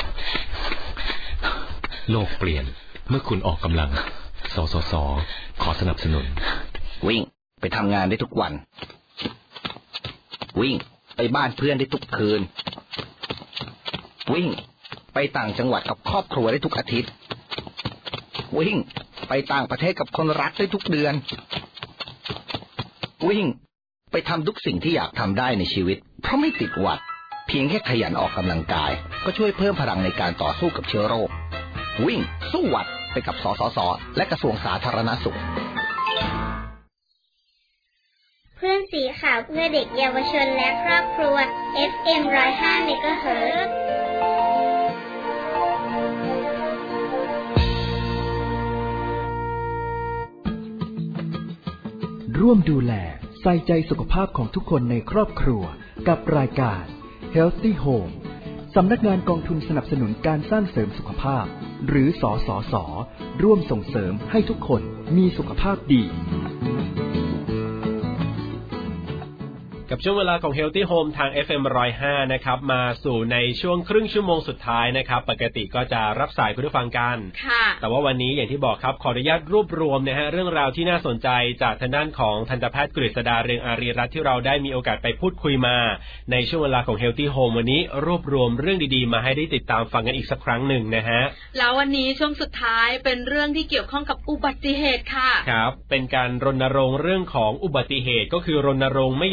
โลกเปลี่ยนเมื่อคุณออกกำลังสสส.ขอสนับสนุนวิ่งไปทำงานได้ทุกวันวิ่งไปบ้านเพื่อนได้ทุกคืนวิ่งไปต่างจังหวัดกับครอบครัวได้ทุกอาทิตย์วิ่งไปต่างประเทศกับคนรักได้ทุกเดือนวิ่งไปทำทุกสิ่งที่อยากทำได้ในชีวิตเพราะไม่ติดหวัดเพียงแค่ขยันออกกำลังกายก็ช่วยเพิ่มพลังในการต่อสู้กับเชื้อโรควิ่งสู้หวัดไปกับสสส.และกระทรวงสาธารณสุขเพื่อนสีขาวเพื่อเด็กเยาวชนและครอบครัว เอฟ เอ็ม หนึ่งศูนย์ห้า เมกะเฮิรตซ์ร่วมดูแลใส่ใจสุขภาพของทุกคนในครอบครัวกับรายการ Healthy Home สำนักงานกองทุนสนับสนุนการสร้างเสริมสุขภาพหรือสสส.ร่วมส่งเสริมให้ทุกคนมีสุขภาพดีกับช่วงเวลาของ Healthy Home ทาง เอฟ เอ็ม หนึ่งศูนย์ห้า นะครับมาสู่ในช่วงครึ่งชั่วโมงสุดท้ายนะครับปกติก็จะรับสายคุณผู้ฟังกันแต่ว่าวันนี้อย่างที่บอกครับขออนุญาตรวบรวมนะฮะเรื่องราวที่น่าสนใจจากทางด้านของทันตแพทย์กฤษดาเรืองอารีรัตน์ที่เราได้มีโอกาสไปพูดคุยมาในช่วงเวลาของ Healthy Home วันนี้รวบรวมเรื่องดีๆมาให้ได้ติดตามฟังกันอีกสักครั้งหนึ่งนะฮะแล้ววันนี้ช่วงสุดท้ายเป็นเรื่องที่เกี่ยวข้องกับอุบัติเหตุค่ะครับเป็นการรณรงค์เรื่องของอุบัติเหตุก็คือรณรงค์ไม่อยากจะให้เกิด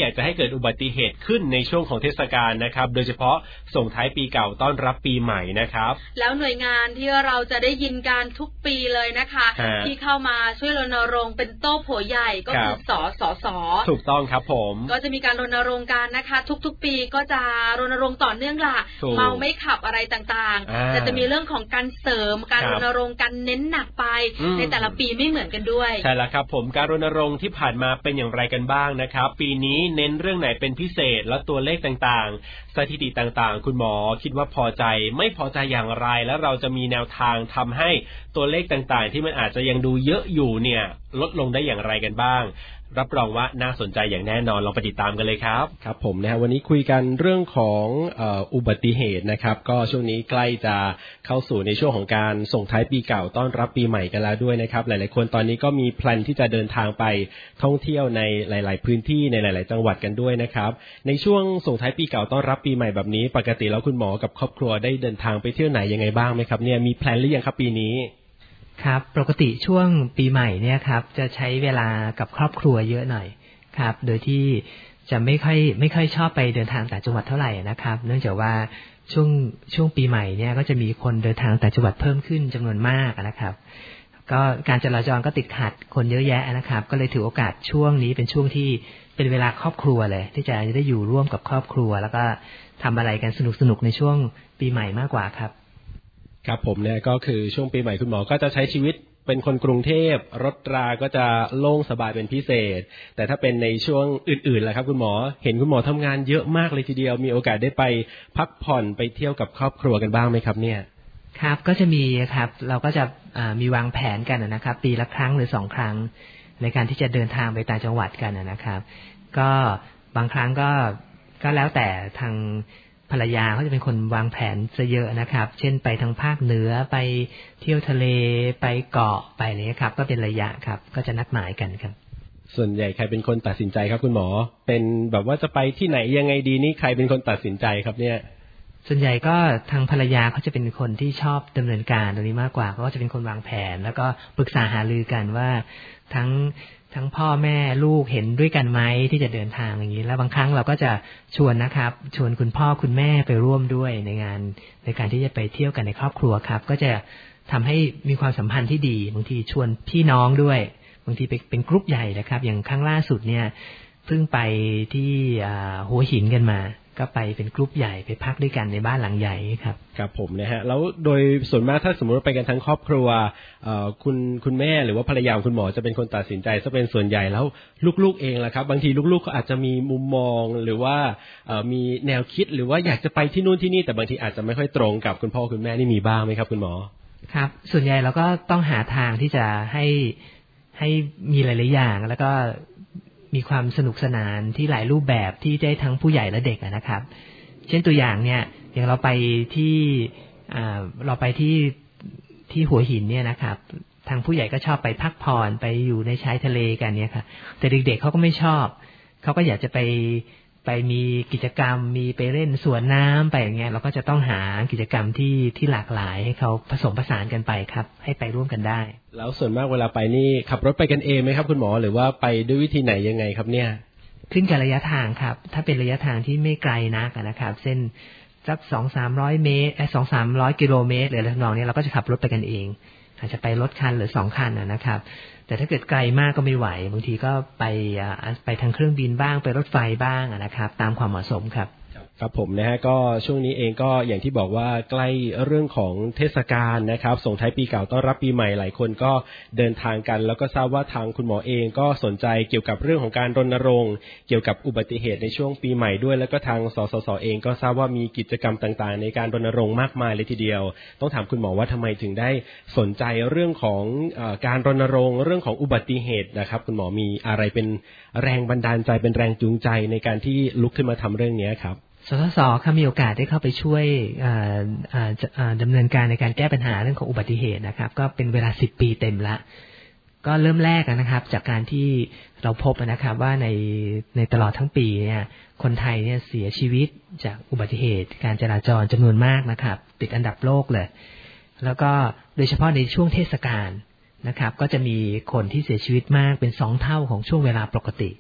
กิดอุบัติเหตุขึ้นในช่วงของเทศกาลนะครับโดยเฉพาะส่งท้ายปีเก่าต้อนรับปีใหม่นะครับแล้วหน่วยงานที่เราจะได้ยินการทุกปีเลยนะคะที่เข้ามาช่วยรณรงค์เป็นโต๊ะโผใหญ่ก็คือสสสถูกต้องครับผมก็จะมีการรณรงค์กันนะคะทุกๆปีก็จะรณรงค์ต่อเนื่องล่ะเมาไม่ขับอะไรต่างๆแต่จะมีเรื่องของการเสริมการรณรงค์การเน้นหนักไปในแต่ละปีไม่เหมือนกันด้วยใช่แล้วครับผมการรณรงค์ที่ผ่านมาเป็นอย่างไรกันบ้างนะครับปีนี้เน้นเรื่องไหนเป็นพิเศษและตัวเลขต่างๆสถิติต่างๆคุณหมอคิดว่าพอใจไม่พอใจอย่างไรและเราจะมีแนวทางทำให้ตัวเลขต่างๆที่มันอาจจะยังดูเยอะอยู่เนี่ยลดลงได้อย่างไรกันบ้างรับรองว่าน่าสนใจอย่างแน่นอนลองไปติดตามกันเลยครับครับผมนะวันนี้คุยกันเรื่องของเอ่ออุบัติเหตุนะครับก็ช่วงนี้ใกล้จะเข้าสู่ในช่วงของการส่งท้ายปีเก่าต้อนรับปีใหม่กันแล้วด้วยนะครับหลายๆคนตอนนี้ก็มีแพลนที่จะเดินทางไปท่องเที่ยวในหลายๆพื้นที่ในหลายๆจังหวัดกันด้วยนะครับในช่วงส่งท้ายปีเก่าต้อนรับปีใหม่แบบนี้ปกติแล้วคุณหมอกับครอบครัวได้เดินทางไปเที่ยวไหนยังไงบ้างไหมครับเนี่ยมีแพลนหรือยังครับปีนี้ครับปกติช่วงปีใหม่เนี่ยครับจะใช้เวลากับครอบครัวเยอะหน่อยครับโดยที่จะไม่ค่อยไม่ค่อยชอบไปเดินทางต่างจังหวัดเท่าไหร่นะครับเนื่องจากว่าช่วงช่วงปีใหม่เนี่ยก็จะมีคนเดินทางต่างจังหวัดเพิ่มขึ้นจำนวนมากนะครับก็การจราจรก็ติดขัดคนเยอะแยะนะครับก็เลยถือโอกาสช่วงนี้เป็นช่วงที่เป็นเวลาครอบครัวเลยที่จะได้อยู่ร่วมกับครอบครัวแล้วก็ทำอะไรกันสนุกๆในช่วงปีใหม่มากกว่าครับครับผมเนี่ยก็คือช่วงปีใหม่คุณหมอก็จะใช้ชีวิตเป็นคนกรุงเทพรถราก็จะโล่งสบายเป็นพิเศษแต่ถ้าเป็นในช่วงอื่นๆล่ะครับคุณหมอเห็นคุณหมอทำงานเยอะมากเลยทีเดียวมีโอกาสได้ไปพักผ่อนไปเที่ยวกับครอบครัวกันบ้างไหมครับเนี่ยครับก็จะมีครับเราก็จะมีวางแผนกันนะครับปีละครั้งหรือสองครั้งในการที่จะเดินทางไปต่างจังหวัดกันนะครับก็บางครั้งก็ก็แล้วแต่ทางภรรยาเขาจะเป็นคนวางแผนซะเยอะนะครับเช่นไปทางภาคเหนือไปเที่ยวทะเลไปเกาะไปอะไรครับก็เป็นระยะครับก็จะนัดหมายกันครับส่วนใหญ่ใครเป็นคนตัดสินใจครับคุณหมอเป็นแบบว่าจะไปที่ไหนยังไงดีนี่ใครเป็นคนตัดสินใจครับเนี่ยส่วนใหญ่ก็ทางภรรยาเขาจะเป็นคนที่ชอบดำเนินการตรงนี้มากกว่าเขาก็จะเป็นคนวางแผนแล้วก็ปรึกษาหารือกันว่าทั้งทั้งพ่อแม่ลูกเห็นด้วยกันไหมที่จะเดินทางอย่างนี้แล้วบางครั้งเราก็จะชวนนะครับชวนคุณพ่อคุณแม่ไปร่วมด้วยในงานในการที่จะไปเที่ยวกันในครอบครัวครับก็จะทำให้มีความสัมพันธ์ที่ดีบางทีชวนพี่น้องด้วยบางทีเป็นกรุ๊ปใหญ่นะครับอย่างครั้งล่าสุดเนี่ยเพิ่งไปที่หัวหินกันมาก็ไปเป็นกลุ่มใหญ่ไปพักด้วยกันในบ้านหลังใหญ่ครับครับผมนะฮะแล้วโดยส่วนมากถ้าสมมติไปกันทั้งครอบครัวเอ่อคุณคุณแม่หรือว่าภรรยาของคุณหมอจะเป็นคนตัดสินใจซะเป็นส่วนใหญ่แล้วลูกๆเองล่ะครับบางทีลูกๆเขาอาจจะมีมุมมองหรือว่าเอ่อมีแนวคิดหรือว่าอยากจะไปที่นู่นที่นี่แต่บางทีอาจจะไม่ค่อยตรงกับคุณพ่อคุณแม่นี่มีบ้างไหมครับคุณหมอครับส่วนใหญ่เราก็ต้องหาทางที่จะให้ให้มีหลายๆอย่างแล้วก็มีความสนุกสนานที่หลายรูปแบบที่ได้ทั้งผู้ใหญ่และเด็กนะครับเช่นตัวอย่างเนี่ยอย่างเราไปที่เราไปที่ที่หัวหินเนี่ยนะครับทางผู้ใหญ่ก็ชอบไปพักผ่อนไปอยู่ในชายทะเลกันเนี่ยค่ะแต่เด็กๆเขาก็ไม่ชอบเขาก็อยากจะไปไปมีกิจกรรมมีไปเล่นสวนน้ำไปอย่างเงี้ยเราก็จะต้องหากิจกรรมที่ที่หลากหลายให้เขาผสมผสานกันไปครับให้ไปร่วมกันได้แล้วส่วนมากเวลาไปนี่ขับรถไปกันเองไหมครับคุณหมอหรือว่าไปด้วยวิธีไหนยังไงครับเนี่ยขึ้นกับระยะทางครับถ้าเป็นระยะทางที่ไม่ไกลนักนะครับเส้นสักสองสามร้อยเมตรสองสามร้อยกิโลเมตรหรืออะไรทำนองนี้เราก็จะขับรถไปกันเองอาจจะไปรถคันหรือสองคันนะครับแต่ถ้าเกิดไกลมากก็ไม่ไหวบางทีก็ไปไปทางเครื่องบินบ้างไปรถไฟบ้างนะครับตามความเหมาะสมครับครับผมนะฮะก็ช่วงนี้เองก็อย่างที่บอกว่าใกล้เรื่องของเทศกาลนะครับส่งท้ายปีเก่าต้อนรับปีใหม่หลายคนก็เดินทางกันแล้วก็ทราบว่าทางคุณหมอเองก็สนใจเกี่ยวกับเรื่องของการรณรงค์เกี่ยวกับอุบัติเหตุในช่วงปีใหม่ด้วยแล้วก็ทางสสสเองก็ทราบว่ามีกิจกรรมต่างๆในการรณรงค์มากมายเลยทีเดียวต้องถามคุณหมอว่าทำไมถึงได้สนใจเรื่องของเอ่อการรณรงค์เรื่องของอุบัติเหตุนะครับคุณหมอมีอะไรเป็นแรงบันดาลใจเป็นแรงจูงใจในการที่ลุกขึ้นมาทำเรื่องนี้ครับสสสค่ะมีโอกาสได้เข้าไปช่วยดำเนินการในการแก้ปัญหาเรื่องของอุบัติเหตุนะครับก็เป็นเวลาสิบปีเต็มละก็เริ่มแรกนะครับจากการที่เราพบนะครับว่าในในตลอดทั้งปีเนี่ยคนไทยเนี่ยเสียชีวิตจากอุบัติเหตุการจราจรจำนวนมากนะครับติดอันดับโลกเลยแล้วก็โดยเฉพาะในช่วงเทศกาลนะครับก็จะมีคนที่เสียชีวิตมากเป็นสองเท่าของช่วงเวลาปกติ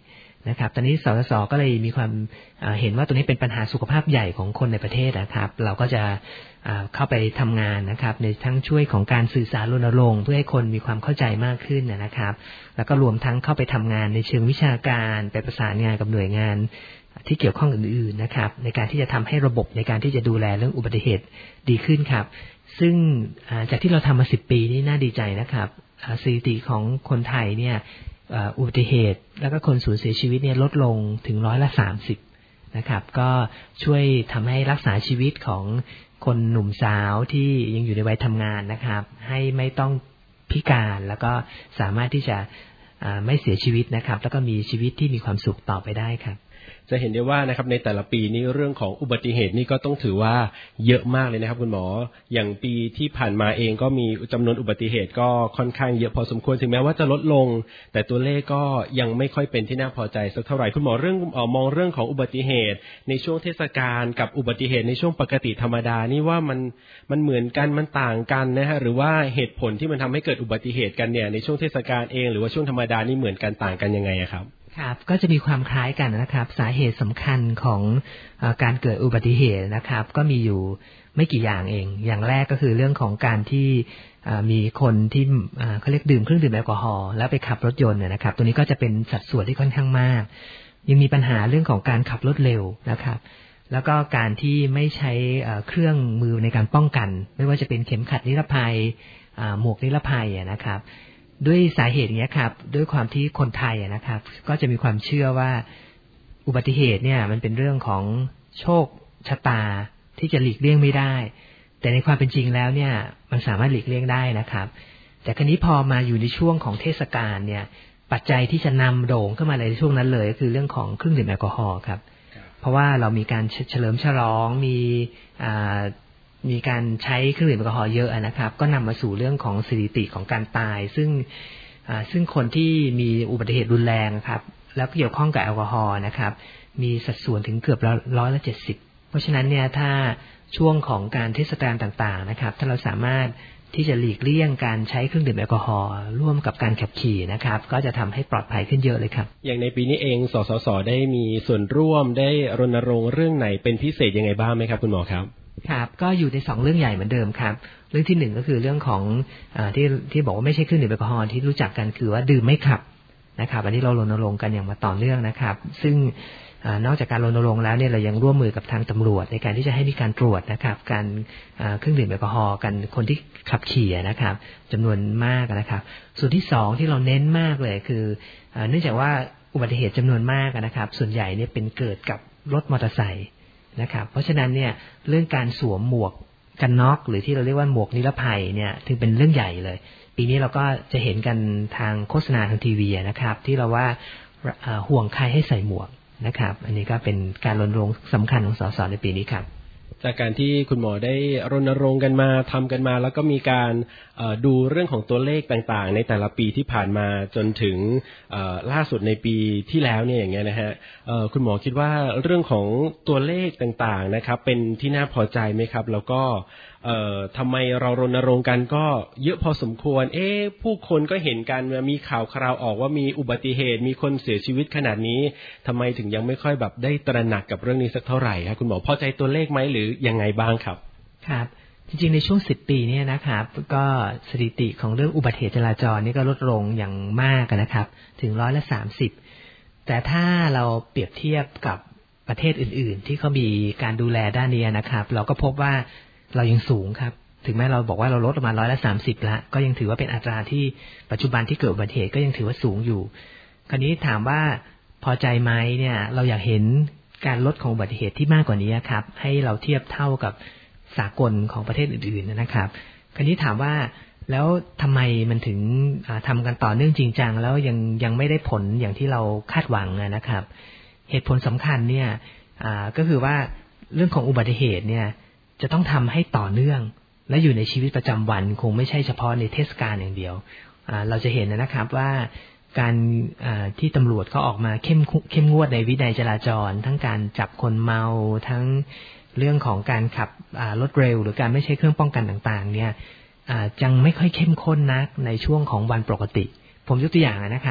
นะครับตอนนี้สสสก็เลยมีความเห็นว่าตัวนี้เป็นปัญหาสุขภาพใหญ่ของคนในประเทศนะครับเราก็จะเข้าไปทำงานนะครับในทั้งช่วยของการสื่อสารรณรงค์เพื่อให้คนมีความเข้าใจมากขึ้นนะครับแล้วก็รวมทั้งเข้าไปทำงานในเชิงวิชาการไปประสานงานกับหน่วยงานที่เกี่ยวข้องอื่นๆนะครับในการที่จะทำให้ระบบในการที่จะดูแลเรื่องอุบัติเหตุดีขึ้นครับซึ่งจากที่เราทำมาสิบปีนี่น่าดีใจนะครับสถิติของคนไทยเนี่ยอุบัติเหตุแล้วก็คนสูญเสียชีวิตเนี่ยลดลงถึงร้อยละสามสิบนะครับก็ช่วยทำให้รักษาชีวิตของคนหนุ่มสาวที่ยังอยู่ในวัยทำงานนะครับให้ไม่ต้องพิการแล้วก็สามารถที่จะไม่เสียชีวิตนะครับแล้วก็มีชีวิตที่มีความสุขต่อไปได้ครับจะเห็นได้ว่านะครับในแต่ละปีนี้เรื่องของอุบัติเหตุนี่ก็ต้องถือว่าเยอะมากเลยนะครับคุณหมออย่างปีที่ผ่านมาเองก็มีจำนวนอุบัติเหตุก็ค่อนข้างเยอะพอสมควรถึงแม้ว่าจะลดลงแต่ตัวเลขก็ยังไม่ค่อยเป็นที่น่าพอใจสักเท่าไหร่คุณหมอเรื่องเอ่อมองเรื่องของอุบัติเหตุในช่วงเทศกาลกับอุบัติเหตุในช่วงปกติธรรมดานี่ว่ามันมันเหมือนกันมันต่างกันนะฮะหรือว่าเหตุผลที่มันทำให้เกิดอุบัติเหตุกันเนี่ยในช่วงเทศกาลเองหรือว่าช่วงธรรมดานี่เหมือนกันต่างกันยังไงครับครับก็จะมีความคล้ายกันนะครับสาเหตุสำคัญของการเกิดอุบัติเหตุนะครับก็มีอยู่ไม่กี่อย่างเองอย่างแรกก็คือเรื่องของการที่มีคนที่เขาเรียกดื่มเครื่องดื่มแอลกอฮอล์แล้วไปขับรถยนต์นะครับตัวนี้ก็จะเป็นสัดส่วนที่ค่อนข้างมากยังมีปัญหาเรื่องของการขับรถเร็วนะครับแล้วก็การที่ไม่ใช้เครื่องมือในการป้องกันไม่ว่าจะเป็นเข็มขัดนิรภัยหมวกนิรภัยนะครับด้วยสาเหตุนี้ครับด้วยความที่คนไทยนะครับก็จะมีความเชื่อว่าอุบัติเหตุเนี่ยมันเป็นเรื่องของโชคชะตาที่จะหลีกเลี่ยงไม่ได้แต่ในความเป็นจริงแล้วเนี่ยมันสามารถหลีกเลี่ยงได้นะครับแต่คราวนี้พอมาอยู่ในช่วงของเทศกาลเนี่ยปัจจัยที่จะนำโด่งขึ้นมาในช่วงนั้นเลยก็คือเรื่องของเครื่องดื่มแอลกอฮอล์ครับเพราะว่าเรามีการเฉลิมฉลองมีมีการใช้เครื่องดื่มแอลกอฮอล์เยอะนะครับก็นำมาสู่เรื่องของสถิติของการตายซึ่งซึ่งคนที่มีอุบัติเหตุรุนแรงครับแล้วเกี่ยวข้องกับแอลกอฮอล์นะครับมีสัดส่วนถึงเกือบร้อยละเจ็ดสิบเพราะฉะนั้นเนี่ยถ้าช่วงของการเทศกาลต่างๆนะครับถ้าเราสามารถที่จะหลีกเลี่ยงการใช้เครื่องดื่มแอลกอฮอล์ร่วมกับการขับขี่นะครับก็จะทำให้ปลอดภัยขึ้นเยอะเลยครับอย่างในปีนี้เองสสสได้มีส่วนร่วมได้รณรงค์เรื่องไหนเป็นพิเศษยังไงบ้างไหมครับคุณหมอครับครับก็อยู่ในสองเรื่องใหญ่เหมือนเดิมครับเรื่องที่หนึ่งก็คือเรื่องของอ่าที่ที่บอกว่าไม่ใช่เครื่องดื่มแอลกอฮอล์ที่รู้จักกันคือว่าดื่มไม่ขับนะครับอันนี้เรารณรงค์กันอย่างมาต่อเนื่องนะครับซึ่งนอกจากการรณรงค์แล้วเนี่ยเรายังร่วมมือกับทางตำรวจในการที่จะให้มีการตรวจนะครับการเครื่องดื่มแอลกอฮอล์กันคนที่ขับขี่นะครับจำนวนมากนะครับส่วนที่สองที่เราเน้นมากเลยคือเนื่องจากว่าอุบัติเหตุจำนวนมากนะครับส่วนใหญ่เนี่ยเป็นเกิดกับรถมอเตอร์ไซค์นะครับเพราะฉะนั้นเนี่ยเรื่องการสวมหมวกกันน็อกหรือที่เราเรียกว่าหมวกนิรภัยเนี่ยถือเป็นเรื่องใหญ่เลยปีนี้เราก็จะเห็นกันทางโฆษณาทางทีวีนะครับที่เราว่าห่วงใครให้ใส่หมวกนะครับอันนี้ก็เป็นการรณรงค์สำคัญของสสในปีนี้ครับจากการที่คุณหมอได้รณรงค์กันมาทำกันมาแล้วก็มีการดูเรื่องของตัวเลขต่างๆในแต่ละปีที่ผ่านมาจนถึงล่าสุดในปีที่แล้วเนี่ยอย่างเงี้ยนะฮะคุณหมอคิดว่าเรื่องของตัวเลขต่างๆนะครับเป็นที่น่าพอใจไหมครับแล้วก็เอ่อทำไมเรารณรงค์กันก็เยอะพอสมควรเอ๊ะผู้คนก็เห็นกันมีข่าวคราวออกว่ามีอุบัติเหตุมีคนเสียชีวิตขนาดนี้ทำไมถึงยังไม่ค่อยแบบได้ตระหนักกับเรื่องนี้สักเท่าไหร่ครับคุณหมอพอใจตัวเลขไหมหรือยังไงบ้างครับครับจริงๆในช่วงสิบปีนี้นะครับก็สถิติของเรื่องอุบัติเหตุจราจรนี่ก็ลดลงอย่างมากนะครับถึงร้อยละสามสิบแต่ถ้าเราเปรียบเทียบกับประเทศอื่นๆที่เขามีการดูแลด้านนี้นะครับเราก็พบว่าเรายังสูงครับถึงแม้เราบอกว่าเราลดลงมาร้อยละสามสิบแล้วก็ยังถือว่าเป็นอัตราที่ปัจจุบันที่เกิดอุบัติเหตุก็ยังถือว่าสูงอยู่คราวนี้ถามว่าพอใจไหมเนี่ยเราอยากเห็นการลดของอุบัติเหตุที่มากกว่านี้ครับให้เราเทียบเท่ากับสากลของประเทศอื่นๆนะครับคราวนี้ถามว่าแล้วทำไมมันถึงทำกันต่อเนื่องจริงจังแล้วยังยังไม่ได้ผลอย่างที่เราคาดหวังนะครับเหตุผลสำคัญเนี่ยก็คือว่าเรื่องของอุบัติเหตุเนี่ยจะต้องทำให้ต่อเนื่องและอยู่ในชีวิตประจำวันคงไม่ใช่เฉพาะในเทศกาลอย่างเดียวเราจะเห็นนะครับว่าการที่ตำรวจเขาออกมาเข้มเข้มงวดในวินัยจราจรทั้งการจับคนเมาทั้งเรื่องของการขับรถเร็วหรือการไม่ใช้เครื่องป้องกันต่างๆเนี่ยจังไม่ค่อยเข้มข้นนักในช่วงของวันปกติผมยกตัวอย่างนะครับ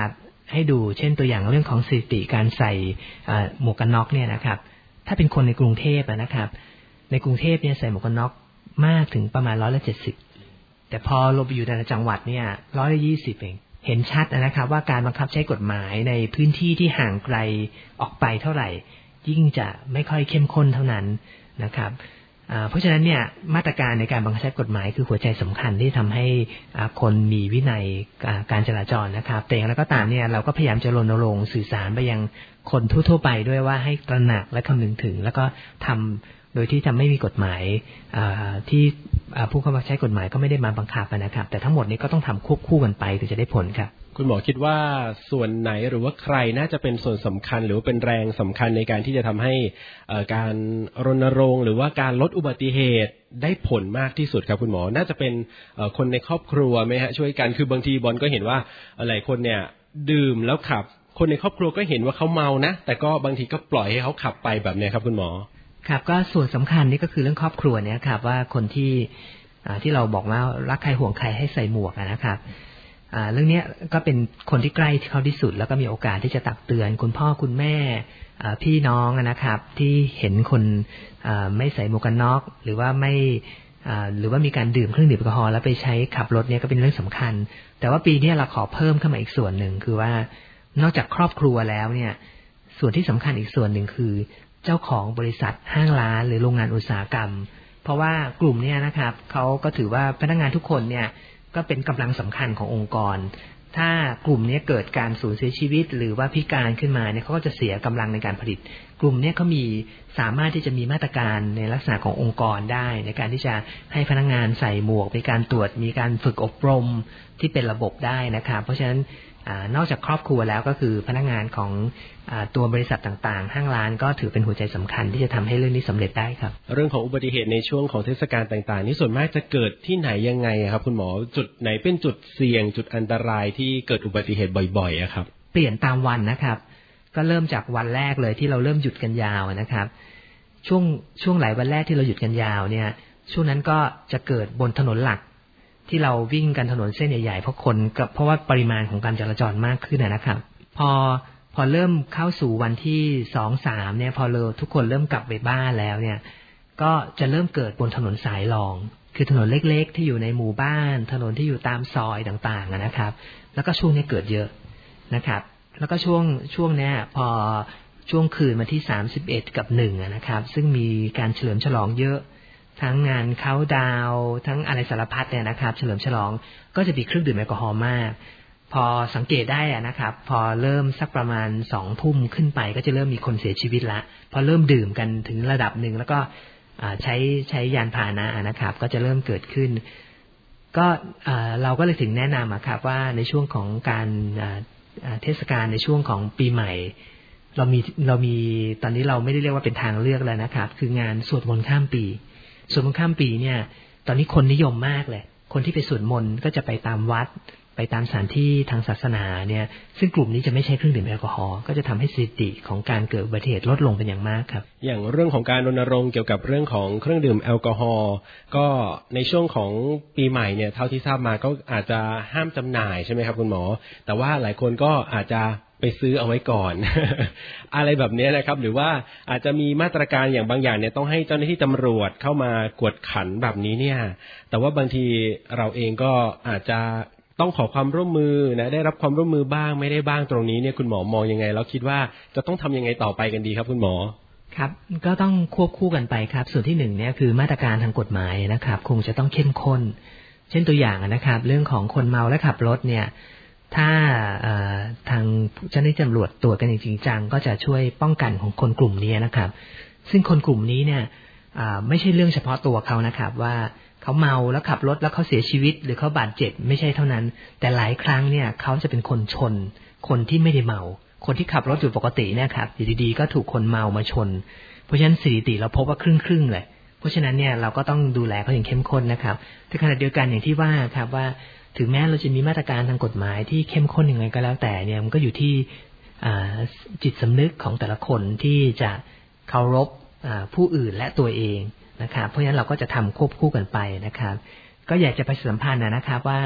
ให้ดูเช่นตัวอย่างเรื่องของสถิติการใส่หมวกกันน็อกเนี่ยนะครับถ้าเป็นคนในกรุงเทพนะครับในกรุงเทพเนี่ยใส่หมวกกันน็อกมากถึงประมาณร้อยละเจ็ดสิบแต่พอลงไปอยู่ในจังหวัดเนี่ยร้อยละยี่สิบเองเห็นชัดนะครับว่าการบังคับใช้กฎหมายในพื้นที่ที่ห่างไกลออกไปเท่าไหร่ยิ่งจะไม่ค่อยเข้มข้นเท่านั้นนะครับเพราะฉะนั้นเนี่ยมาตรการในการบังคับใช้กฎหมายคือหัวใจสำคัญที่ทำให้คนมีวินัยการจราจรนะครับแต่อย่างไรก็ตามเนี่ยเราก็พยายามจะรณรงค์สื่อสารไปยังคนทั่วๆไปด้วยว่าให้ตระหนักและคำนึงถึงแล้วก็ทำโดยที่จะไม่มีกฎหมายที่ผู้เข้ามาใช้กฎหมายก็ไม่ได้มาบังคับนะครับแต่ทั้งหมดนี้ก็ต้องทำควบคู่กันไปถึงจะได้ผลครับคุณหมอคิดว่าส่วนไหนหรือว่าใครน่าจะเป็นส่วนสำคัญหรือว่าเป็นแรงสำคัญในการที่จะทำให้การรณรงค์หรือว่าการลดอุบัติเหตุได้ผลมากที่สุดครับคุณหมอน่าจะเป็นคนในครอบครัวไหมฮะช่วยกันคือบางทีบอลก็เห็นว่าหลายคนเนี่ยดื่มแล้วขับคนในครอบครัวก็เห็นว่าเขาเมานะแต่ก็บางทีก็ปล่อยให้เขาขับไปแบบนี้ครับคุณหมอครับก็ส่วนสำคัญนี่ก็คือเรื่องครอบครัวเนี่ยครับว่าคนที่ที่เราบอกว่ารักใครห่วงใครให้ใส่หมวกนะครับเรื่องนี้ก็เป็นคนที่ใกล้เขาที่สุดแล้วก็มีโอกาสที่จะตักเตือนคุณพ่อคุณแม่พี่น้องนะครับที่เห็นคนไม่ใส่หมวกกันน็อกหรือว่าไม่หรือว่ามีการดื่มเครื่องดื่มแอลกอฮอล์แล้วไปใช้ขับรถเนี่ยก็เป็นเรื่องสำคัญแต่ว่าปีนี้เราขอเพิ่มเข้ามาอีกส่วนหนึ่งคือว่านอกจากครอบครัวแล้วเนี่ยส่วนที่สำคัญอีกส่วนหนึ่งคือเจ้าของบริษัทห้างร้านหรือโรงงานอุตสาหกรรมเพราะว่ากลุ่มนี้นะครับเขาก็ถือว่าพนักงานทุกคนเนี่ยก็เป็นกำลังสำคัญขององค์กรถ้ากลุ่มนี้เกิดการสูญเสียชีวิตหรือว่าพิการขึ้นมาเนี่ยเขาก็จะเสียกำลังในการผลิตกลุ่มนี้เขามีสามารถที่จะมีมาตรการในลักษณะขององค์กรได้ในการที่จะให้พนักงานใส่หมวกมีการตรวจมีการฝึกอบรมที่เป็นระบบได้นะครับเพราะฉะนั้นนอกจากครอบครัวแล้วก็คือพนักงานของตัวบริษัทต่างๆห้างร้านก็ถือเป็นหัวใจสำคัญที่จะทำให้เรื่องนี้สำเร็จได้ครับเรื่องของอุบัติเหตุในช่วงของเทศกาลต่างๆนี่ส่วนมากจะเกิดที่ไหนยังไงครับคุณหมอจุดไหนเป็นจุดเสี่ยงจุดอันตรายที่เกิดอุบัติเหตุบ่อยๆครับเปลี่ยนตามวันนะครับก็เริ่มจากวันแรกเลยที่เราเริ่มหยุดกันยาวนะครับช่วงช่วงหลายวันแรกที่เราหยุดกันยาวเนี่ยช่วงนั้นก็จะเกิดบนถนนหลักที่เราวิ่งกันถนนเส้นใหญ่ๆเพราะคนกับเพราะว่าปริมาณของการจราจรมากขึ้นนะครับพอพอเริ่มเข้าสู่วันที่สองสามเนี่ยพอเราทุกคนเริ่มกลับไปบ้านแล้วเนี่ยก็จะเริ่มเกิดบนถนนสายรองคือถนนเล็กๆที่อยู่ในหมู่บ้านถนนที่อยู่ตามซอยต่างๆนะครับแล้วก็ช่วงนี้เกิดเยอะนะครับแล้วก็ช่วงช่วงเนี้ยพอช่วงคืนวันที่สามสิบเอ็ดกับหนึ่งนะครับซึ่งมีการเฉลิมฉลองเยอะทั้งงานเค้าดาวทั้งอะไรสารพัดเนี่ยนะครับเฉลิมฉลองก็จะมีเครื่องดื่มแอลกอฮอล์มากพอสังเกตได้นะครับพอเริ่มสักประมาณสองทุ่มขึ้นไปก็จะเริ่มมีคนเสียชีวิตละพอเริ่มดื่มกันถึงระดับหนึ่งแล้วก็ใช้ใช้ยานพาหนะนะครับก็จะเริ่มเกิดขึ้นก็เราก็เลยถึงแนะนำครับว่าในช่วงของการเทศกาลในช่วงของปีใหม่เรามีเรามีตอนนี้เราไม่ได้เรียกว่าเป็นทางเลือกแล้วนะครับคืองานสวดมนต์ข้ามปีสวดมนต์ข้ามปีเนี่ยตอนนี้คนนิยมมากเลยคนที่ไปสวดมนต์ก็จะไปตามวัดไปตามสถานที่ทางศาสนาเนี่ยซึ่งกลุ่มนี้จะไม่ใช้เครื่องดื่มแอลกอฮอล์ก็จะทำให้สถิติของการเกิดอุบัติเหตุลดลงเป็นอย่างมากครับอย่างเรื่องของการรณรงค์เกี่ยวกับเรื่องของเครื่องดื่มแอลกอฮอล์ก็ในช่วงของปีใหม่เนี่ยเท่าที่ทราบมาก็อาจจะห้ามจำหน่ายใช่ไหมครับคุณหมอแต่ว่าหลายคนก็อาจจะไปซื้อเอาไว้ก่อน อะไรแบบนี้นะครับหรือว่าอาจจะมีมาตรการอย่างบางอย่างเนี่ยต้องให้เจ้าหน้าที่ตำรวจเข้ามากวดขันแบบนี้เนี่ยแต่ว่าบางทีเราเองก็อาจจะต้องขอความร่วมมือนะได้รับความร่วมมือบ้างไม่ได้บ้างตรงนี้เนี่ยคุณหมอมองยังไงแล้วคิดว่าจะต้องทำยังไงต่อไปกันดีครับคุณหมอครับก็ต้องควบคู่กันไปครับส่วนที่หนึ่งเนี่ยคือมาตรการทางกฎหมายนะครับคงจะต้องเข้มข้นเช่นตัวอย่างนะครับเรื่องของคนเมาและขับรถเนี่ยถ้าทางเจ้าหน้าที่ตำรวจตรวจกันจริงจังก็จะช่วยป้องกันของคนกลุ่มนี้นะครับซึ่งคนกลุ่มนี้เนี่ยไม่ใช่เรื่องเฉพาะตัวเขานะครับว่าเขาเมาแล้วขับรถแล้วเขาเสียชีวิตหรือเขาบาดเจ็บไม่ใช่เท่านั้นแต่หลายครั้งเนี่ยเขาจะเป็นคนชนคนที่ไม่ได้เมาคนที่ขับรถอยู่ปกติเนี่ยครับอยู่ดีๆก็ถูกคนเมามาชนเพราะฉะนั้นสถิติเราพบว่าครึ่งๆเลยเพราะฉะนั้นเนี่ยเราก็ต้องดูแลเขาอย่างเข้มข้นนะครับแต่ขณะเดียวกันอย่างที่ว่าครับว่าถึงแม้เราจะมีมาตรการทางกฎหมายที่เข้มข้นยังไงก็แล้วแต่เนี่ยมันก็อยู่ที่จิตสำนึกของแต่ละคนที่จะเคารพผู้อื่นและตัวเองนะครับเพราะฉะนั้นเราก็จะทำควบคู่กันไปนะครับก็อยากจะประชาสัมพันธ์นะครับว่า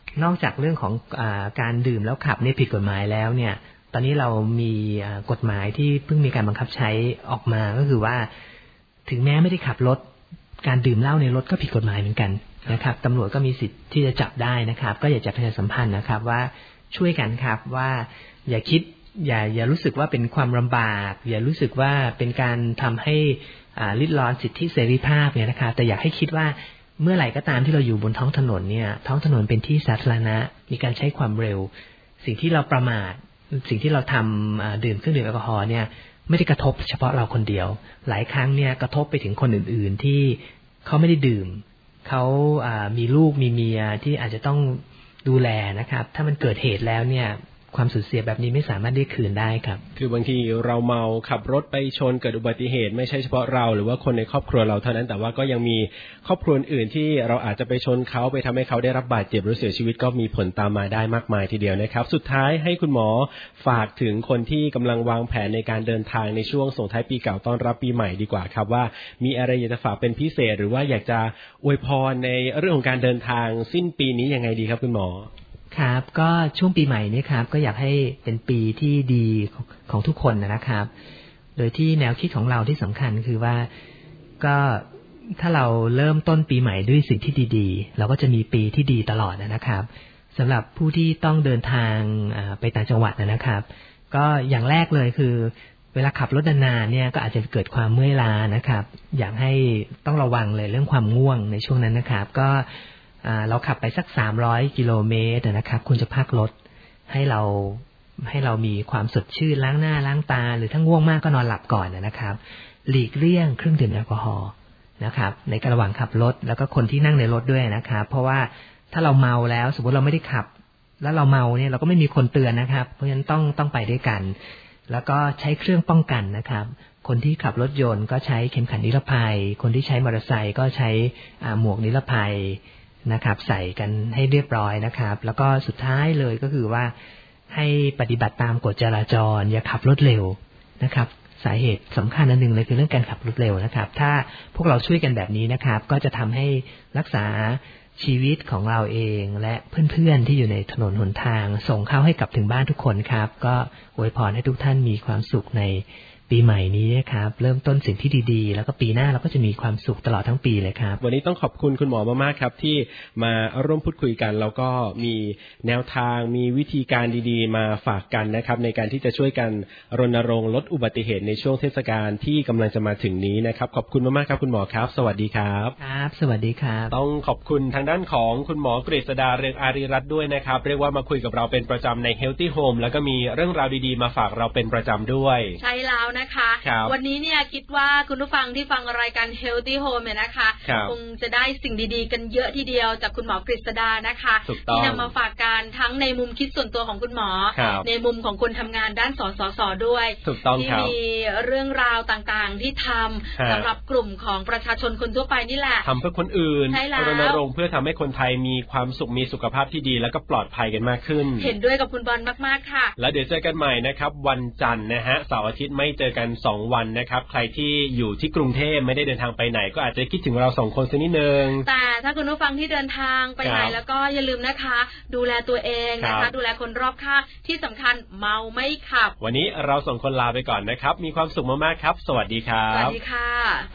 นอกจากเรื่องของอ่าการดื่มแล้วขับเนี่ยผิดกฎหมายแล้วเนี่ยตอนนี้เรามีกฎหมายที่เพิ่งมีการบังคับใช้ออกมาก็คือว่าถึงแม้ไม่ได้ขับรถการดื่มเหล้าในรถก็ผิดกฎหมายเหมือนกันนะครับตำรวจก็มีสิทธิ์ที่จะจับได้นะครับก็อยากจะประชาสัมพันธ์นะครับว่าช่วยกันครับว่าอย่าคิดอย่าอย่ารู้สึกว่าเป็นความลำบากอย่ารู้สึกว่าเป็นการทำให้อ่าลิดรอนสิทธิเสรีภาพเนี่ยนะครับแต่อยากให้คิดว่าเมื่อไหร่ก็ตามที่เราอยู่บนท้องถนนเนี่ยท้องถนนเป็นที่สาธารณะมีการใช้ความเร็วสิ่งที่เราประมาทสิ่งที่เราทำดื่มเครื่องดื่มแอลกอฮอล์เนี่ยไม่ได้กระทบเฉพาะเราคนเดียวหลายครั้งเนี่ยกระทบไปถึงคนอื่นๆที่เขาไม่ได้ดื่มเขามีลูกมีเมียที่อาจจะต้องดูแลนะครับถ้ามันเกิดเหตุแล้วเนี่ยความสูญเสียแบบนี้ไม่สามารถได้คืนได้ครับคือบางทีเราเมาขับรถไปชนเกิดอุบัติเหตุไม่ใช่เฉพาะเราหรือว่าคนในครอบครัวเราเท่านั้นแต่ว่าก็ยังมีครอบครัวอื่นที่เราอาจจะไปชนเขาไปทำให้เขาได้รับบาดเจ็บหรือเสียชีวิตก็มีผลตามมาได้มากมายทีเดียวนะครับสุดท้ายให้คุณหมอฝากถึงคนที่กำลังวางแผนในการเดินทางในช่วงส่งท้ายปีเก่าต้อนรับปีใหม่ดีกว่าครับว่ามีอะไรอยากจะฝากเป็นพิเศษหรือว่าอยากจะอวยพรในเรื่องของการเดินทางสิ้นปีนี้ยังไงดีครับคุณหมอครับก็ช่วงปีใหม่นี้ครับก็อยากให้เป็นปีที่ดีของทุกคนนะครับโดยที่แนวคิดของเราที่สำคัญคือว่าก็ถ้าเราเริ่มต้นปีใหม่ด้วยสิ่งที่ดีๆเราก็จะมีปีที่ดีตลอดนะครับสำหรับผู้ที่ต้องเดินทางไปต่างจังหวัดนะครับก็อย่างแรกเลยคือเวลาขับรถนานๆเนี่ยก็อาจจะเกิดความเมื่อยล้านะครับอยากให้ต้องระวังเลยเรื่องความง่วงในช่วงนั้นนะครับก็เราขับไปสักสามร้อยกิโลเมตรนะครับคุณจะพักรถให้เราให้เรามีความสดชื่นล้างหน้าล้างตาหรือถ้าง่วงมากก็นอนหลับก่อนนะครับหลีกเลี่ยงเครื่องดื่มแอลกอฮอล์นะครับในระหว่างขับรถแล้วก็คนที่นั่งในรถด้วยนะครับเพราะว่าถ้าเราเมาแล้วสมมติเราไม่ได้ขับแล้วเราเมาเนี่ยเราก็ไม่มีคนเตือนนะครับเพราะฉะนั้นต้องต้องไปด้วยกันแล้วก็ใช้เครื่องป้องกันนะครับคนที่ขับรถยนต์ก็ใช้เข็มขัดนิรภัยคนที่ใช้มอเตอร์ไซค์ก็ใช้หมวกนิรภัยนะครับใส่กันให้เรียบร้อยนะครับแล้วก็สุดท้ายเลยก็คือว่าให้ปฏิบัติตามกฎจราจรอย่าขับรถเร็วนะครับสาเหตุสำคัญอันหนึ่งเลยคือเรื่องการขับรถเร็วนะครับถ้าพวกเราช่วยกันแบบนี้นะครับก็จะทำให้รักษาชีวิตของเราเองและเพื่อนๆที่อยู่ในถนนหนทางส่งเข้าให้กลับถึงบ้านทุกคนครับก็อวยพรให้ทุกท่านมีความสุขในปีใหม่นี้นะครับเริ่มต้นสิ่งที่ดีๆแล้วก็ปีหน้าเราก็จะมีความสุขตลอดทั้งปีเลยครับวันนี้ต้องขอบคุณคุณหมอมากๆครับที่มาร่วมพูดคุยกันแล้วก็มีแนวทางมีวิธีการดีๆมาฝากกันนะครับในการที่จะช่วยกันรณรงค์ลดอุบัติเหตุในช่วงเทศกาลที่กำลังจะมาถึงนี้นะครับขอบคุณมากๆครับคุณหมอครับสวัสดีครับครับสวัสดีครับต้องขอบคุณทางด้านของคุณหมอกฤษดาเรืองอารีรัตน์ด้วยนะครับเรียกว่ามาคุยกับเราเป็นประจำใน Healthy Home แล้วก็มีเรื่องราวดีๆมาฝากเราเป็นประจำด้วยใช่แล้วนะคะวันนี้เนี่ยคิดว่าคุณผู้ฟังที่ฟังรายการ Healthy Home เนี่ยนะคะคงจะได้สิ่งดีๆกันเยอะทีเดียวจากคุณหมอกฤษดานะคะที่นำมาฝากกันทั้งในมุมคิดส่วนตัวของคุณหมอในมุมของคนทำงานด้านสสสด้วยที่มีเรื่องราวต่างๆที่ทำสำหรับกลุ่มของประชาชนคนทั่วไปนี่แหละทำเพื่อคนอื่นรณรงค์เพื่อทำให้คนไทยมีความสุขมีสุขภาพที่ดีแล้วก็ปลอดภัยกันมากขึ้นเห็นด้วยกับคุณบอลมากๆค่ะแล้วเดี๋ยวเจอกันใหม่นะครับวันจันทร์นะฮะเสาร์อาทิตย์ไม่เจอกันสองวันนะครับใครที่อยู่ที่กรุงเทพไม่ได้เดินทางไปไหนก็อาจจะคิดถึงเราสองคนสักนิดนึงแต่ถ้าคุณผู้ฟังที่เดินทางไปไหนแล้วก็อย่าลืมนะคะดูแลตัวเองนะคะดูแลคนรอบข้างที่สำคัญเมาไม่ขับวันนี้เราสองคนลาไปก่อนนะครับมีความสุขมากๆครับสวัสดีครับสวัสดีค่ะ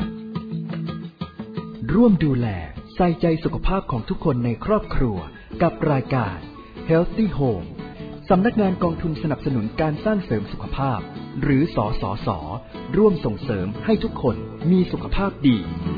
ร่วมดูแลใส่ใจสุขภาพของทุกคนในครอบครัวกับรายการ Healthy Home สำนักงานกองทุนสนับสนุนการสร้างเสริมสุขภาพหรือสสส.ร่วมส่งเสริมให้ทุกคนมีสุขภาพดี